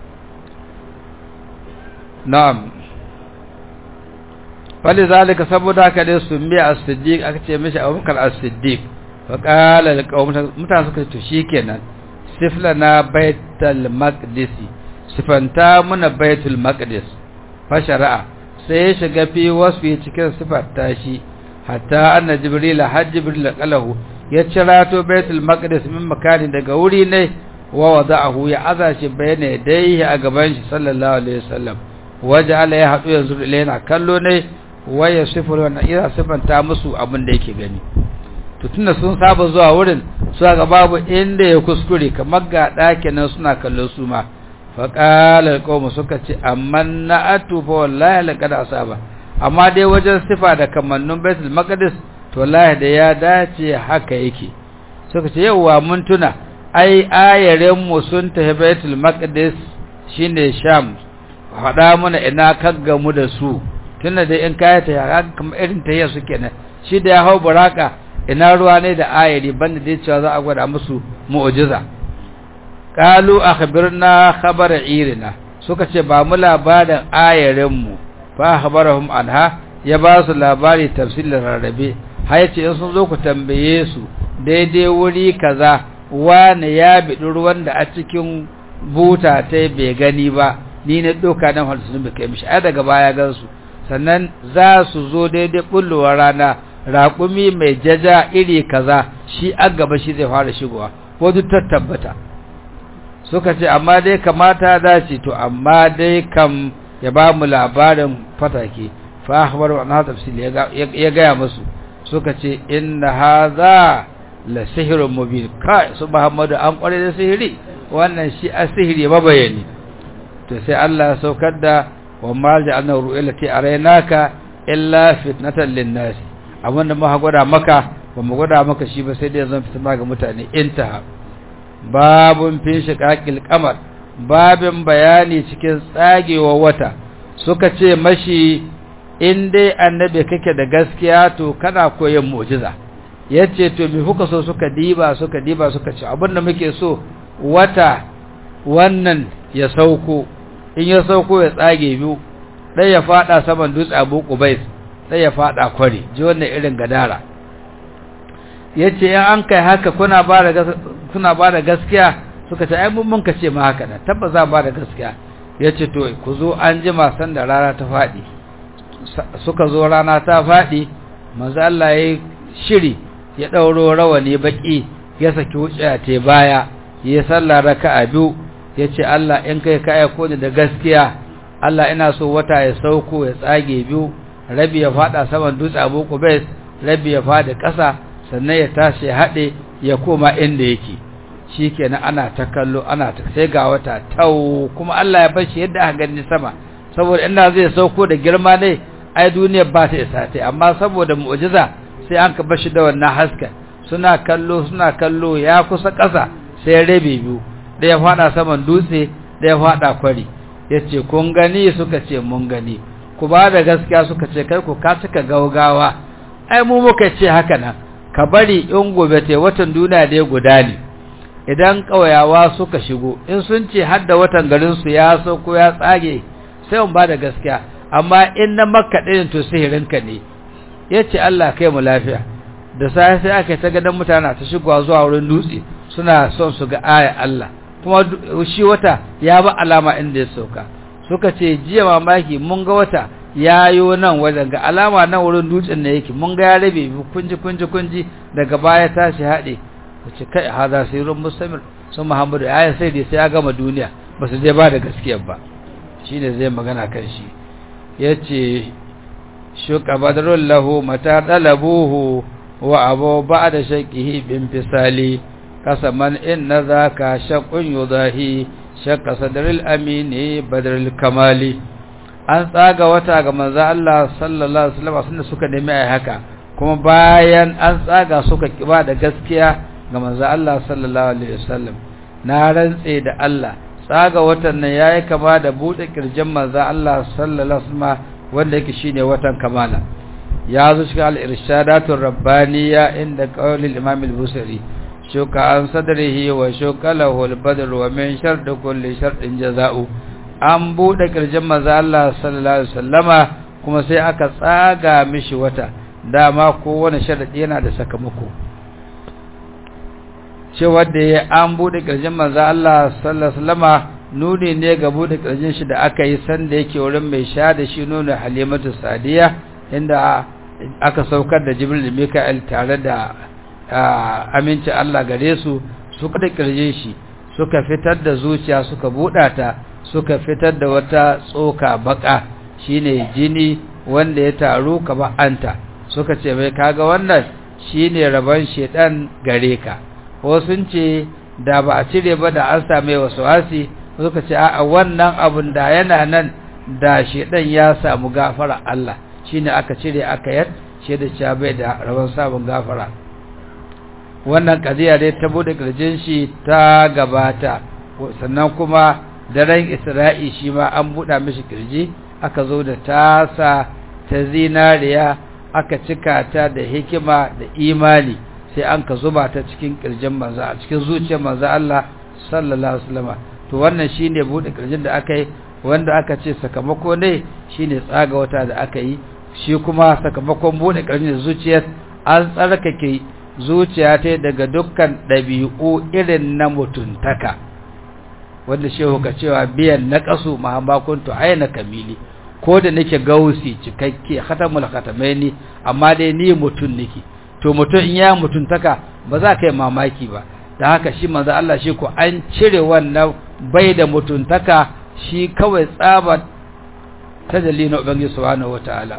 na'am fali zalika saboda haka dai sun bi as-siddiq aka ce mishi Abubakar as-siddiq fa qala liqawm mutane suka ce shikenan siflana baitul maqdis sifanta muna baitul maqdis fa shar'a sai ya shiga fi wasfi cikin sifar tashi hatta anna jibril hajj jibril qalahu ya cirato baitul maqdis min makani daga wuri ne wa wada'ahu ya azashi bayane dai a gaban shi sallallahu alaihi wasallam waja'ala ya hadu yanzu ilaina kallo ne waya sifuru wannan ira sifanta musu abin da yake gani to tunda sun saba zuwa wurin su ga babu inda ya kuskure kamar ga dakin nan suna kallo su ma fa qala alqawm suka ce amma na'atu fa wallahi laqad asaba amma dai wajen sifa da kamannun baitul maqdis to wallahi da ya dace haka yake suka ce yawa mun tuna ai ayaren mu sun tafi baitul maqdis shine sham faɗa mana ina kagga mu da su tunda dai in kaya ta yara kamar irin ta yasu kenan shi da ya hau baraka ina ruwa ne da ayari banda dai cewa za a gwada musu mu'jiza qalu akhbirna khabar irina suka ce ba mu labarin ayarin mu fa khabarahum anha ya ba su labari tafsilin rarrabe har yace in sun zo ku tambaye su daidai wuri kaza wani ya bidi ruwan da a cikin buta tai bai gani ba ni ne doka nan halsun bai kai mishi ai daga baya gansu sannan za su zo daidai bullowar rana raƙumi mai jaja iri kaza shi a gaba shi zai fara shigowa ko duk tabbata suka ce amma dai kamata dace to amma dai kam ya ba mu labarin fatake fa akhbaru an hada tafsil ya ga musu suka ce inna hadha la sihrun mubin kai su Muhammadu an kware da sihiri wannan shi a sihiri mabayani to sai Allah ya saukar da wa ma ja'alna ru'ilati araynaka illa fitnatan lin-nas abinda muka gwada maka ba mu gwada maka shi ba sai dai zan fitar ga mutane intaha babun fi shiqaqil qamar babin bayani cikin tsagewa wata suka ce mashi in dai annabi kake da gaskiya to kana koyon mu'jiza yace to me kuka so suka diba suka diba suka ce abinda muke so wata wannan ya sauko in ya sauko ya tsage biyu dai ya fada saman dutse Abu Qubais dai ya fada kwari ji wannan irin gadara yace in an kai haka kuna ba da kuna ba da gaskiya suka ce ai mun mun kace ma haka da tabbaza ba da gaskiya yace to ku zo an jima san da rana ta fadi suka zo rana ta fadi manzo Allah yayi shiri ya dauro rawani baki ya saki wuciya te baya ya sallar raka'a biyu yace Allah in kai ka aiko ni da gaskiya Allah ina so wata ya sauko ya tsage biyu rabi ya fada saman dutse Abu Qubais rabi ya fada ƙasa sannan ya tashi ya hade ya koma inda yake shikenan ana ta kallo ana ta sai ga wata tau kuma Allah ya bar shi yadda aka gani sama saboda inda zai sauko da girma ne ai duniyar ba ta isa ta amma saboda mu'jiza sai an ka bar shi da wannan haska suna kallo suna kallo ya kusa ƙasa sai rabe biyu da ya fada saman dutse da ya fada kwari yace kun gani suka ce mun gani ku ba da gaskiya suka ce kai ku ka cika gaugawa ai mu muka ce haka nan ka bari in gobe te watan duniya da guda ne idan kauyawa suka shigo in sun ce har da watan garin su ya sauko ya tsage sai mun ba da gaskiya amma in na makka din to sihirin ka ne yace Allah kai mu lafiya da sai sai aka ta gadan mutane ta shigowa zuwa wurin dutse suna son su ga aya Allah kuma shi wata ya ba alama inda ya sauka suka ce jiya mamaki mun ga wata yayo nan wajen ga alama nan wurin dutsen ne yake mun ga ya rabe kunji kunji kunji daga baya tashi hade ce kai hada sirrun mustamir sun Muhammadu ayan sai dai sai ya gama duniya ba su je ba da gaskiya ba shine zai magana kan shi yace shuka badrul lahu mata dalabuhu wa abu ba'da shaqihi bin fisali kasaman inna zaka shaqqun yudahi shaqqa sadril amini badrul kamali an tsaga wata ga manzo Allah sallallahu alaihi wasallam sunna suka nemi ai haka kuma bayan an tsaga suka kiba da gaskiya ga manzo Allah sallallahu alaihi wasallam na rantse da Allah tsaga watan nan yayi kama da bude kirjin manzo Allah sallallahu alaihi wasallam wanda yake shine watan kamala ya zo cikin al-irshadatur rabbaniyya inda qaulil imam al-busiri shuka an sadrihi wa shuka lahu al-badr wa min shart kulli shartin jaza'u an bude kirjin manzo Allah sallallahu alaihi wasallama kuma sai aka tsaga mishi wata dama kowane sharadi yana da sakamako cewa da ya an bude kirjin manzo Allah sallallahu alaihi wasallama nuni ne ga bude kirjin shi da aka yi sanda yake wurin mai sha da shi nuna Halimatu Sadiya inda aka saukar da Jibril da Mika'il tare da aminci Allah gare su suka da kirjin shi suka fitar da zuciya suka buɗa ta suka fitar da wata tsoka baka shine jini wanda ya taru kamar anta suka ce mai kaga wannan shine rabon shedan gare ka ko sun ce da ba a cire ba da an same wasu wasi suka ce a wannan abun da yana nan da shedan ya samu gafara Allah shine aka cire aka yar shi da cewa bai da rabon sabon gafara wannan kadiya dai ta bude kirjin shi ta gabata sannan kuma daren Isra'i shi ma an buɗa mishi kirji aka zo da tasa ta zinariya aka cika ta da hikima da imani sai an ka zuba ta cikin kirjin manzo a cikin zuciyar manzo Allah sallallahu alaihi wasallam to wannan shine buɗe kirjin da aka yi wanda aka ce sakamako ne shine tsaga wata da aka yi shi kuma sakamakon buɗe kirjin zuciyar an tsarkake zuciya ta daga dukkan ɗabi'u irin na mutuntaka wanda shehu ka cewa biyan na kasu mahamma kuntu aina kamili ko da nake gausi cikakke khatamul khatamaini amma dai ni mutun nake to mutun in ya mutuntaka ba za ka yi mamaki ba da haka shi manzo Allah shi ko an cire wannan bai da mutuntaka shi kawai tsaba tajalli na ubangi subhanahu wataala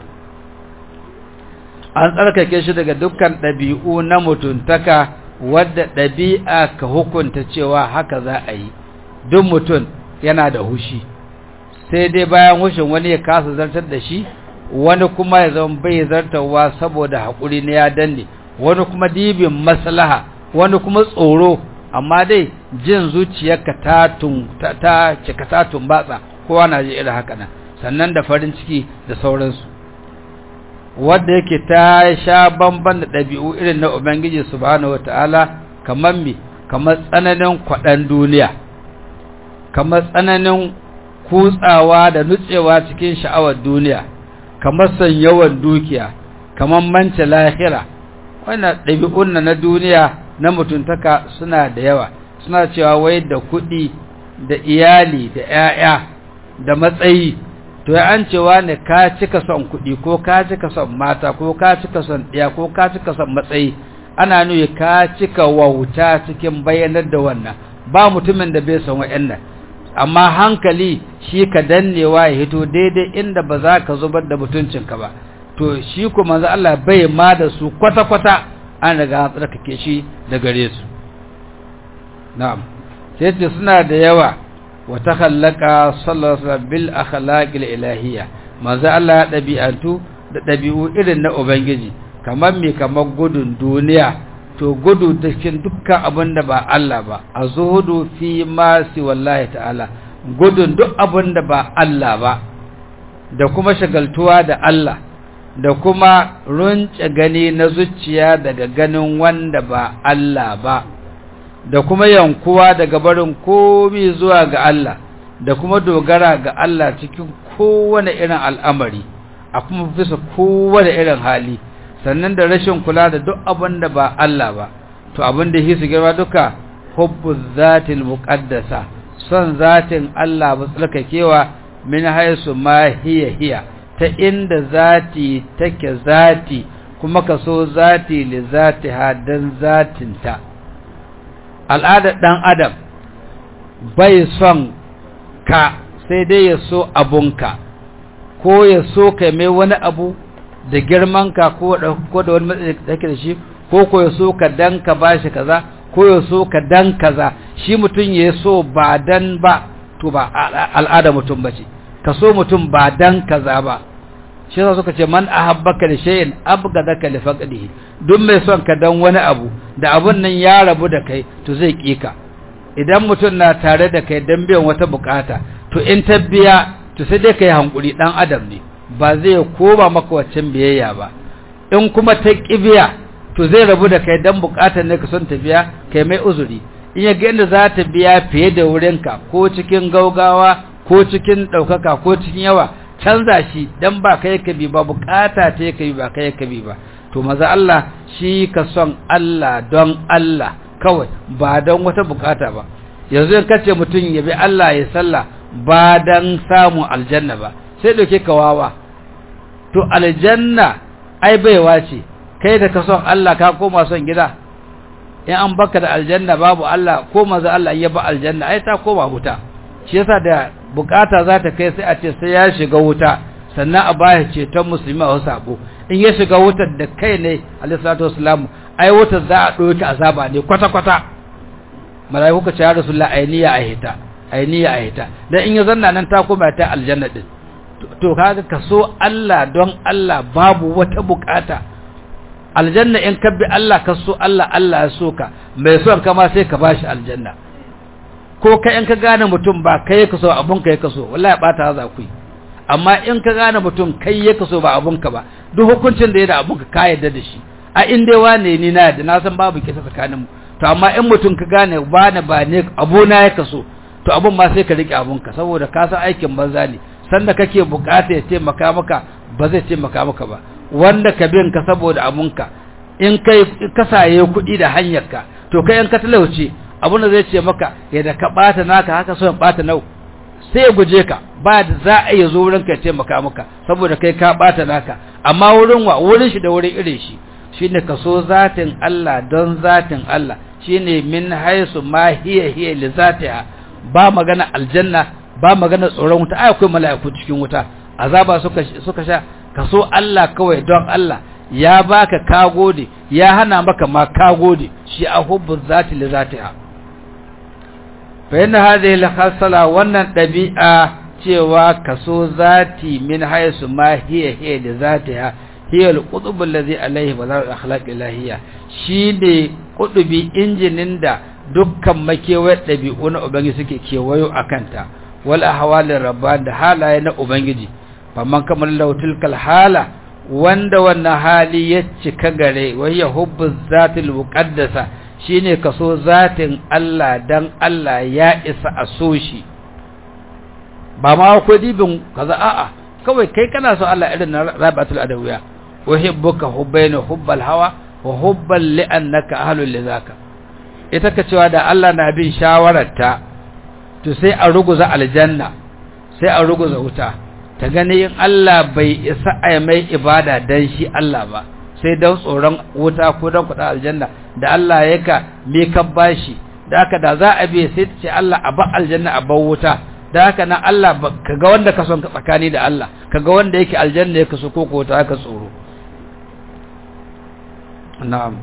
an tsarkake shi daga dukkan ɗabi'u na mutuntaka wadda ɗabi'a ka hukunta cewa haka za a yi duk mutum yana da hushi sai dai bayan hushin wani ya kasa zartar da shi wani kuma ya zama bai zartarwa saboda haƙuri ne ya danne wani kuma dibin maslaha wani kuma tsoro amma dai jin zuciyarka ta tun ta, ta cika ta tumbatsa kowa na ji irin haka nan sannan da farin ciki da sauransu wanda yake ta sha bamban da ɗabi'u irin na Ubangiji subhanahu wataala kamar mi kamar tsananin kwaɗan duniya kamar tsananin kutsawa da nutsewa cikin sha'awar duniya kamar son yawan dukiya kamar mance lahira wannan ɗabi'un na duniya na mutuntaka suna da yawa suna cewa wai da kuɗi da iyali da 'ya'ya da matsayi to ya an cewa ne ka cika son kuɗi ko ka cika son mata ko ka cika son ɗiya ko ka cika son matsayi ana nuna ka cika wauta cikin bayyanar da wannan ba mutumin da bai son wa'annan amma hankali shi ka dannewa ya hito daidai inda ba za ka zubar da mutuncinka ba to shi kuma manzo Allah bai ma da su kwata-kwata an riga an tsarkake shi da gare su na'am sai ce suna da yawa wa takhallaqa sallallahu alaihi wasallam bil akhlaqil ilahiyya manzo Allah ya dabi'antu da dabi'u irin na ubangiji kamar me kamar gudun duniya to gudu cikin dukkan abin da ba Allah ba azhudu fi ma si wallahi ta'ala gudun duk abin da ba Allah ba da kuma shagaltuwa da Allah da kuma runce gani na zuciya daga ganin wanda ba Allah ba da kuma yankuwa daga barin komai zuwa ga Allah da kuma dogara ga Allah cikin kowane irin al'amari a kuma bisa kowane irin hali sannan da rashin kula da duk abin da ba Allah ba to abin da shi su girma duka hubbu zatil muqaddasa son zatin Allah ba tsarkakewa min haisu ma hiya hiya ta inda zati take zati kuma ka so zati li zatiha dan zatinta. Al'adar dan adam bai son ka sai dai ya so abunka ko ya so kai mai wani abu da girman ka ko da ko da wani matsayi da kake da shi ko ko ya so ka dan ka bashi kaza ko ya so ka dan kaza shi mutun ya so ba dan ba to ba al'ada mutum bace ka so mutum ba dan kaza ba shi yasa suka ce man ahabbaka li shay'in abgadaka li faqdihi duk mai son ka dan wani abu da abun nan ya rabu da kai to zai kika idan mutum na tare da kai dan biyan wata bukata to in tabbiya to sai dai kai hankuri dan adam ne ba zai koma maka waccan biyayya ba in kuma ta kibiya to zai rabu da kai dan bukatar ne ka son tafiya kai mai uzuri in ya ga inda za ta biya fiye da wurinka ko cikin gaugawa ko cikin daukaka ko cikin yawa canza shi dan ba kai ka bi ba bukata ta kai ba kai ka bi ba to maza Allah shi ka son Allah don Allah kawai ba don wata bukata ba yanzu in kace mutun ya bi Allah ya salla ba dan samu aljanna ba sai doke ka wawa to aljanna ai baiwa ce kai da ka son Allah ka koma son gida in an baka da aljanna babu Allah ko maza Allah ya ba aljanna ai ta koma wuta shi yasa da bukata za ta kai sai a ce sai ya shiga wuta sannan a baya ceton musulmi a sabo in ya shiga wutar da kai ne alayhi salatu wassalam ai wutar za a doki azaba ne kwata kwata malaiku ka ce ya rasulullah ainiya ahita ainiya ahita dan in ya zanna nan ta koma ta aljanna din to kaga kaso Allah don Allah babu wata bukata aljanna in kabbi Allah kaso Allah Allah ya soka mai son kama sai ka bashi aljanna ko kai in ka gane mutum ba kai ka so abun kai ka so wallahi bata za ku yi amma in ka gane mutum kai ya ka so ba abun ka ba duk hukuncin da ya da abun ka ka yarda da shi a in dai wane ni na da na san babu kisa tsakanin mu to amma in mutum ka gane ba ne ba ne abuna ya ka so to abun ma sai ka rike abun ka saboda ka san aikin banza ne sanda kake bukata ya taimaka maka ba zai taimaka maka ba wanda ka bin ka saboda abun ka in kai ka saye kuɗi da hanyar ka to kai in ka talauce abunda zai ce maka yadda ka bata naka haka so ya bata nau sai ya guje ka ba da za a yi zo wurin ka taimaka maka saboda kai ka bata naka amma wurin wa wurin shi da wurin irin shi shine ka so zatin Allah don zatin Allah shine min haisu ma hiya hiya li zatiha ba magana aljanna ba magana tsoron wuta ai akwai mala'iku cikin wuta azaba suka suka sha ka so Allah kawai don Allah ya baka ka gode ya hana maka ma ka gode shi a hubbu zati li zatiha fa inna hadhihi al-khasala wannan dabi'a cewa kaso zati min haisu ma hiya hiya li zatiha hiya al-qutb alladhi alayhi bazar al-akhlaq ilahiyya shine kudubi injinin da dukkan makewar dabi'u na ubangiji suke kewayo akanta wal ahwalir rabban da halaye na ubangiji faman kamar lautilkal hala wanda wannan hali ya cika gare wai hubbu zatil muqaddasa shine kaso zatin Allah dan Allah ya isa a so shi ba ma ko dibin kaza a'a kawai kai kana so Allah irin rabatul adawiya uhibbuka hubbaina hubbal hawa wa hubbal li annaka ahlul lidhaka ita ka cewa da Allah na bin shawararta to sai a ruguza aljanna sai a ruguza wuta ta gani in Allah bai isa ai mai ibada dan shi Allah ba sai dan tsoron wuta ko dan kuɗa aljanna da Allah yaka me ka bashi da haka da za a bi sai ta ce Allah a ba aljanna a ba wuta da haka na Allah kaga wanda ka son ka tsakani da Allah kaga wanda yake aljanna yake so ko ko ta ka tsoro na'am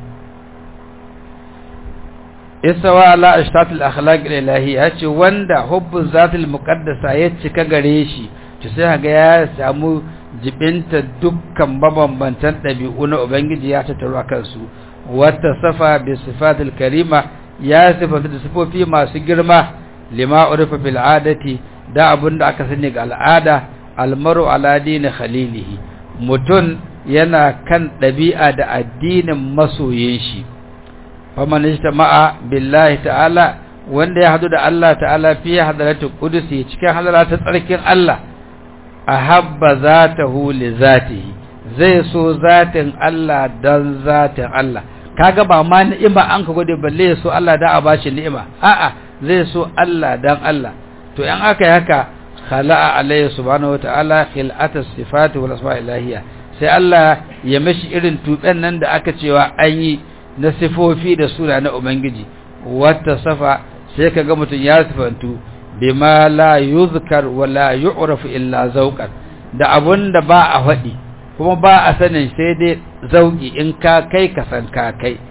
isawa ala ashtatul akhlaq ilahiyya ce wanda hubbu zatil muqaddasa ya cika gare shi to sai ga ya samu jibinta dukkan mabambantan dabi'u na ubangiji ya tattaru akan su wata safa bi sifatil karima ya sifatu da sifofi masu girma lima urifa fil adati da abunda aka sani ga al'ada almaru ala dini khalilihi mutun yana kan dabi'a da addinin masoyin shi faman ijtama'a billahi ta'ala wanda ya hadu da Allah ta'ala fi hadratul qudusi cikin hadratul tsarkin Allah ahabba zatahu li zatihi zai so zatin Allah dan zatin Allah. Kaga ba ma ni'ima an ka gode balle so Allah da a bashi ni'ima, a'a zai so Allah dan Allah. To in aka yi haka khala'a alayhi subhanahu wata'ala khil'atas sifati wal asma'i ilahiyya, sai Allah ya mishi irin tuben nan da aka cewa an yi na sifofi da suna na ubangiji, wata safa sai kaga mutun ya sifantu bima la yuzkar wa la yu'rafu illa zawqan, da abunda ba a faɗi kuma ba a sanin sai dai zauki, in ka kai ka san ka kai.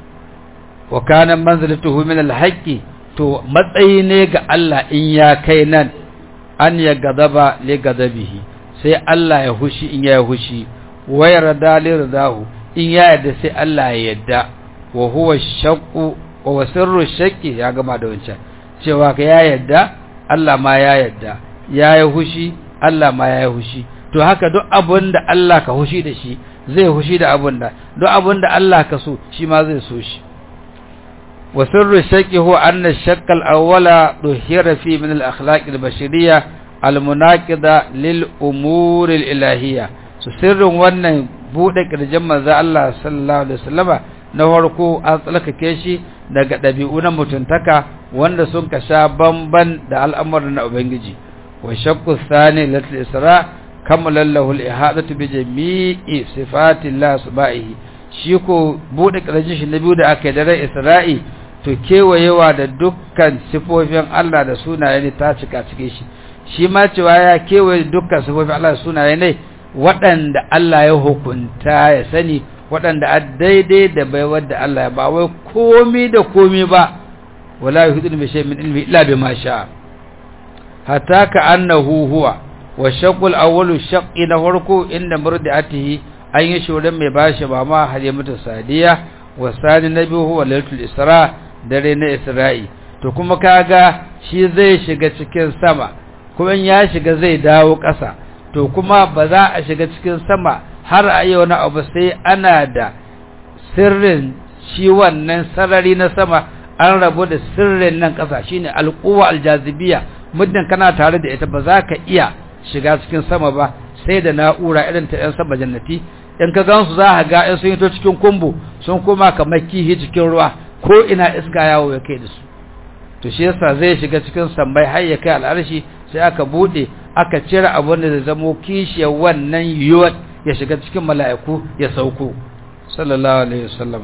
Wa kana manzilatuhu min al-haqqi, to matsayi ne ga Allah in ya kai nan, an ya gadaba li gadabihi, sai Allah ya hushi in ya hushi, wa yarda li ridahu, in ya yarda sai Allah ya yarda. Wa huwa shaqqu wa sirru shaqqi, ya gama da wancan cewa ka ya yarda Allah ma ya yarda, ya yi hushi Allah ma ya yi hushi. To haka duk abin da Allah ka hushi da shi zai hushi da abin da, duk abin da Allah ka so shi ma zai so shi. Wa sirru shaqqi huwa anna ash-shaqqa al-awwala duhira fi min al-akhlaq al-bashariyya al-munaqida lil umur al-ilahiyya. So sirrin wannan bude kirjin manzo Allah sallallahu alaihi wasallama na farko an tsalkake shi daga dabi'u na mutuntaka wanda sun kasha bamban da al'amuran na ubangiji. Wa shaqqu thani latil isra kamala lahu al-ihadatu bi jami'i sifati Allah subhanahu, shi ko bude kirjin shi na biyu da aka yi da rai Isra'i, to kewayewa da dukkan sifofin Allah da sunaye ne ta cika cike shi. Shi ma cewa ya kewaye dukkan sifofin Allah da sunaye ne waɗanda Allah ya hukunta ya sani, waɗanda a daidai da baiwar da Allah ya ba, wai komi da komi ba, wala yuhidun bi shay'in min ilmi illa bima sha'a. Hatta ka annahu huwa wa shaqqul awwalu shaqqi na farko inda murdiatihi an yi shurin mai bashi ba ma Halimatu Sadiya, wa sani na biyu huwa lailatul isra, dare na Isra'i. To kuma kaga shi zai shiga cikin sama, kuma in ya shiga zai dawo ƙasa, to kuma ba za a shiga cikin sama har a yi wani abu sai ana da sirrin shi wannan sarari na sama, an rabu da sirrin nan ƙasa shine alquwa aljazibiyya. Muddin kana tare da ita ba za ka iya shiga cikin sama ba sai da na'ura irin ta 'yan sama jannati. In ka gansu za ka ga in sun yi to cikin kumbu sun koma kamar kihi cikin ruwa, ko ina iska yawo ya kai da su. To shi yasa zai shiga cikin sammai har ya kai al'arshi, sai aka bude aka cire abin da zai zamo kishiyar wannan yiwuwar ya shiga cikin mala'iku ya sauko sallallahu alaihi wasallam.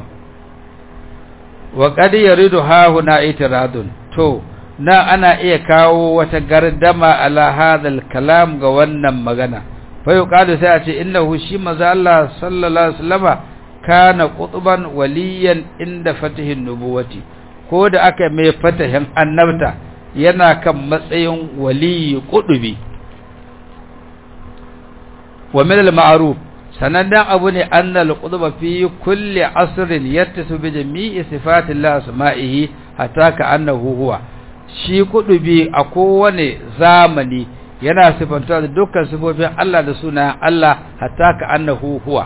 Wa qad yaridu ha huna itiradun, to na ana iya kawo wata gardama ala hadal kalam ga wannan magana. Fa yuqalu sai a ce innahu shi manzo Allah sallallahu alaihi wasallama kana qutban waliyan inda fatihin nubuwati, ko da aka mai fatahin annabta yana kan matsayin waliyi qudubi. Wa min al-ma'ruf, sanadan abu ne annal qudba fi kulli asrin yattasu bi jami'i sifati Allah asma'ihi hatta ka annahu huwa. Shi qudubi a kowane zamani yana sifantuwa da dukkan sifofin Allah da sunayen Allah hatta ka annahu huwa.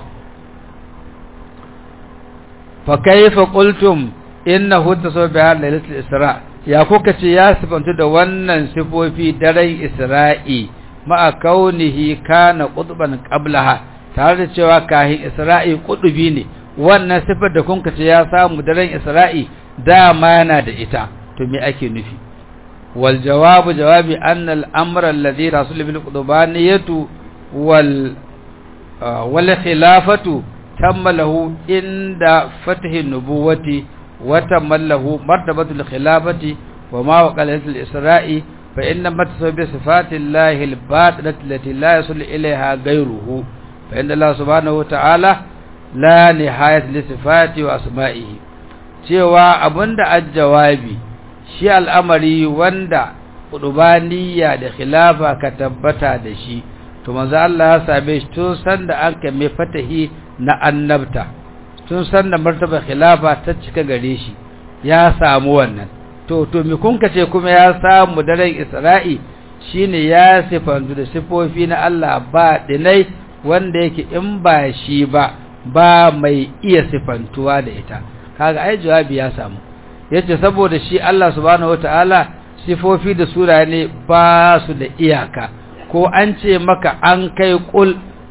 Fa kayfa qultum innahu tasabbaha lailatul isra, ya kuka ce ya sifantu da wannan sifofi daren Isra'i ma'a kaunihi kana qutban qablaha, tare da cewa kahin Isra'i qudubi ne. Wannan sifar da kun ce ya samu daren Isra'i dama yana da ita, to me ake nufi? Wal jawabu jawabi anna al amra alladhi rasul bil qudubaniyatu wal wal khilafatu tammalahu inda fathi nubuwati wa tammalahu martabatul khilafati wa ma waqalatul isra'i fa inna matasabbi sifatillahi al-batilati allati la yasul ilayha ghayruhu fa inna Allah subhanahu wa ta'ala la nihayat li sifati wa asma'ihi. Cewa abunda ajjawabi shi al'amari wanda qudubaniya da khilafa ka tabbata da shi, to manzo Allah ya same shi tun san da aka mai fatahi na annabta, tun san da martaba khilafa ta cika gare shi ya samu wannan. to to me kun kace kuma ya samu daren Isra'i shine ya sifantu da sifofi na Allah ba dinai wanda yake in ba shi ba ba mai iya sifantuwa da ita. Kaga ai jawabi ya samu, yace saboda shi Allah subhanahu wataala sifofi da sura ne ba su da iyaka, ko an ce maka an kai kul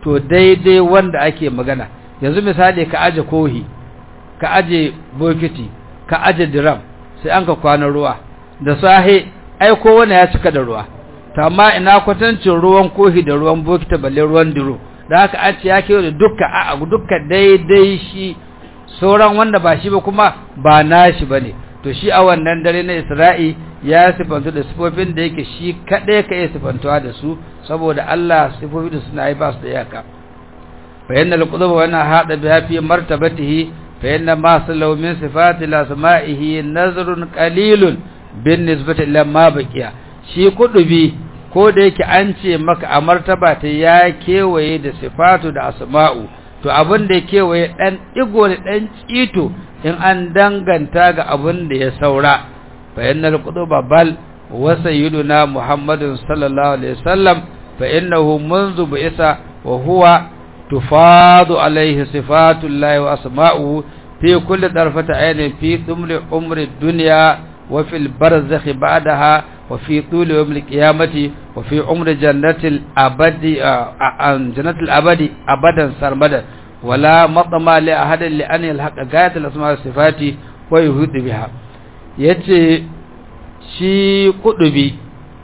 to daidai wanda ake magana. Yanzu misali ka aje kohi, ka aje bokiti, ka aje drum, sai an ka kwana ruwa da sahe ai kowane ya cika da ruwa, to amma ina kwatancin ruwan kohi da ruwan bokiti balle ruwan duro. Da haka an ce ya kewa da dukka a dukka daidai shi, sauran wanda ba shi ba kuma ba nashi bane. To shi a wannan dare na Isra'i ya sifantu da sifofin da yake shi kadai ka yi sifantuwa da su, saboda Allah sifofin da suna yi ba su da iyaka. fa innal qudub wa ana hada biha fi martabatihi fa inna ma sallu min sifati la sama'ihi nazrun qalilun bin nisbati ila ma baqiya. Shi kudubi ko da yake an ce maka a martaba ta ya kewaye da sifatu da asma'u, to abin da ya kewaye dan digo da dan cito in an danganta ga abin da ya saura. fa innal quduba bal wa sayyiduna muhammadun sallallahu alaihi wasallam fa innahu منذ bi'sa wa huwa tufadu alaihi sifatullahi wa asma'uhu fi kulli darfati aynin fi thumri umri dunya wa fil barzakh ba'daha wa fi tuli yawmil qiyamati wa fi umri jannatil abadi jannatil abadi abadan sarmadan wala matama li ahadin li an yalhaqa gayatul asma' wa sifati wa yuhid biha. Yace shi kudubi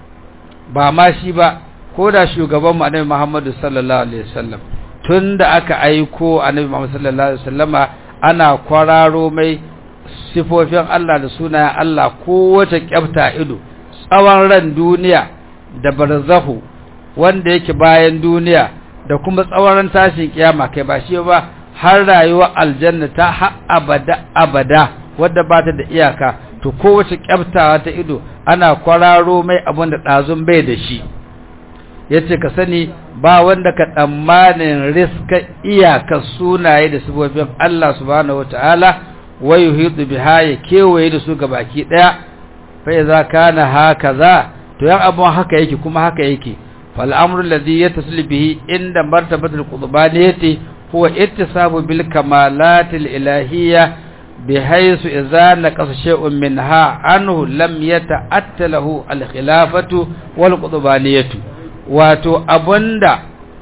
ba ma shi ba, ko da shugaban mu annabi Muhammad sallallahu alaihi wasallam tunda aka aiko annabi Muhammad sallallahu alaihi wasallama ana kwararo mai sifofin Allah da sunayen Allah kowace kyafta ido, tsawon ran duniya da barzahu wanda yake bayan duniya da kuma tsawon tashin kiyama, kai ba shi ba har rayuwar aljanna ta har abada abada wadda ba ta da iyaka. To kowace kyaftawa ta ido ana kwararo mai abin da ɗazun bai da shi. Yace ka sani ba wanda ka tsammanin riska iyaka sunaye da sifofin Allah subhanahu wataala wa yuhidu biha, ya kewaye da su gabaki daya. fa idza kana hakaza, to yan abun haka yake kuma haka yake. fal amru alladhi yattasil bihi inda martabatul qutbaniyati huwa ittisabu bil kamalatil ilahiyya bihaythu idza naqasa shay'un minha anhu lam yata'atta lahu al khilafatu wal qutbaniyatu. Wato abunda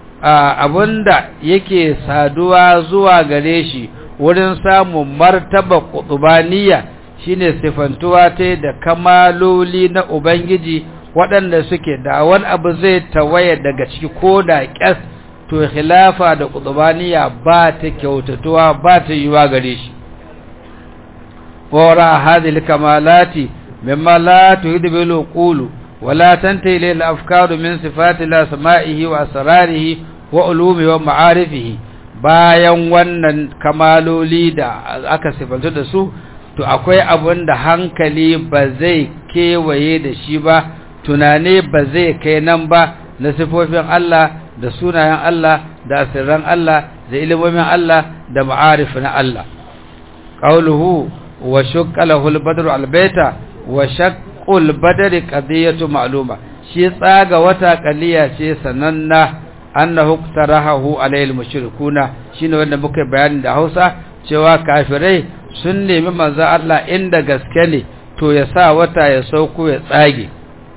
abunda yake saduwa zuwa gare shi wurin samun martaba qutbaniyya shine sifantuwa ta da kamaloli na ubangiji waɗanda suke da wani abu zai tawaye daga ciki ko da ƙyas, to khilafa da qutbaniyya ba ta kyautatuwa ba ta yiwa gare shi. wara hadhihi kamalati mimma la tuhidu bil qulu ولا تنتهي إليه الأفكار من صفات الله سمائه وأسراره وعلومه ومعارفه. bayan wannan kamaloli da aka sifantu da su, to akwai abin da hankali ba zai kewaye da shi ba, tunane ba zai kai nan ba, na sifofin Allah da sunayen Allah da asirran Allah da ilimomin Allah da ma'arif na Allah. Qawluhu wa shaqqa lahul badru albayta wa shaqqa ul badari qadiyatu ma'luma. Shi tsaga wata qaliya ce sananna, annahu tarahu alayhi mushrikuna, shine wanda muka bayani da Hausa cewa kafirai sun nemi manzo Allah inda gaske ne to ya sa wata ya sauko ya tsage,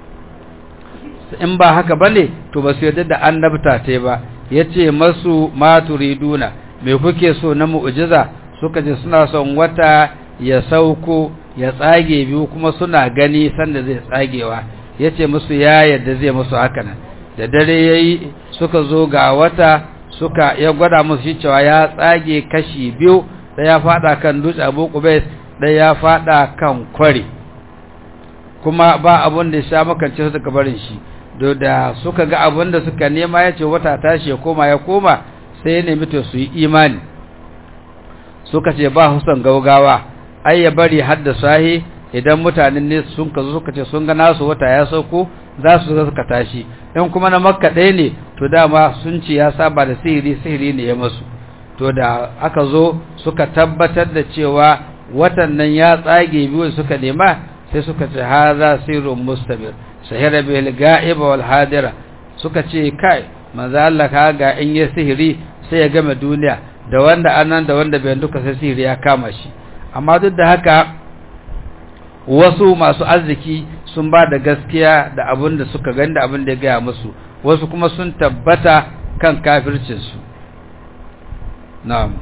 in ba haka bane to ba su yarda da annabta tai ba. Yace masu ma turiduna, me kuke so na mu'jiza? Suka ce suna son wata ya sauko ya tsage biyu kuma suna gani sanda zai tsagewa. Yace musu ya yadda zai musu haka nan. Da dare yayi suka zo ga wata, suka ya gwada musu shi cewa ya tsage kashi biyu, da ya fada kan dutse Abu Qubais, da ya fada kan kwari, kuma ba abun da ya sha makance su daga barin shi. Do da suka ga abun da suka nema, yace wata tashi ya koma ya koma, sai ya nemi to su yi imani. Suka ce ba husan gaugawa, ai ya bari hadda sahi, idan mutanen ne sun ka zo suka ce sun ga nasu wata ya sauko, za su zo suka tashi. in kuma na Makka ɗaya ne, to dama sun ce ya saba da sihiri, sihiri ne ya masu. To da aka zo suka tabbatar da cewa watan nan ya tsage biyu suka nema, sai suka ce haza sirrun mustamir sahira bil ga'iba wal hadira. Suka ce kai manzo Allah ka ga in ya sihiri sai ya gama duniya, da wanda anan da wanda bai duka sai sihiri ya kama shi. Amma duk da haka wasu masu arziki sun ba da gaskiya da abin da suka gani da abin da ya gaya musu, wasu kuma sun tabbata kan kafircinsu. Na'am.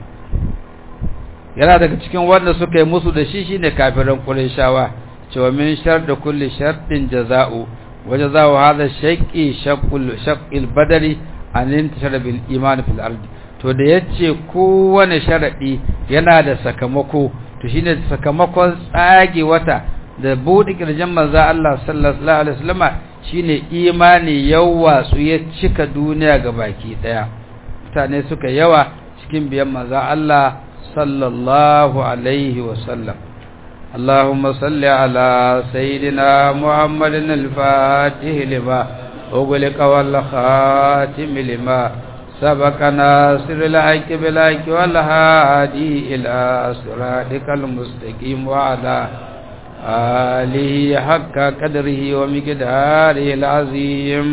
Yana daga cikin wanda suka yi musu da shi shine kafiran Qurayshawa, cewa min shar da kulli shartin jaza'u wa jaza'u hadha shaqi shaqul shaqil badari an intashara bil iman fil ardi. To da yace kowane sharadi yana da sakamako, to shine sakamakon tsage wata da bude kirjin manzo Allah sallallahu alaihi wasallama shine imani yawa su ya cika duniya gabaki daya. Mutane suka yawa cikin biyan manzo Allah sallallahu alaihi wasallam. Allahumma salli ala sayyidina Muhammadin al-Fatih lima ughliqa wal khatim lima sabaqa nasiril haqqi bil haqqi wal hadi ila siratikal mustaqim wa ala alihi haqqa qadrihi wa miqdarihi al-azim.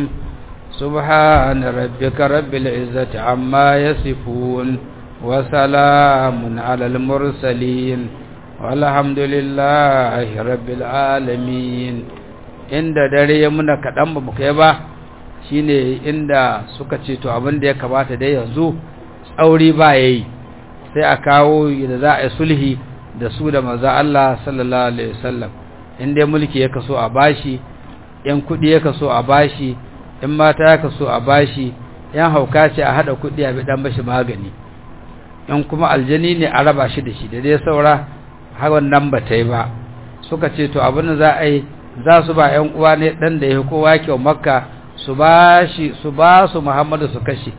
Subhana rabbika rabbil izzati amma yasifun wa salamun alal mursalin walhamdulillahi rabbil alamin. Inda dare ya muna kadan ba kai ba shine inda suka ce to abin da ya kamata dai yanzu tsauri ba yayi sai a kawo da za a yi sulhi da su da manzo Allah sallallahu alaihi wasallam. Inda mulki ya kaso a bashi, yan kudi ya kaso a bashi, in mata ya kaso a bashi, yan hauka ce a hada kudi a bi dan bashi magani, in kuma aljani ne a raba shi da shi da dai saura hawan nan ba ta yi ba. Suka ce to abin da za a yi za su ba ƴan uwa ne dan da ya kowa kyau Makka su ba shi su ba su Muhammadu su kashe.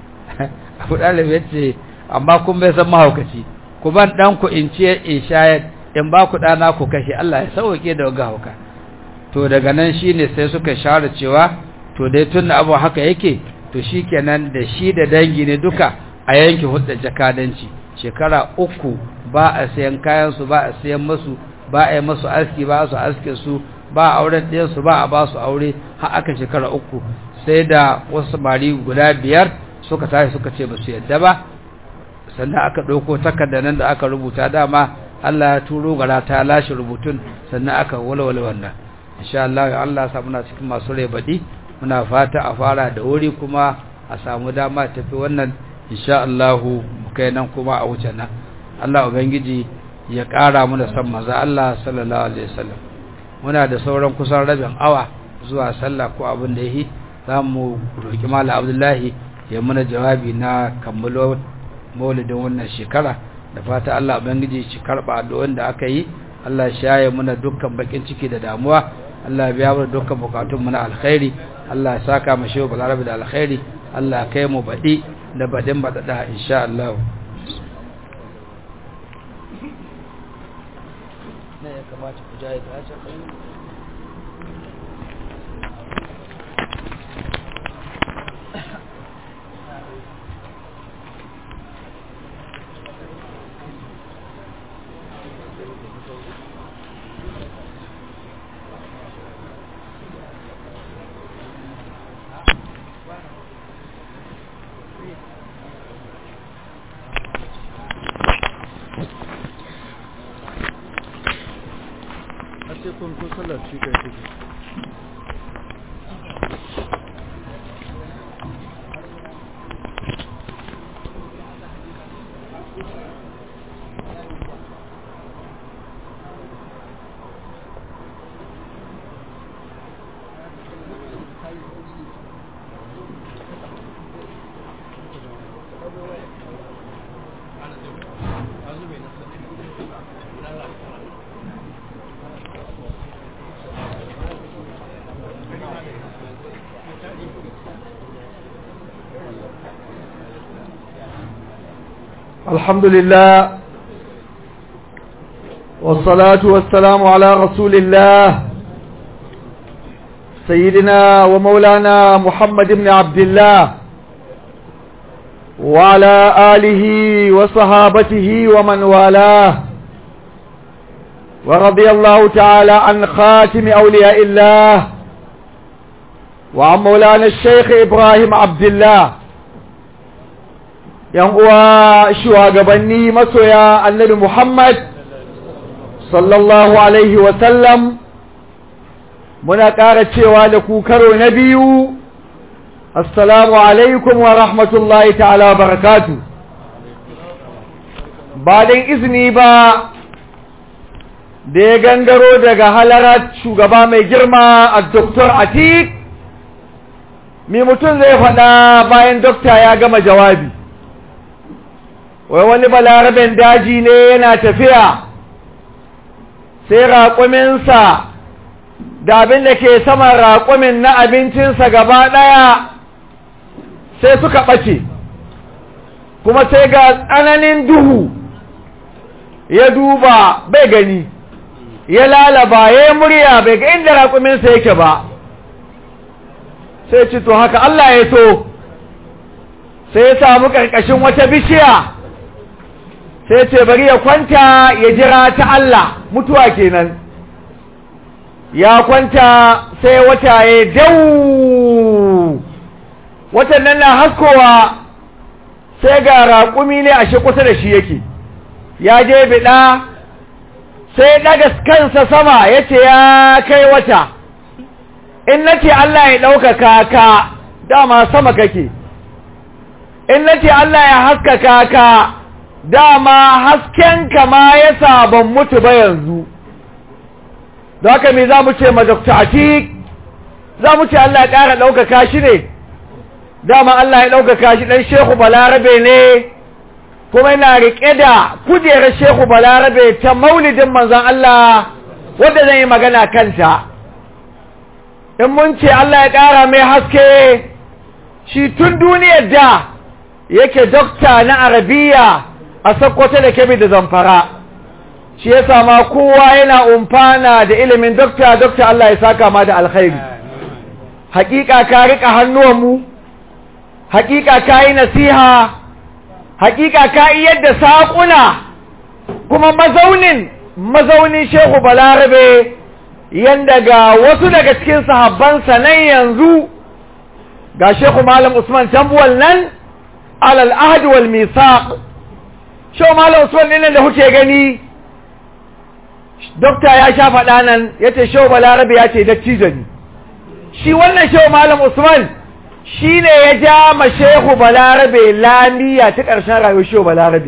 Abu Dalib ya ce amma kun bai san mahaukaci, ku ban dan ku in ce in shayar in ba ku dana ku kashe, Allah ya sauke da ga hauka. To daga nan shine sai suka share cewa to dai tun abu haka yake to shikenan da shi da dangi ne duka a yanki hudda jakadanci. Shekara uku ba a sayan kayan su, ba a sayan musu, ba a yi musu aski, ba su aske su, ba auren ɗayan su, ba a ba su aure har aka shekara uku. Sai da wasu samari guda biyar suka tashi suka ce ba su yadda ba, sannan aka ɗauko takardar nan da aka rubuta, dama Allah ya turo gara ta lashe rubutun, sannan aka walwala wannan. Insha Allah Allah ya sa muna cikin masu rai baɗi, muna fata a fara da wuri kuma a samu dama tafi wannan insha Allah kai nan kuma a wuce nan. Allah ubangiji ya ƙara mu da san manzo Allah sallallahu alaihi wasallam. Muna da sauran kusan rabin awa zuwa sallah ko abin da yake, zamu roki Malam Abdullahi ya muna jawabi na kammalo maulidin wannan shekara. Da fata Allah ubangiji shi karba addu'o'in da aka yi, Allah ya shaye muna dukkan bakin ciki da damuwa, Allah ya biya mana dukkan bukatun mu na alkhairi, Allah ya saka mu shehu balarabi da alkhairi, Allah ya kai mu baɗi da baɗin baɗaɗa insha Allah. Ne ya kamata ku jaye ta ce kai. الحمد لله والصلاة والسلام على رسول الله سيدنا ومولانا محمد بن عبد الله وعلى آله وصحابته ومن والاه، ورضي الله تعالى عن خاتم أولياء الله وعن مولانا الشيخ إبراهيم عبد الله. yan uwa shugabanni masoya annabi Muhammad sallallahu alaihi wa sallam, muna ƙara cewa da ku karo na biyu assalamu alaikum wa rahmatullahi ta'ala wa barakatu. Ba don izini ba da ya gangaro daga halarar shugaba mai girma a Doktor Atik, mi mutum zai faɗa bayan dokta ya gama jawabi. Wai wani balaraben daji ne yana tafiya, sai raƙuminsa da abin da ke saman raƙumin na abincinsa gaba ɗaya sai suka ɓace, kuma sai ga tsananin duhu ya duba bai gani, ya lalaba ya yi murya bai ga inda raƙuminsa yake ba, sai ce to haka Allah ya so, sai ya samu ƙarƙashin wata bishiya, sai ce bari ya kwanta ya jira ta Allah, mutuwa kenan. Ya kwanta sai wata ya dau, watan nan na haskowa sai ga raƙumi ne a shi kusa da shi yake, ya je biɗa sai ɗaga kansa sama ya ce ya kai wata, in na ce Allah ya ɗaukaka ka dama sama kake, in na ce Allah ya haskaka ka dama haskenka ma ya sabon mutu ba yanzu. Da haka me za mu ce ma Doktor Atik, za mu ce Allah ya ƙara ɗaukaka shi ne, dama Allah ya ɗaukaka shi ɗan Shehu Balarabe ne, kuma yana riƙe da kujerar Shehu Balarabe ta maulidin manzon Allah wadda zan yi magana kanta. In mun ce Allah ya ƙara mai haske, shi tun duniyar da yake dokta na Arabiya a Sokoto da Kebbi da Zamfara. Shi ya sama kowa yana umfana da ilimin dokta dokta Allah ya saka ma da alkhairi. Hakika ka rika hannuwanmu, hakika ka yi nasiha, hakika ka yi yadda saƙuna, kuma mazaunin mazaunin Shehu Balarabe yanda ga wasu daga cikin sahabbansa nan yanzu ga Shehu Malam Usman Tambuwal nan alal ahd wal misaq. Shehu Malam Usman ɗin da kuke gani dokta ya sha faɗa nan ya ce Shehu Balarabe ya ce dattijo ne. Shi wannan Shehu Malam Usman shi ne ya ja ma Shehu Balarabe lamiya ta ƙarshen rayuwar Shehu Balarabe.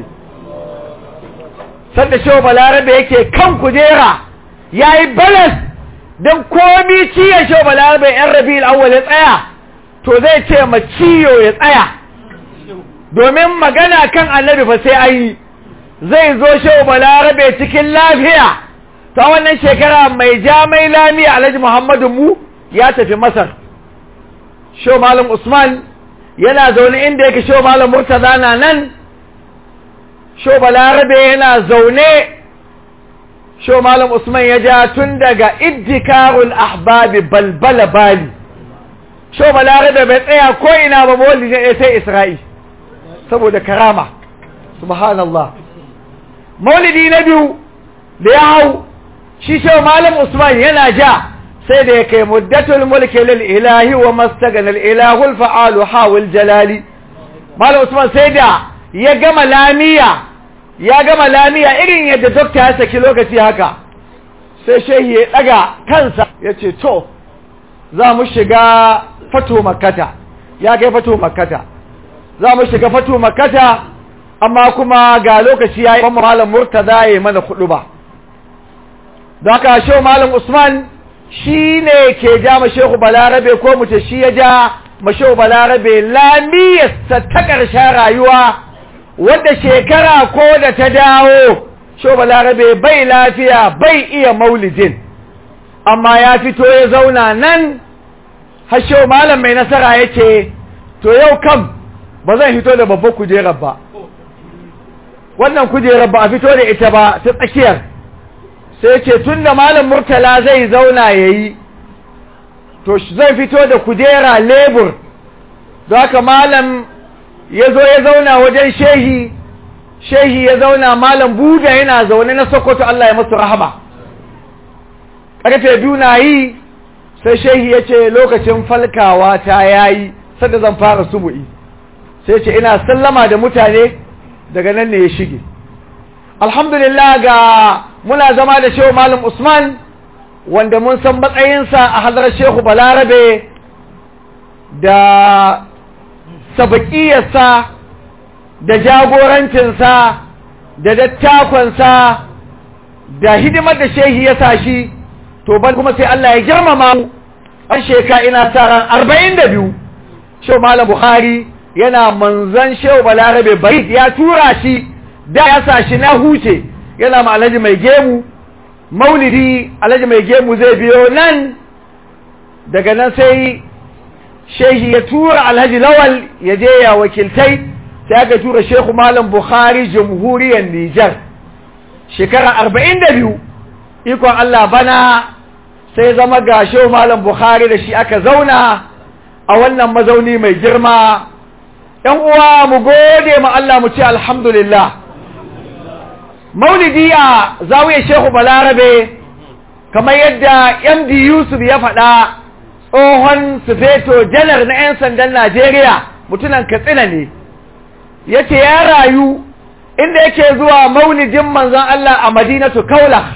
Sanda Shehu Balarabe yake kan kujera ya yi balas don komi ciyar Shehu Balarabe ‘yan Rabi'ul Awwal ya tsaya, to zai ce ma ciyo ya tsaya. Domin magana kan annabi fa sai an yi, zai zo Shehu Balarabe cikin lafiya. Ta wannan shekara mai jami'ai lamiya Alhaji Muhammadu mu ya tafi Masar. Shehu Malam Usman yana zaune inda yake Shehu Malam Murtaza na nan, Shehu Balarabe yana zaune, Shehu Malam Usman ya ja tun daga iddikarul ahbabi balbala bali. Shehu Balarabe bai tsaya ko ina ba mawallin ya sai Isra'i saboda karama. Subhanallah. Maulidi na biyu da ya hau shi Shehu Malam Usman yana ja sai da ya kai muddatul mulki lil ilahi wa mastaghna al ilahul fa'alu hawil jalali. Malam Usman sai da ya gama lamiya ya gama lamiya irin yadda dokta ya saki lokaci haka, sai shehi ya daga kansa ya ce to za mu shiga fatu makkata, ya kai fatu makkata, za mu shiga fatu makkata, amma kuma ga lokaci ya yi kuma Malam Murtaza ya mana kudu ba. Da haka Shehu Malam Usman shi ne ke ja ma Shehu Balarabe, ko mu ce shi ya ja ma Shehu Balarabe lamiyarsa ta ƙarshen rayuwa, wadda shekara ko da ta dawo Shehu Balarabe bai lafiya bai iya maulidin, amma ya fito ya zauna nan har Shehu Malam mai nasara yake to yau kam ba zan fito da babbar kujerar ba, wannan kujerar ba a fito da ita ba ta tsakiyar, sai ce tun da Malam Murtala zai zauna ya yi to zai fito da kujera lebur. don haka Malam ya zo ya zauna wajen shehi, shehi ya zauna, Malam Buda yana zaune na Sokoto, Allah ya masu rahama. Ƙarfe biyu na yi sai shehi ya ce lokacin falkawa ta yayi sanda zan fara subu'i, sai ce ina sallama da mutane, daga nan ne ya shige. Alhamdulillah ga muna zama da Shehu Malam Usman wanda mun san matsayinsa a hadarar Shehu Balarabe, da sabakiyarsa da jagorancinsa da dattakonsa da hidimar da shehi ya sa shi, to ban kuma sai Allah ya girmama mu an sheka ina sa ran arba'in da biyu Shehu Malam Bukhari yana manzon Shehu Balarabe Bari ya tura shi da ya sa shi na huce yana ma Alhaji Mai Gemu maulidi. Alhaji Mai Gemu zai biyo nan, daga nan sai shehi ya tura Alhaji Lawal ya je ya wakiltai, sai aka tura Shehu Malam Bukhari jamhuriyar Nijar shekara arba'in da biyu. Ikon Allah bana sai zama ga Shehu Malam Bukhari da shi aka zauna a wannan mazauni mai girma. ‘Yan uwa mu gode ma Allah mu ce alhamdulillah. Maulidi a zawiyar Shehu Balarabe kamar yadda M D Yusuf ya faɗa, tsohon sufeto janar na ‘yan sandan Najeriya mutunan Katsina ne, ya ce ya rayu inda yake zuwa maulidin manzon Allah a Madinatu Kaula.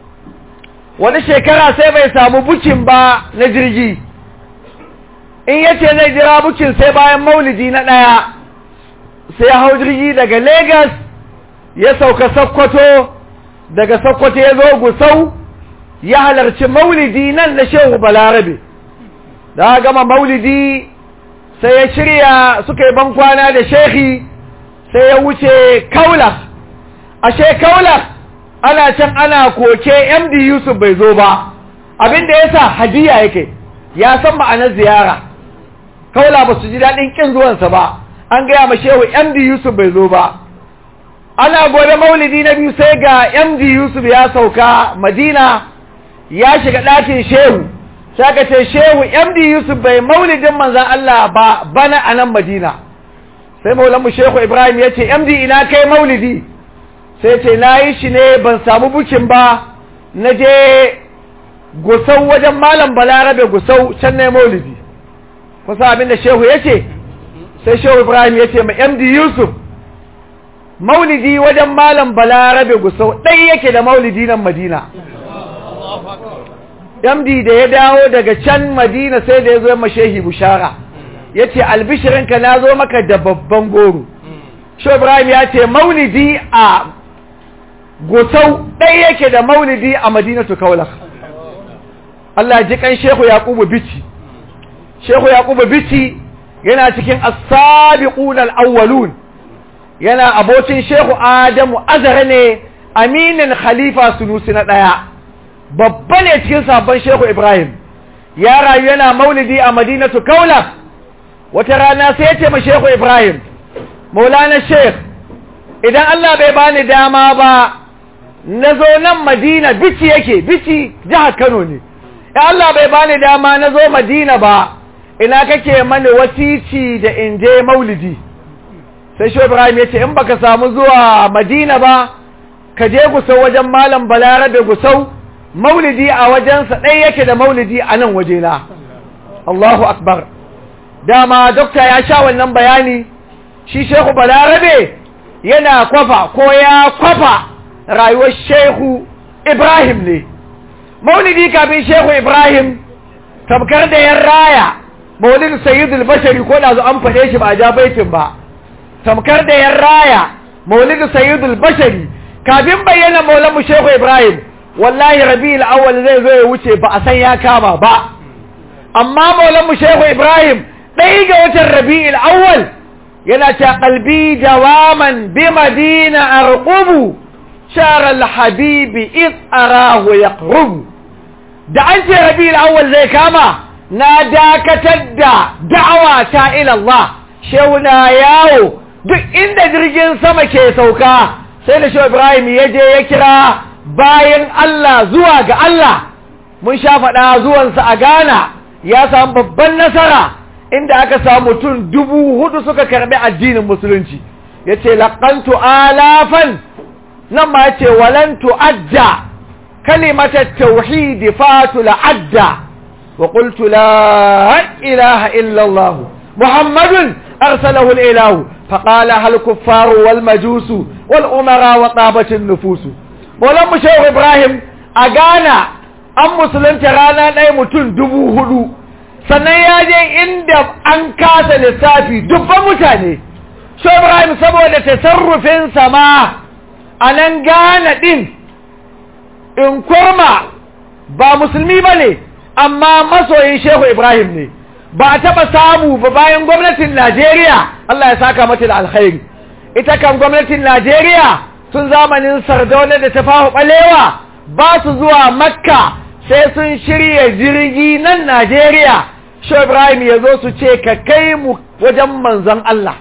Wani shekara sai bai samu bukin ba na jirgi, in yace zai jira bukin sai bayan maulidi na ɗaya, sai ya hau jirgi daga Lagos ya sauka Sokoto, daga Sokoto ya zo Gusau ya halarci maulidi nan na Shehu Balarabe. Da gama maulidi sai ya shirya suka yi bankwana da shehi, sai ya wuce Kaula. Ashe Kaula ana can ana koke M D Yusuf bai zo ba, abinda ya sa hadiya yake, ya san ma'anar ziyara. Kaula ba su ji daɗin ƙin zuwansa ba, an gaya ma Shehu M D Yusuf bai zo ba. Ana gobe maulidi na biyu sai ga M D Yusuf ya sauka Madina, ya shiga ɗakin Shehu, sai ka ce Shehu M D Yusuf bai maulidin manzan Allah ba bana a nan Madina. Sai maulanmu Shehu Ibrahim ya ce M D ina kai maulidi, sai ce na yi shi ne ban samu bukin ba, na je Gusau wajen Malam Balarabe Gusau can ne maulidi. Kusa abinda Shehu ya ce, sai Shehu Ibrahim ya ce ma M D Yusuf, maulidi wajen Malam Balarabe Gusau ɗai yake da maulidi nan Madina. M D da ya dawo daga can Madina sai da ya zo ma Shehi Bushara, ya ce albishirinka na zo maka da babban goro. Shehu Ibrahim ya ce maulidi a Gusau ɗai yake da maulidi a Madinatu Kaula. Allah ji kan Shehu Yakubu Bichi. Shehu Yakubu Bichi yana cikin as-sabiqun al-awwalun, yana abocin Shehu Adamu Azare ne, aminin Khalifa Sunusi na ɗaya, babba ne cikin sabon Shehu Ibrahim. Ya rayu yana maulidi a Madinatu Kaula. Wata rana sai ya ce ma Shehu Ibrahim, Maulana Sheikh, idan Allah bai bani dama ba na zo nan Madina, Bichi yake, Bichi jihar Kano ne, in Allah bai bani dama na zo Madina ba, ina kake mani wasici da in je maulidi. Sai Shehu Ibrahim ya ce in baka samu zuwa Madina ba, ka je Gusau wajen Malam Balarabe Gusau, maulidi a wajensa ɗaya yake da maulidi a nan wajena. Allahu Akbar. Dama dokta ya sha wannan bayani, shi Shehu Balarabe yana kwafa ko ya kwafa rayuwar Shehu Ibrahim ne. Maulidi kafin Shehu Ibrahim tabkar da yan raya maulidin Sayyidul Bashari, ko da zo an faɗe shi ba a ja baitin ba, tamkar da yan raya maulidin Sayyidul Bashari kafin bayyana maulanmu Shehu Ibrahim. Wallahi Rabiul Awwal zai zo ya wuce ba a san ya kama ba, amma maulanmu Shehu Ibrahim ɗaya ga watan Rabiul Awwal yana ta qalbi dawaman bi Madina arqubu shara al-habibi id arahu yaqrubu. Da an ce Rabiul Awwal zai kama, na dakatar da da'awa ta ila Allah. Shehu na yawo duk inda jirgin sama ke sauka, sai da Shehu Ibrahim ya je ya kira bayan Allah zuwa ga Allah. Mun sha faɗa zuwansa a Ghana ya samu babban nasara, inda aka samu mutum dubu hudu suka karɓi addinin musulunci. Ya ce laƙantu alafan, nan ma ya ce walan tu'adda kalimatar tauhidi fatu la'adda, wa qultu la ilaha illallah muhammadun arsalahu al-ilahu faqala hal kuffaru wal majusu wal umara wa tabatin nufusu. Maulan mu Shehu Ibrahim a Ghana an musulunta rana ɗaya mutum dubu hudu, sannan ya je inda an kasa lissafi dubban mutane. Shehu Ibrahim saboda tasarrufin sama a nan Ghana din in kurma ba musulmi ba ne amma masoyin Shehu Ibrahim ne, ba a taɓa samu ba bayan gwamnatin Najeriya, Allah ya saka mata da alkhairi. Ita kan gwamnatin Najeriya tun zamanin Sardauna da Tafawa Balewa ba su zuwa Makka sai sun shirya jirgi nan Najeriya. Shehu Ibrahim ya zo su ce ka kai mu wajen manzon Allah.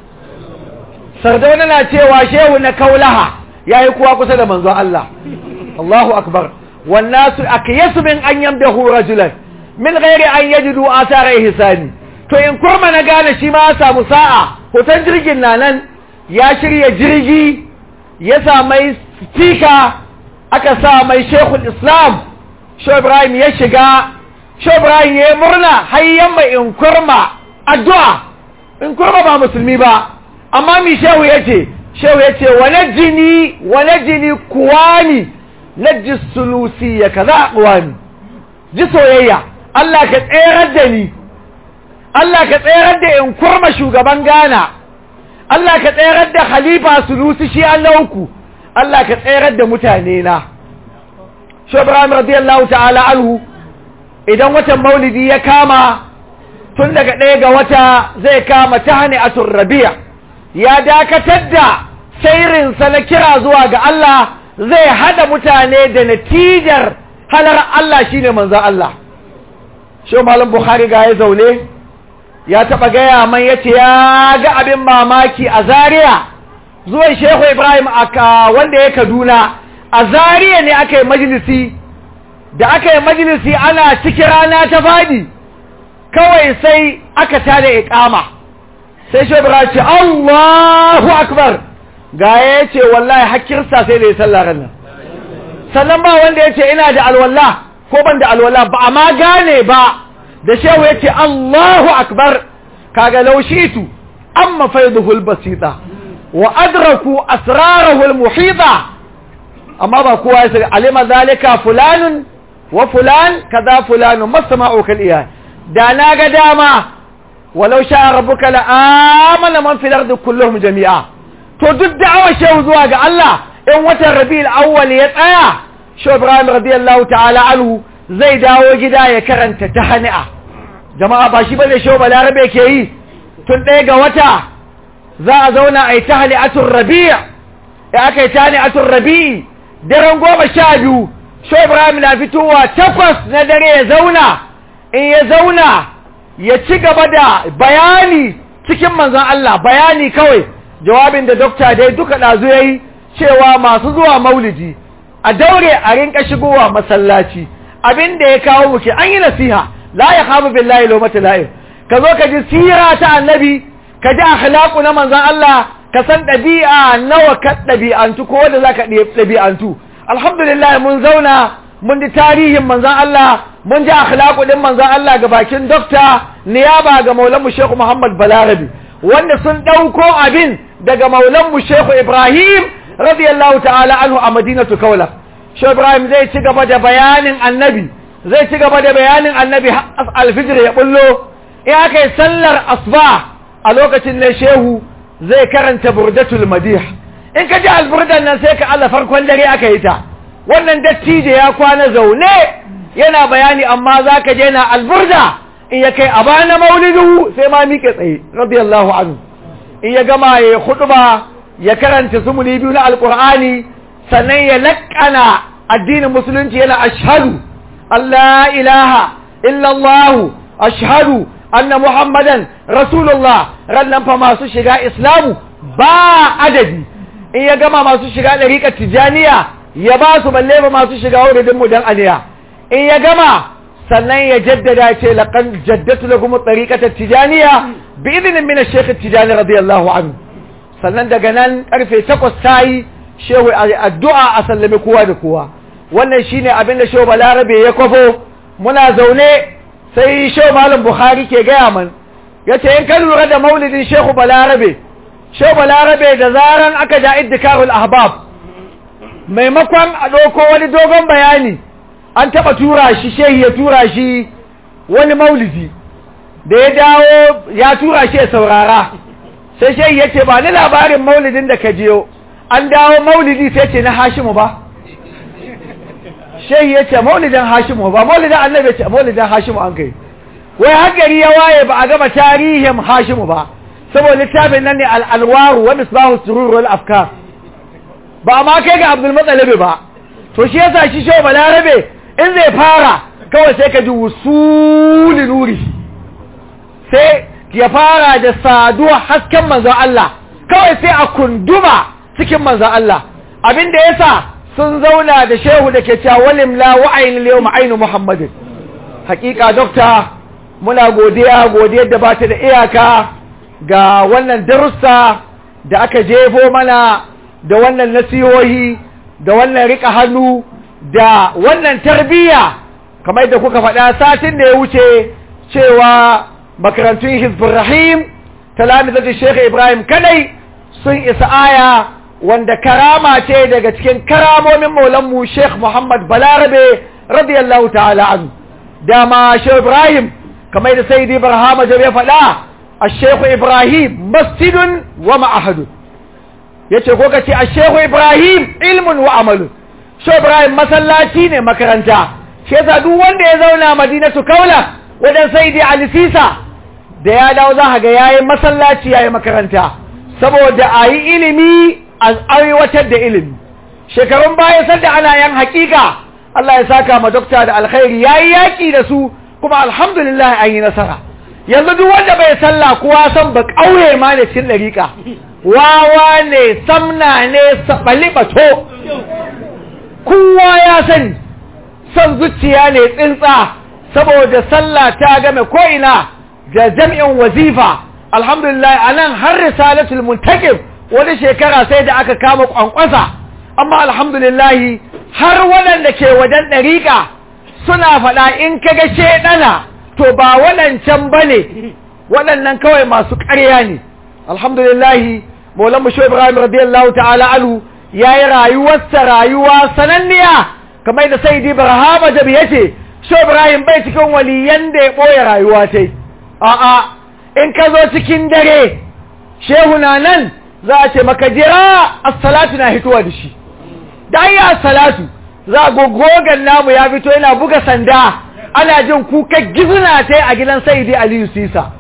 Sardauna na cewa shehu na Kaulaha yayi kuwa kusa da manzon Allah. Allahu akbar. Wannasu akyasu min an yamdahu rajulan min ghairi an yajidu athara ihsani. To in kurma na gane shi ma samu sa'a, hoton jirgin na nan ya shirya jirgi, ya sa mai stika, aka sa mai Sheikhul Islam. Shehu Ibrahim ya shiga, Shehu Ibrahim ya murna hayyan mai in kurma addu'a. In kurma ba musulmi ba, amma mi shehu yace, shehu yace walajini walajini kuwani najis sulusi ya kaza kuwani. Ji soyayya, Allah ka tsayar da ni, Allah ka tsayar da in kurma shugaban Ghana, Allah ka tsayar da Khalifa Sulusi shi Allah uku, Allah ka tsayar da mutane na. Shehu Ibrahim radiyallahu ta'ala anhu idan watan maulidi ya kama tun daga ɗaya ga wata zai kama tahni'atul rabi', ya dakatar da sairinsa na kira zuwa ga Allah, zai hada mutane da natijar halar Allah shine manzon Allah. Shehu Malam Bukhari ga ya zaune ya taba gaya man yace ya ga abin mamaki a Zaria zuwan Shehu Ibrahim aka wanda ya Kaduna. A Zaria ne aka yi majalisi, da aka yi majalisi ana cikin rana ta fadi kawai sai aka tada iqama, sai Shehu Ibrahim ce Allahu akbar, ga ya ce wallahi hakirsa sai da ya sallah ranar. Sannan ba wanda ya ce ina da alwala ko ban da alwala, ba a ma gane ba da shehu ya ce Allahu akbar. Kaga laushitu amma faiduhul basita wa adraku asrarahul muhita, amma ba kowa ya sai alima zalika fulanun wa fulan kaza fulanun masama'u kal iya. Da na ga dama walau sha rabbuka la amana man fil ardi kulluhum jami'a. To duk da'awar shehu zuwa ga Allah in watan Rabiul Awwal ya tsaya, Shehu Ibrahim radiyallahu ta'ala anhu zai dawo gida ya karanta tahani'a. Jama'a ba shi bane Shehu Balarabe ke yi tun ɗaya ga wata za a zauna a yi tahani'atul Rabi', ya aka yi tahani'atul Rabi' daren goma sha biyu, Shehu Ibrahim na fitowa takwas na dare ya zauna, in ya zauna ya ci gaba da bayani cikin manzon Allah, bayani kawai. Jawabin da dokta dai duka ɗazu ya yi cewa masu zuwa maulidi a daure a rinka shigowa masallaci, abin da ya kawo muke an yi nasiha, la ya khafu billahi lawmata la'im. Ka zo ka ji sira ta annabi, ka ji akhlaqu na manzon Allah, ka san ɗabi'a nawa ka ɗabi'antu ko wanda zaka ɗabi'antu. Alhamdulillah mun zauna mun ji tarihin manzon Allah, mun ji akhlaqu din manzon Allah ga bakin dokta niyaba ga Maulana Sheikh Muhammad Balarabi, wanda sun ɗauko abin daga maulanmu Shehu Ibrahim radiyallahu ta'ala anhu a Madinatu Kaula. Shehu Ibrahim zai ci gaba da bayanin annabi, zai ci gaba da bayanin annabi alfijir ya bullo. In aka yi sallar asuba a lokacin ne Shehu zai karanta burdatul madih. In ka ji alburdan nan sai ka Allah farkon dare aka yi ta. Wannan dattijo ya kwana zaune yana bayani, amma za ka je na alburda in ya kai a bana maulidu sai ma miƙe tsaye radiyallahu anhu. In ya gama ya khutba ya karanta sumuni biyu na alqur'ani, sannan ya laƙana addinin musulunci yana ashhadu alla ilaha illa allah ashhadu anna muhammadan rasulullah. rannan fa masu shiga islamu ba adadi. In ya gama masu shiga dariƙar tijaniya ya ba su, balle ba masu shiga wuridin mu dan aliya. In ya gama sannan ya jaddada ce laqad jaddatu lakum tariqata tijaniya bi idnin min ash-shaykh tijani radiyallahu anhu. Sannan daga nan karfe takwas tayi shehu addu'a a sallame kowa da kowa. Wannan shine abin da Shehu Balarabe ya kwafo. Muna zaune sai Shehu Malam Bukhari ke gaya man, yace in ka lura da maulidin Shehu Balarabe, Shehu Balarabe da zaran aka ja iddikarul ahbab, maimakon a ɗauko wani dogon bayani, an taɓa tura shi shehi ya tura shi wani maulidi, da ya dawo ya tura shi ya saurara sai shehi ya ce ba ni labarin maulidin da ka jiyo an dawo maulidi sai ce na Hashimu ba shehi ya ce maulidin Hashimu ba maulidin annabi ya ce maulidin Hashimu an kai wai hankali ya waye ba a gama tarihin Hashimu ba saboda littafin nan ne al'alwaru wa misbahu surur wal afkar ba ma kai ga Abdul Muttalib ba to shi yasa shi shehu Balarabe in zai fara kawai sai ka ji wusuli nuri sai ya fara da saduwa hasken manzon Allah kawai sai a kunduma cikin manzon Allah abinda yasa sun zauna da shehu da ke cewa walim la wa'ayin yawm ainu muhammadin hakika dokta muna godiya godiyar da bata da iyaka ga wannan darussa da aka jefo mana da wannan nasihohi da wannan rika hannu da wannan tarbiyya kamar da kuka faɗa satin da ya wuce cewa makarantun Hizbur Rahim talamizatu Sheikh Ibrahim kadai sun isa aya wanda karama ce daga cikin karamomin maulanmu Sheikh Muhammad Balarabe radiyallahu ta'ala anhu dama Sheikh Ibrahim kamar da Sayyidi Barhama Jabe faɗa Sheikh Ibrahim masjidun wa ma'ahadun yace ko kace Sheikh Ibrahim ilmun wa amalun Sheikh Ibrahim masallaci ne makaranta shi yasa duk wanda ya zauna Madinatu Kaula wadan Sayyidi Ali Sisa da ya dawo za ga yayi masallaci yayi makaranta saboda ayi ilimi a aiwatar da ilimi shekarun baya sanda ana yan hakika Allah ya saka ma dokta da alkhairi yayi yaki da su kuma alhamdulillah an yi nasara yanzu duk wanda bai sallah kowa san ba kauye ma ne cikin dariƙa wawa ne samna ne sabali bato kowa ya sani son zuciya ne tsintsa saboda sallah ta game ko ina da jami'in wazifa alhamdulillah anan har risalatul muntaqib wani shekara sai da aka kama kwankwasa amma alhamdulillah har waɗanda ke wajen ɗariƙa suna faɗa in kaga shedana to ba waɗancan bane waɗannan kawai masu ƙarya ne alhamdulillah maulan musho ibrahim radiyallahu ta'ala anhu yayi rayuwarsa rayuwa sananniya kamar da sayyidi barhama jabi yace sho ibrahim bai cikin waliyan da ya boye rayuwa tai a'a in ka zo cikin dare shehu na nan za a ce maka jira as-salatu na hituwa da shi dan ya salatu za gogogan namu ya fito yana buga sanda ana jin kuka gizuna tai a gidan sayyidi aliyu sisa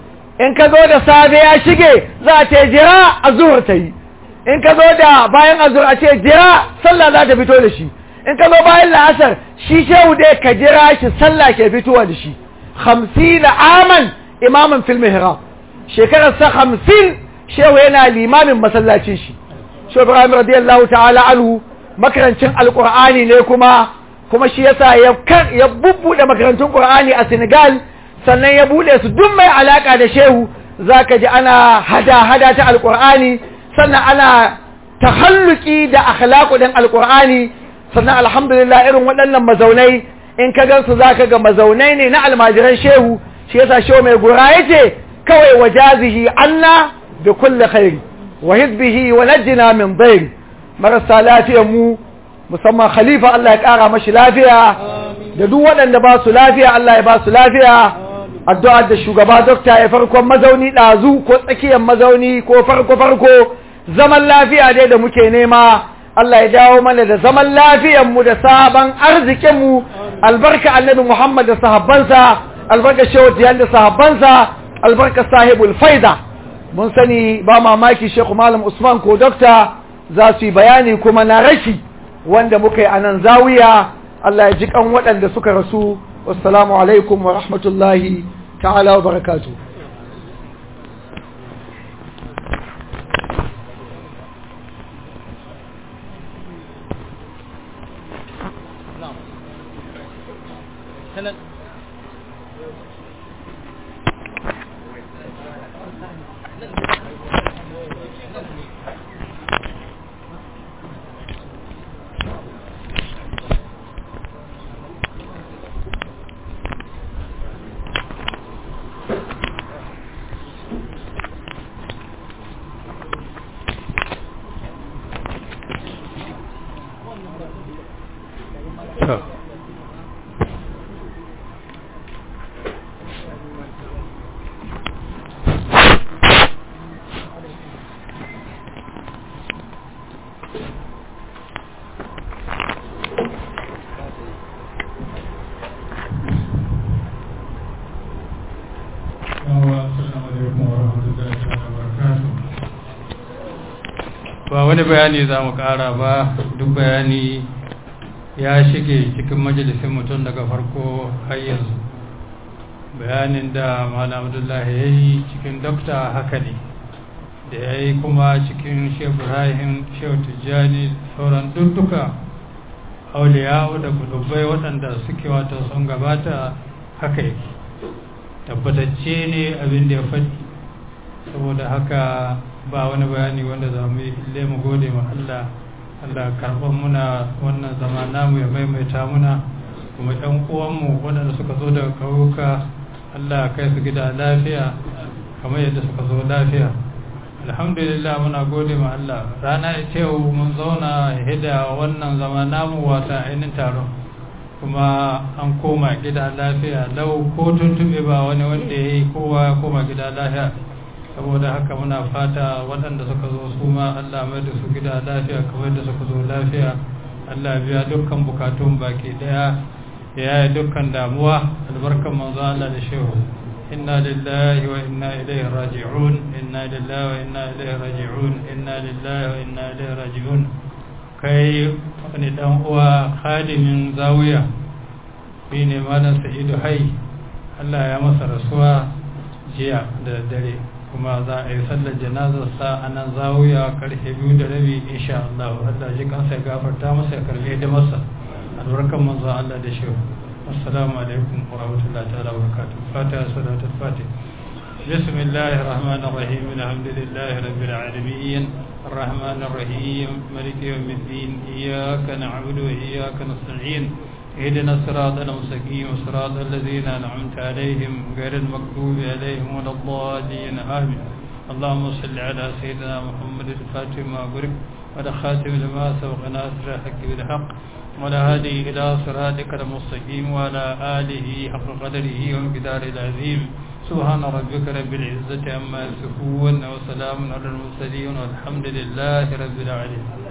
in ka zo da safe ya shige za a ce jira azhur tai in ka zo da bayan azhur a ce jira sallah za ta fito da shi in ka zo bayan la'asar shi shehu dai ka jira shi sallah ke fitowa da shi hamsin aman imamin fil mihrab shekarar sa hamsin shehu yana limamin masallacin shi shehu ibrahim radiyallahu ta'ala anhu makarancin alqur'ani ne kuma kuma shi yasa ya ya bubbude makarantun qur'ani a Senegal sannan ya bude su duk mai alaka da shehu zaka ji ana hada hada ta alqur'ani sannan ana tahalluki da akhlaqu din alqur'ani sannan alhamdulillah irin waɗannan mazaunai in ka gansu zaka ga mazaunai ne na almajiran shehu shi yasa shehu mai gura yace kawai wajazihi anna bi kulli khairi wa hizbihi wa najjina min dayr marasa lafiyar mu musamman khalifa Allah ya kara mashi lafiya da duk waɗanda ba su lafiya Allah ya ba su lafiya addu'a da shugaba dokta ya farkon mazauni dazu ko tsakiyar mazauni ko farko farko zaman lafiya dai da muke nema Allah ya dawo mana da zaman lafiyanmu da sabon arzikinmu albarka annabi Muhammad da sahabbansa albarka shehu tiyan da sahabbansa albarka sahibul faida mun sani ba mamaki Sheikh Malam Usman ko dokta za su yi bayani kuma na rashi wanda muka yi anan zawiya Allah ya ji kan waɗanda suka rasu wassalamu alaikum wa rahmatullahi ta'ala wa barakatuh wani bayani za mu ƙara ba, duk bayani ya shige cikin majalisin mutum daga farko har yanzu. Bayanin da Malam Abdullahi ya yi cikin dokta haka ne, da ya yi kuma cikin Shehu Ibrahim, Shehu Tijjani, sauran dukkan auliya da kudubai waɗanda suke wata sun gabata haka yake. Tabbatacce ne abin da ya faɗi, saboda haka ba wani bayani wanda za mu yi ille mu gode ma Allah. Allah karɓar muna wannan zama namu ya maimaita muna, kuma ɗan uwanmu waɗanda suka zo daga ƙauyuka Allah kai su gida lafiya kamar yadda suka zo lafiya. Alhamdulillah muna gode ma Allah. Rana ita yau mun zauna hida wannan zama namu wata ainihin taron, kuma an koma gida lafiya lau ko tuntube ba wani wanda ya yi, kowa ya koma gida lafiya. Saboda haka muna fata waɗanda suka zo su ma Allah mai da su gida lafiya kamar da suka zo lafiya. Allah biya dukkan bukatun baki daya, ya yi dukkan damuwa, albarkan manzo Allah da shehu. Inna lillahi wa inna ilaihi raji'un, inna lillahi wa inna ilaihi raji'un, inna lillahi wa inna ilaihi raji'un. Kai wani dan uwa khadimin zawiya bi ne Malam Sa'idu Hai, Allah ya masa rasuwa jiya da dare, kuma za a yi sallar janazarsa a nan zawiya karfe biyu da rabi insha Allah. Allah ji kansa ya gafarta masa, ya karbe da masa, albarkan manzo Allah da shehu. Assalamu alaikum wa rahmatullahi ta'ala wa barakatuh. Fatiha, salatul Fatih. Bismillahir rahmanir rahim. Alhamdulillahi rabbil alamin. Arrahmanir rahim. Maliki yawmiddin. Iyyaka na'budu wa iyyaka nasta'in. اهدنا الصراط المستقيم صراط الذين أنعمت عليهم غير المغضوب عليهم ولا الضالين آمين. اللهم صل على سيدنا محمد الفاتح ما أغلق والخاتم لما سبق ناصر الحق بالحق ولا هادي إلى صراطك المستقيم وعلى آله حق قدره ومقداره العظيم. سبحان ربك رب العزة عما يصفون وسلام على المرسلين والحمد لله رب العالمين.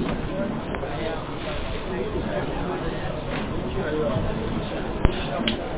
Thank you.